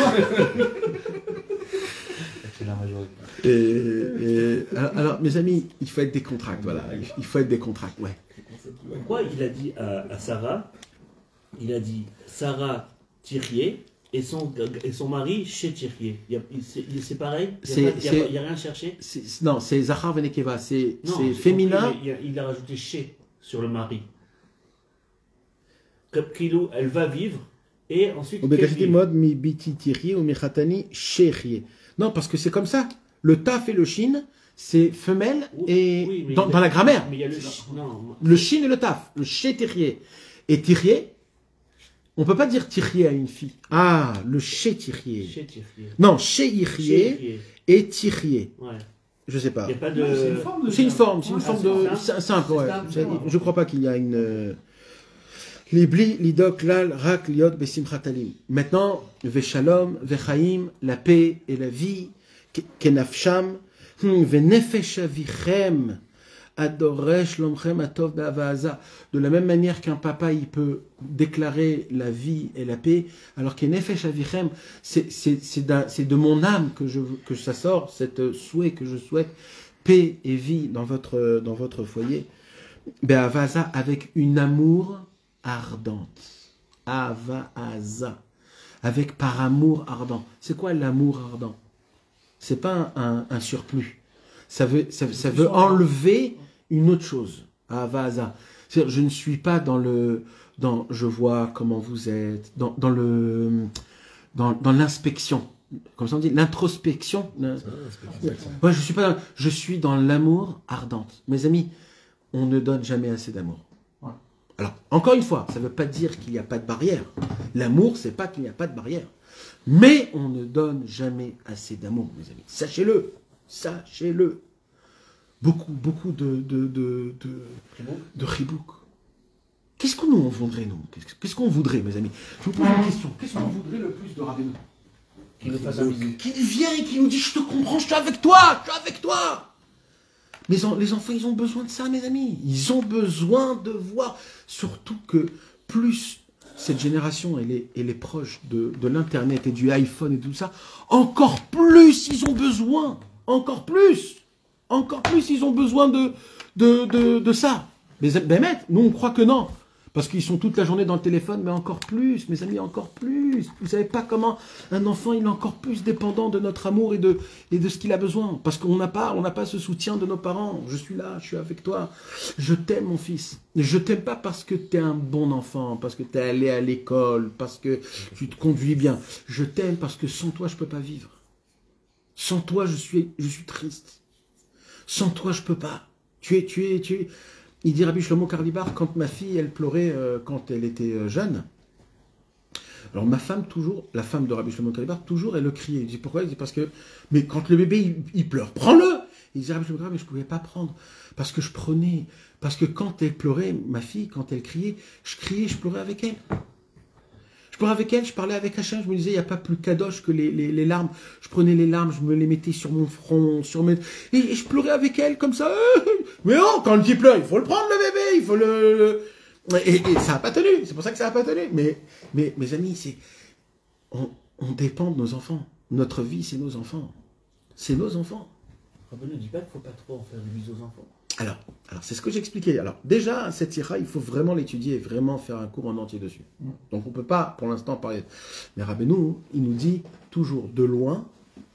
C'est la majorité. Et, et, alors, alors, mes amis, il faut être décontracté, voilà. Il, il faut être décontracté, ouais. Pourquoi il a dit à, à Sarah, il a dit Sarah Thirier et son, et son mari chez Thirier. Il y a- il- C'est c'est pareil? Il n'y a, C'est- pas- il y a c'est- pas- il y a rien cherché? C'est- Non, c'est Zahar Venekeva, c'est Non, c'est j'ai féminin. compris, mais il, a, il a rajouté chez sur le mari. Comme Kilo, elle va vivre et ensuite. Ou qu'elle Bekashti vive. mode mi biti tirier ou mi khatani sherier. Non, parce que c'est comme ça. Le taf et le shin, c'est femelle Oui, et oui, mais dans, il a- dans la grammaire. Mais il y a le. ch- Non, Le shin et le taf, le chez tirier. Et tirier, on peut pas dire tirier à une fille. Ah, le chez tirier. chez Thirier. Non, chez Chez irier Thirier. et tirier. Ouais. Je sais pas. Il n'y a pas de. Non, c'est une forme de C'est une chien. forme, c'est une Ouais, forme c'est de simple. c'est simple, ouais. C'est C'est- simple. Je crois pas qu'il y a une euh, Libli, lidok, lal, rak, liot, besimchat alim. Maintenant, veshalom, vechaim, la paix et la vie kenafsham venefesh avichem adoresh lomchem atov be'avaza. De la même manière qu'un papa, il peut déclarer la vie et la paix, alors kenefesh avichem, c'est c'est c'est d'un- c'est de mon âme que je que ça sort, cette souhait que je souhaite paix et vie dans votre dans votre foyer. Be'avaza, avec une amour ardente. Avaza, avec par amour ardent. C'est quoi l'amour ardent? C'est pas un, un, un surplus. Ça veut, ça, ça veut enlever une autre chose. Avaza. C'est-à-dire, je ne suis pas dans le, dans, je vois comment vous êtes, dans, dans le, dans, dans l'inspection. Comme ça on dit, l'introspection. Ouais, je suis pas, dans- je suis dans l'amour ardente. Mes amis, on ne donne jamais assez d'amour. Ouais. Alors, encore une fois, ça ne veut pas dire qu'il n'y a pas de barrière. L'amour, c'est pas qu'il n'y a pas de barrière. Mais on ne donne jamais assez d'amour, mes amis. Sachez-le. Sachez-le. Beaucoup, beaucoup de, de, de, de, de ribouk. Qu'est-ce qu'on nous voudrait, nous? Qu'est-ce qu'est-ce qu'on voudrait, mes amis? Je vous pose une question. Qu'est-ce qu'on voudrait le plus de Rabbeinu? Qu'il nous fasse un bisou. Qu'il vient et qu'il nous dit, je te comprends, je suis avec toi, je suis avec toi. Mais en- les enfants, ils ont besoin de ça, mes amis. Ils ont besoin de voir. Surtout que plus cette génération, elle est, elle est proche de, de l'Internet et du iPhone et tout ça, encore plus ils ont besoin. Encore plus. Encore plus ils ont besoin de, de, de, de ça. Mais ben, mec, nous, on croit que non. Parce qu'ils sont toute la journée dans le téléphone, mais encore plus, mes amis, encore plus. Vous savez pas comment un enfant, il est encore plus dépendant de notre amour et de, et de ce qu'il a besoin. Parce qu'on n'a pas, on n'a pas ce soutien de nos parents. Je suis là, je suis avec toi. Je t'aime, mon fils. Et je t'aime pas parce que tu es un bon enfant, parce que tu es allé à l'école, parce que tu te conduis bien. Je t'aime parce que sans toi, je peux pas vivre. Sans toi, je suis, je suis triste. Sans toi, je peux pas. Tu es, tu es, tu es. Il dit Rabbi Shlomo Karlibar, quand ma fille, elle pleurait euh, quand elle était euh, jeune. Alors ma femme, toujours, la femme de Rabbi Shlomo Karlibar, toujours, elle le criait. Il dit pourquoi? Il dit parce que, mais quand le bébé, il, il pleure, prends-le. Il dit Rabbi Shlomo Karlibar, mais je pouvais pas prendre. Parce que je prenais, parce que quand elle pleurait, ma fille, quand elle criait, je criais, je pleurais avec elle. Je pleurais avec elle, je parlais avec Hachem, je me disais, il n'y a pas plus kadosh que les, les, les larmes. Je prenais les larmes, je me les mettais sur mon front, sur mes... Et, et je pleurais avec elle comme ça. Mais non, quand le petit pleure, il faut le prendre, le bébé, il faut le... le... Et, et ça n'a pas tenu, c'est pour ça que ça n'a pas tenu. Mais, mais mes amis, c'est... On, on dépend de nos enfants. Notre vie, c'est nos enfants. C'est nos enfants. Rabbi ne dit pas qu'il ne faut pas trop en faire du bisou aux enfants. Alors, alors c'est ce que j'expliquais. Alors, déjà, cette ira, il faut vraiment l'étudier et vraiment faire un cours en entier dessus. Donc, on ne peut pas, pour l'instant, parler. Mais Rabbeinu, il nous dit toujours de loin,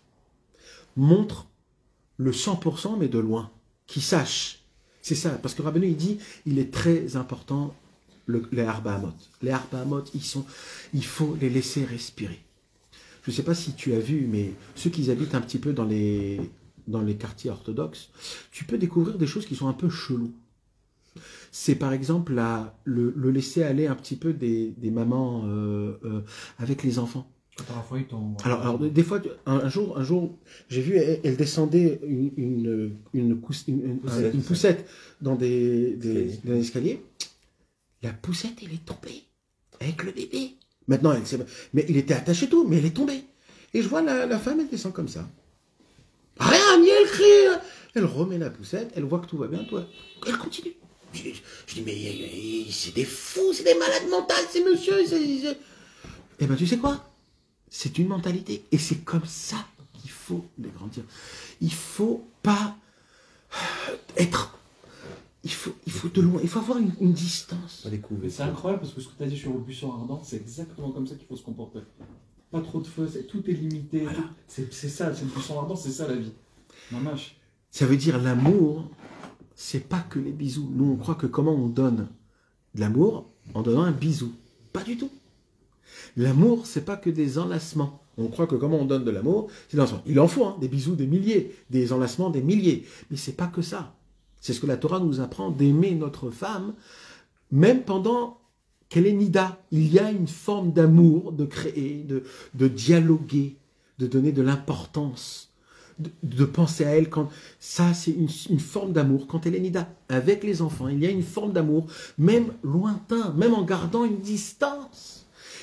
montre le cent pour cent, mais de loin. Qu'il sache. C'est ça. Parce que Rabbeinu, il dit, il est très important, le, les Arba Hamot. Les Arba Hamot, ils sont, il faut les laisser respirer. Je ne sais pas si tu as vu, mais ceux qui habitent un petit peu dans les... dans les quartiers orthodoxes, tu peux découvrir des choses qui sont un peu cheloues. C'est par exemple la, le, le laisser aller un petit peu des, des mamans euh, euh, avec les enfants. Parfois, ils tombent. Alors, alors des fois, un, un jour, un jour, j'ai vu, elle, elle descendait une, une, une, cousse- une, une- Poussette. une poussette dans des, des, Escalier. dans des escaliers. La poussette, elle est tombée avec le bébé. Maintenant, elle s'est... Mais il était attaché tout, mais elle est tombée. Et je vois la, la femme, elle descend comme ça. Rien, ni elle crie. Elle remet la poussette, elle voit que tout va bien, toi. Elle continue. Je, je- je dis, mais euh, c'est des fous, c'est des malades mentales, ces messieurs. c'est- c'est- Eh ben, tu sais quoi? C'est une mentalité. Et c'est comme ça qu'il faut les grandir. Il faut pas être... Il faut, il faut de loin, il faut avoir une, une distance. Pas les coups. Mais c'est incroyable parce que ce que tu as dit sur le buisson ardent, c'est exactement comme ça qu'il faut se comporter. Pas trop de feu, c'est- tout est limité. Voilà. tout- C'est c'est ça, c'est le buisson ardent, c'est ça la vie. Mamache. Ça veut dire l'amour, c'est pas que les bisous. Nous, on croit que comment on donne de l'amour en donnant un bisou. Pas du tout. L'amour, c'est pas que des enlacements. On croit que comment on donne de l'amour, c'est des enlacements. Il en faut, hein, des bisous, des milliers, des enlacements, des milliers. Mais c'est pas que ça. C'est ce que la Torah nous apprend, d'aimer notre femme, même pendant qu'elle est nida. Il y a une forme d'amour, de créer, de, de dialoguer, de donner de l'importance, de, de penser à elle quand... Ça, c'est une, une forme d'amour quand elle est nida. Avec les enfants, il y a une forme d'amour, même lointain, même en gardant une distance.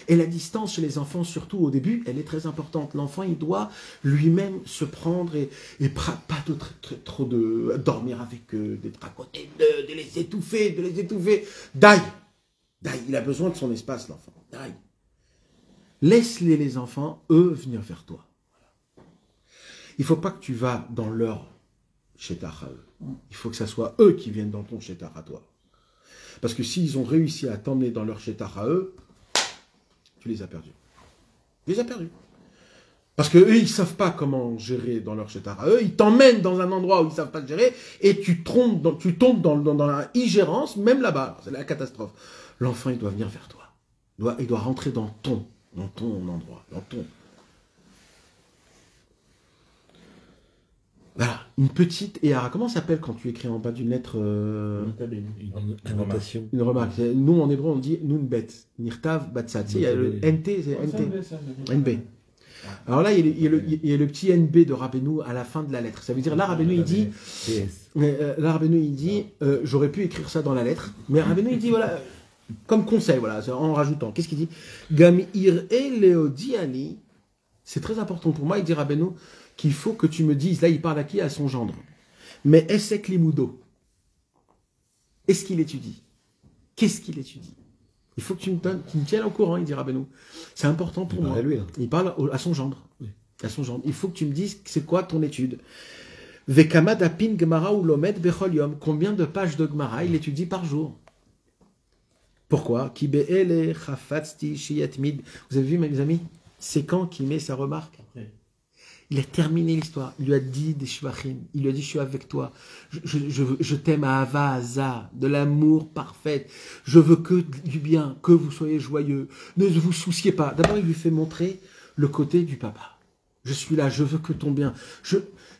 Et la distance chez les enfants, surtout au début, elle est très importante. L'enfant, il doit lui-même se prendre et, et pas, pas de, trop, trop de dormir avec eux, d'être à côté d'eux, de les étouffer, de les étouffer. Daï, daï, il a besoin de son espace, l'enfant. Daï. Laisse-les, les enfants, eux, venir vers toi. Il ne faut pas que tu vas dans leur chétar à eux. Il faut que ce soit eux qui viennent dans ton chétar à toi. Parce que s'ils ont réussi à t'emmener dans leur chétar à eux, tu les as perdus. Tu les as perdus. Parce qu'eux, ils ne savent pas comment gérer dans leur chétar à eux. Ils t'emmènent dans un endroit où ils ne savent pas gérer et tu, trompes dans, tu tombes dans, dans, dans la ingérence, même là-bas. C'est la catastrophe. L'enfant, il doit venir vers toi. Il doit, il doit rentrer dans ton, dans ton endroit, dans ton... Voilà, une petite Ehara. Comment ça s'appelle quand tu écris en bas d'une lettre euh... Une annotation. Une remarque. Nous, en hébreu, on dit Nunbet. Nirtav Batsat. Il y a le N T, c'est N T. N B. Alors là, il y, a le, il, y a le, il y a le petit N B de Rabbeinu à la fin de la lettre. Ça veut dire, là, Rabbeinu, il dit, euh, là, Rabbeinu, il dit, euh, j'aurais pu écrire ça dans la lettre, mais Rabbeinu, il dit, voilà, comme conseil, voilà, en rajoutant. Qu'est-ce qu'il dit? Gam ir e leodiani. C'est très important pour moi, il dit Rabbeinu, qu'il faut que tu me dises, là il parle à qui? À son gendre. Mais Essek Limudo, est-ce qu'il étudie? Qu'est-ce qu'il étudie? Il faut que tu me donnes, tu me tiennes au courant, il dit Rabbeinu. C'est important pour Il moi. parle à lui, hein. Il parle au- à son gendre. À son gendre. Il faut que tu me dises c'est quoi ton étude. Vekama dapin Gemara ou lomed bechol yom. Combien de pages de Gemara il étudie par jour? Pourquoi? Ki be'ele chafatzti sheyatmid. Vous avez vu, mes amis? C'est quand qu'il met sa remarque? Après. Il a terminé l'histoire. Il lui a dit des shvachim. Il lui a dit, je suis avec toi. Je, je, je, je t'aime à Hava, Aza, de l'amour parfait. Je veux que du bien, que vous soyez joyeux. Ne vous souciez pas. D'abord, il lui fait montrer le côté du papa. Je suis là, je veux que ton bien. Je...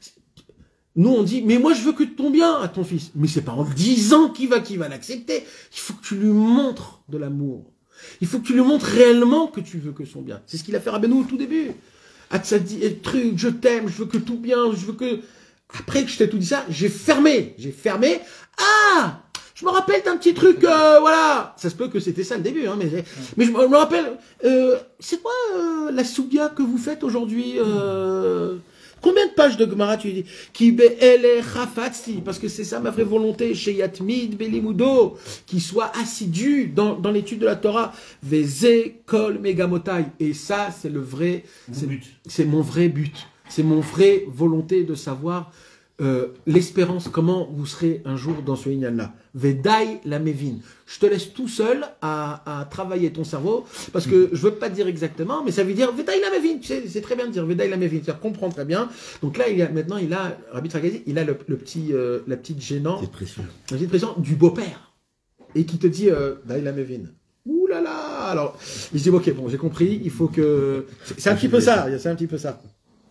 Nous, on dit, mais moi, je veux que ton bien à ton fils. Mais c'est pas en disant qu'il va, qu'il va l'accepter. Il faut que tu lui montres de l'amour. Il faut que tu lui montres réellement que tu veux que son bien. C'est ce qu'il a fait Rabbeinu au tout début. Atzadi, et truc, je t'aime, je veux que tout bien, je veux que... Après que je t'ai tout dit ça, j'ai fermé. J'ai fermé. Ah, je me rappelle d'un petit truc, euh, voilà. Ça se peut que c'était ça le début, hein, mais, mais je me je me rappelle... Euh, c'est quoi euh, la soubia que vous faites aujourd'hui euh, Combien de pages de Gemara tu dis? Ki be'ele chafatzi, parce que c'est ça ma vraie volonté, chez Yatmid Belimudo, qui soit assidu dans, dans l'étude de la Torah, Veze kol megamotai. Et ça, c'est le vrai, c'est, c'est mon vrai but, c'est mon vraie volonté de savoir euh, l'espérance, comment vous serez un jour dans ce Inyan-là. Vedai la mevin. Je te laisse tout seul à, à travailler ton cerveau, parce que je veux pas te dire exactement, mais ça veut dire Vedai la mevin. Tu sais, c'est très bien de dire Vedai la mevin, c'est-à-dire comprends très bien. Donc là, il y a, maintenant, il a, Rabbi Tragazi, il a le, le petit, euh, la petite gênant, C'est précieux. la petite pression du beau-père, et qui te dit euh, Vedai la mevin. Ouh là là. Alors, il se dit ok, bon, j'ai compris, il faut que, c'est, c'est un petit peu ça, c'est un petit peu ça.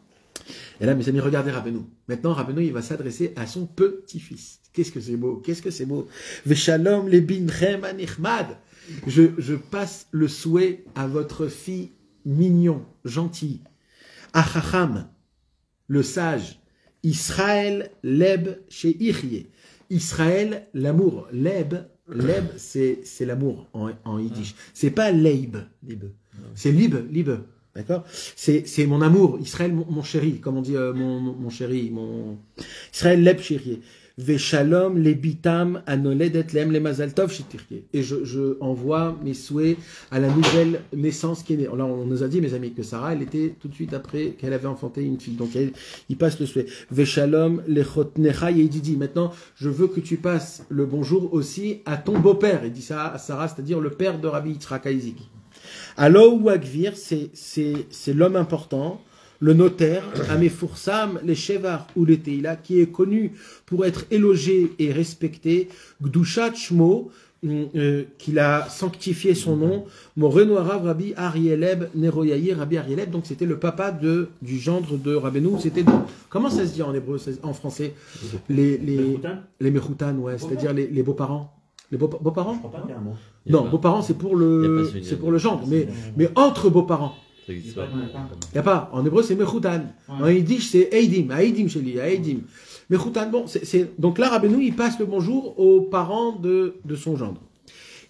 Et là, mes amis, regardez Rabbeinu. Maintenant, Rabbeinu, il va s'adresser à son petit-fils. Qu'est-ce que c'est beau, qu'est-ce que c'est beau. Veshalom le binrem anichmad. Je, je passe le souhait à votre fille mignon, gentil. Achacham, le sage. Israël leb chez Ichye. Israël, l'amour. Leb, leb, c'est, c'est l'amour en, en yiddish. C'est pas leib, lib. C'est lib, lib. D'accord? C'est, c'est mon amour, Israël, mon, mon chéri, comme on dit, euh, mon, mon, mon chéri, mon... Israël leb chéri. Veshalom les bitam anoledet lem le mazal tov shetirke. Et je, je envoie mes souhaits à la nouvelle naissance qui est née. Là, on nous a dit, mes amis, que Sarah, elle était tout de suite après qu'elle avait enfanté une fille. Donc, elle, il passe le souhait. Veshalom le chotnecha yedidi. Maintenant, je veux que tu passes le bonjour aussi à ton beau-père. Il dit ça à Sarah, c'est-à-dire le père de Rabbi Yitzhak Isaac. Alo ou Agvir, c'est, c'est, c'est l'homme important, le notaire, Amefursam, les Shevar ou les Teila, qui est connu pour être élogé et respecté, Gdushat Shmo, euh, qu'il a sanctifié son nom, Morenoarav Rabbi Arieleb Neroyaï, Rabbi Arieleb, donc c'était le papa de, du gendre de Rabbeinu, c'était dans, comment ça se dit en hébreu, en français? Les, les, Mechoutan les Mechoutan, ouais, c'est-à-dire les, les beaux-parents. Les beaux, beaux-parents? Je crois pas carrément. Il y a Non, pas- beaux-parents, c'est pour il y a le, pas ce lien. c'est pour le gendre, mais, mais entre beaux-parents. Ça existe Il y a pas. pas de- Il n'y a pas. En hébreu, c'est Mechoutan. En yiddish, c'est Eidim. Eidim chez lui, Eidim. Mechoutan, bon, c'est, c'est... Donc là, Rabbeinu, il passe le bonjour aux parents de, de son gendre.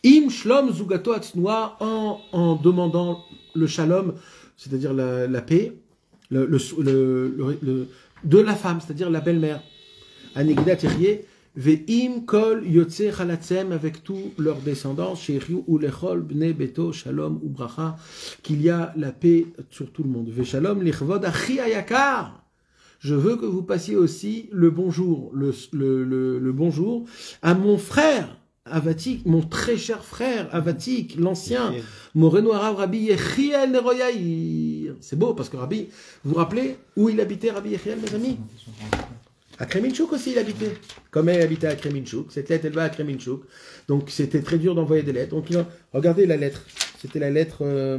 Im shlom zugato atznoa, en, en demandant le shalom, c'est-à-dire la, la paix, le, le, le, le, le, de la femme, c'est-à-dire la belle-mère. Anegida Tirye, ve'im kol yotze chalatzem, avec tous leurs descendants, sheiriu ou lechol bne beto shalom ou bracha, qu'il y a la paix sur tout le monde. Ve'shalom lichvod achi ayakar. Je veux que vous passiez aussi le bonjour, le, le, le, le bonjour à mon frère Avatik, mon très cher frère Avatik, l'ancien, Moreno Arav Rabbi Yechiel Neroyaïr. C'est beau parce que Rabbi, vous vous rappelez où il habitait Rabbi Yechiel, mes amis? À Kreminchouk aussi il habitait. Comme elle habitait à Kreminchouk, cette lettre elle va à Kreminchouk. Donc c'était très dur d'envoyer des lettres. Donc regardez la lettre. C'était la lettre euh,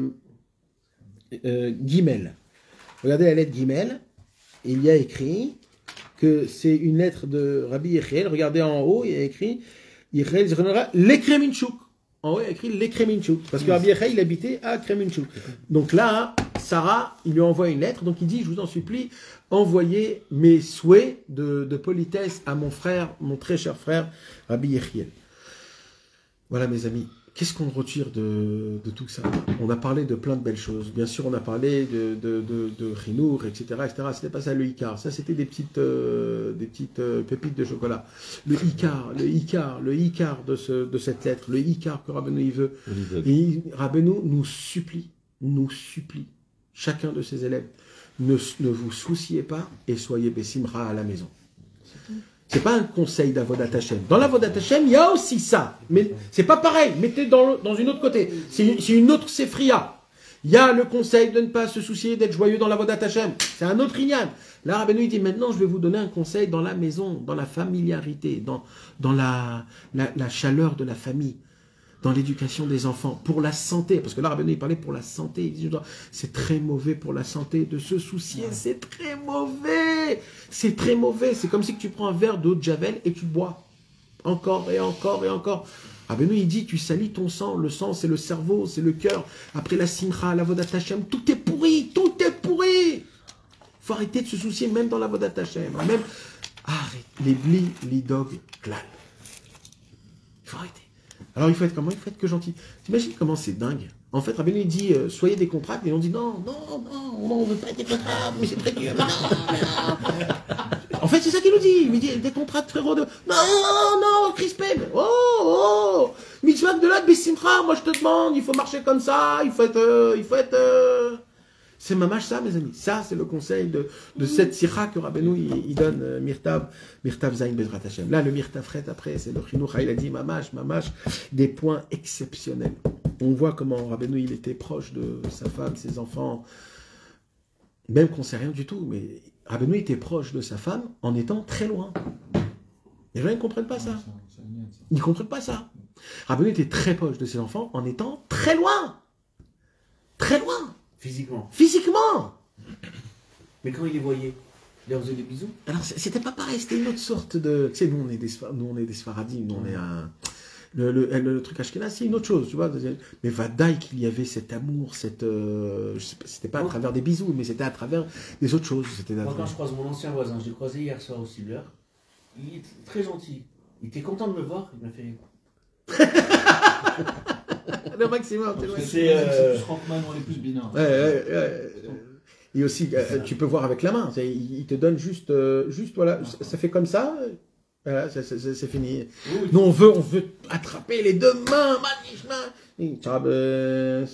euh, Gimel. Regardez la lettre Gimel. Il y a écrit que c'est une lettre de Rabbi Yechiel. Regardez en haut, il y a écrit Yechiel Zrenora, les Kreminchouk. En haut, il y a écrit les Kreminchouk. Parce que Rabbi Yechiel, il habitait à Kreminchouk. Donc là, Sarah, il lui envoie une lettre. Donc il dit, je vous en supplie, envoyez mes souhaits de, de politesse à mon frère, mon très cher frère, Rabbi Yechiel. Voilà, mes amis. Qu'est-ce qu'on retire de, de tout ça? On a parlé de plein de belles choses. Bien sûr, on a parlé de, de, de, de Chinour, et cetera, et cetera. C'était pas ça le Icar. Ça, c'était des petites, euh, des petites euh, pépites de chocolat. Le Icar, le Icar, le Icar de, ce, de cette lettre, le Icar que Rabbeinu il veut. Et Rabbeinu nous supplie, nous supplie, chacun de ses élèves, ne, ne vous souciez pas et soyez Bessimra à la maison. C'est pas un conseil d'Avodat Hashem. Dans l'Avodat Hashem, il y a aussi ça. Mais c'est pas pareil. Mettez dans, dans une autre côté. C'est une autre Sefria. Il y a le conseil de ne pas se soucier d'être joyeux dans l'Avodat Hashem. C'est un autre Inyan. Là, Rabbeinu, il dit maintenant, je vais vous donner un conseil dans la maison, dans la familiarité, dans, dans la, la, la chaleur de la famille, dans l'éducation des enfants, pour la santé. Parce que là, Rabbeinu, il parlait pour la santé. Il dit, c'est très mauvais pour la santé de se soucier. C'est très mauvais. C'est très mauvais. C'est comme si tu prends un verre d'eau de Javel et tu bois. Encore et encore et encore. Rabbeinu, il dit, tu salis ton sang. Le sang, c'est le cerveau, c'est le cœur. Après la simcha, l'avodat Hashem, tout est pourri. Tout est pourri. Il faut arrêter de se soucier, même dans l'avodat Hashem. Même, arrête. Les bli, lidog, klal. Il faut arrêter. Alors il faut être comment? Il faut être que gentil. T'imagines comment c'est dingue? En fait, Rabbeinu il dit euh, soyez des contrats, et on dit non, non, non, non, on veut pas être des contrats, mais c'est très dur. Non, non. En fait, c'est ça qu'il nous dit. Il nous dit des contrats de frérot de non, non, crispé. Oh, oh, mitzvah de l'autre, Bessimcha. Moi je te demande, il faut marcher comme ça, il faut être, euh, il faut être. Euh... C'est mamash ça, mes amis. Ça, c'est le conseil de, de cette sira que Rabbeinu il, il donne euh, Mirtav, Mirtav Zayin Bezrat Hashem. Là, le Mirtafret après, c'est le Chinuch. Il a dit mamash, mamash, des points exceptionnels. On voit comment Rabbeinu il était proche de sa femme, ses enfants, même qu'on ne sait rien du tout. Mais Rabbeinu était proche de sa femme en étant très loin. Les gens ne comprennent pas ça. Ils ne comprennent pas ça. Rabbeinu était très proche de ses enfants en étant très loin. Très loin. Physiquement. Physiquement. Mais quand il les voyait, il leur faisait des bisous. Alors, c'était pas pareil, c'était une autre sorte de... Tu sais, nous, on est des, nous, on est des Sfaradim, nous, on est un... Le, le, le, le truc Ashkenaz, c'est une autre chose, tu vois. Mais Vadaï qu'il y avait cet amour, cette... Euh, je sais pas, c'était pas à travers des bisous, mais c'était à travers des autres choses. C'était Moi, quand je croise mon ancien voisin, je l'ai croisé hier soir au Cibleur, il est très gentil. Il était content de me voir, il m'a fait... Le maximum, tu vois. C'est euh... plus Rockman, on est plus binards. Ouais, ouais, ouais. Et aussi, euh, tu peux voir avec la main. Il, il te donne juste, euh, juste voilà, ça, ça fait comme ça. Voilà, c'est fini. Oui, oui. Nous, on veut, on veut attraper les deux mains, magnifique. Ouais,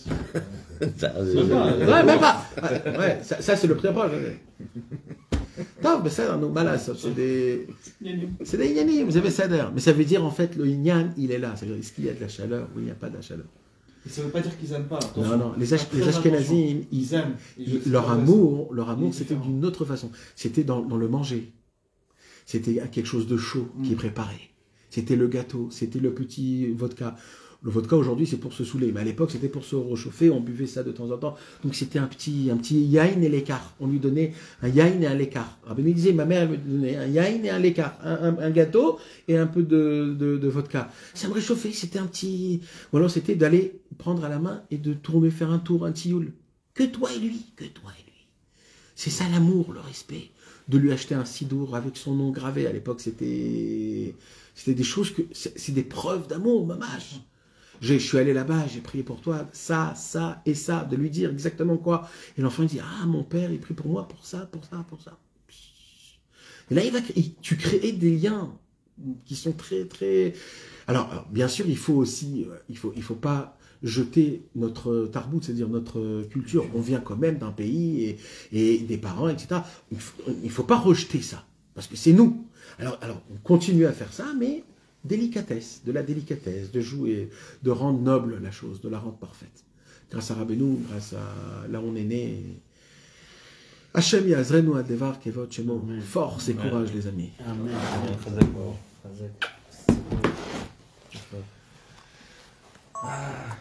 même pas. Ouais, ça, ça c'est le préapproche. Non, mais ça, dans nos malas, c'est des... C'est des ignanim, vous avez ça d'air. Mais ça veut dire, en fait, le ignan, il est là. C'est-à-dire, est-ce qu'il y a de la chaleur ou il n'y a pas de la chaleur? Et ça ne veut pas dire qu'ils n'aiment pas. Attention. Non, non, les, Ach les Ashkenazim, ils, ils aiment. Ils, leur amour, leur amour, c'était d'une autre façon. C'était dans, dans le manger. C'était quelque chose de chaud mmh. qui est préparé. C'était le gâteau, c'était le petit vodka. Le vodka aujourd'hui, c'est pour se saouler, mais à l'époque, c'était pour se réchauffer. On buvait ça de temps en temps. Donc c'était un petit, un petit yain et l'écart. On lui donnait un yain et un l'écart. Rabbeinu disait, ma mère elle me donnait un yain et un l'écart, un, un, un gâteau et un peu de, de, de vodka. Ça me réchauffait. C'était un petit. Ou alors c'était d'aller prendre à la main et de tourner, faire un tour, un tioul. Que toi et lui, que toi et lui. C'est ça l'amour, le respect. De lui acheter un sidour avec son nom gravé. À l'époque, c'était, c'était des choses que, c'est des preuves d'amour, mamache. je suis allé là-bas, j'ai prié pour toi, ça, ça et ça, de lui dire exactement quoi. Et l'enfant il dit, ah mon père, il prie pour moi, pour ça, pour ça, pour ça. Et là, il va, créer, tu crées des liens qui sont très, très... Alors, alors, bien sûr, il faut aussi, il faut, il faut pas jeter notre tarbout, c'est-à-dire notre culture. On vient quand même d'un pays et, et des parents, et cetera. Il ne faut, faut pas rejeter ça, parce que c'est nous. Alors, alors, on continue à faire ça, mais délicatesse, de la délicatesse, de jouer, de rendre noble la chose, de la rendre parfaite. Grâce à Rabbeinu, grâce à là où on est né. Hachem Yazrenu Adevar Kevot Shemo. Force et courage, les amis. Amen. Chazak, Chazak. Amen.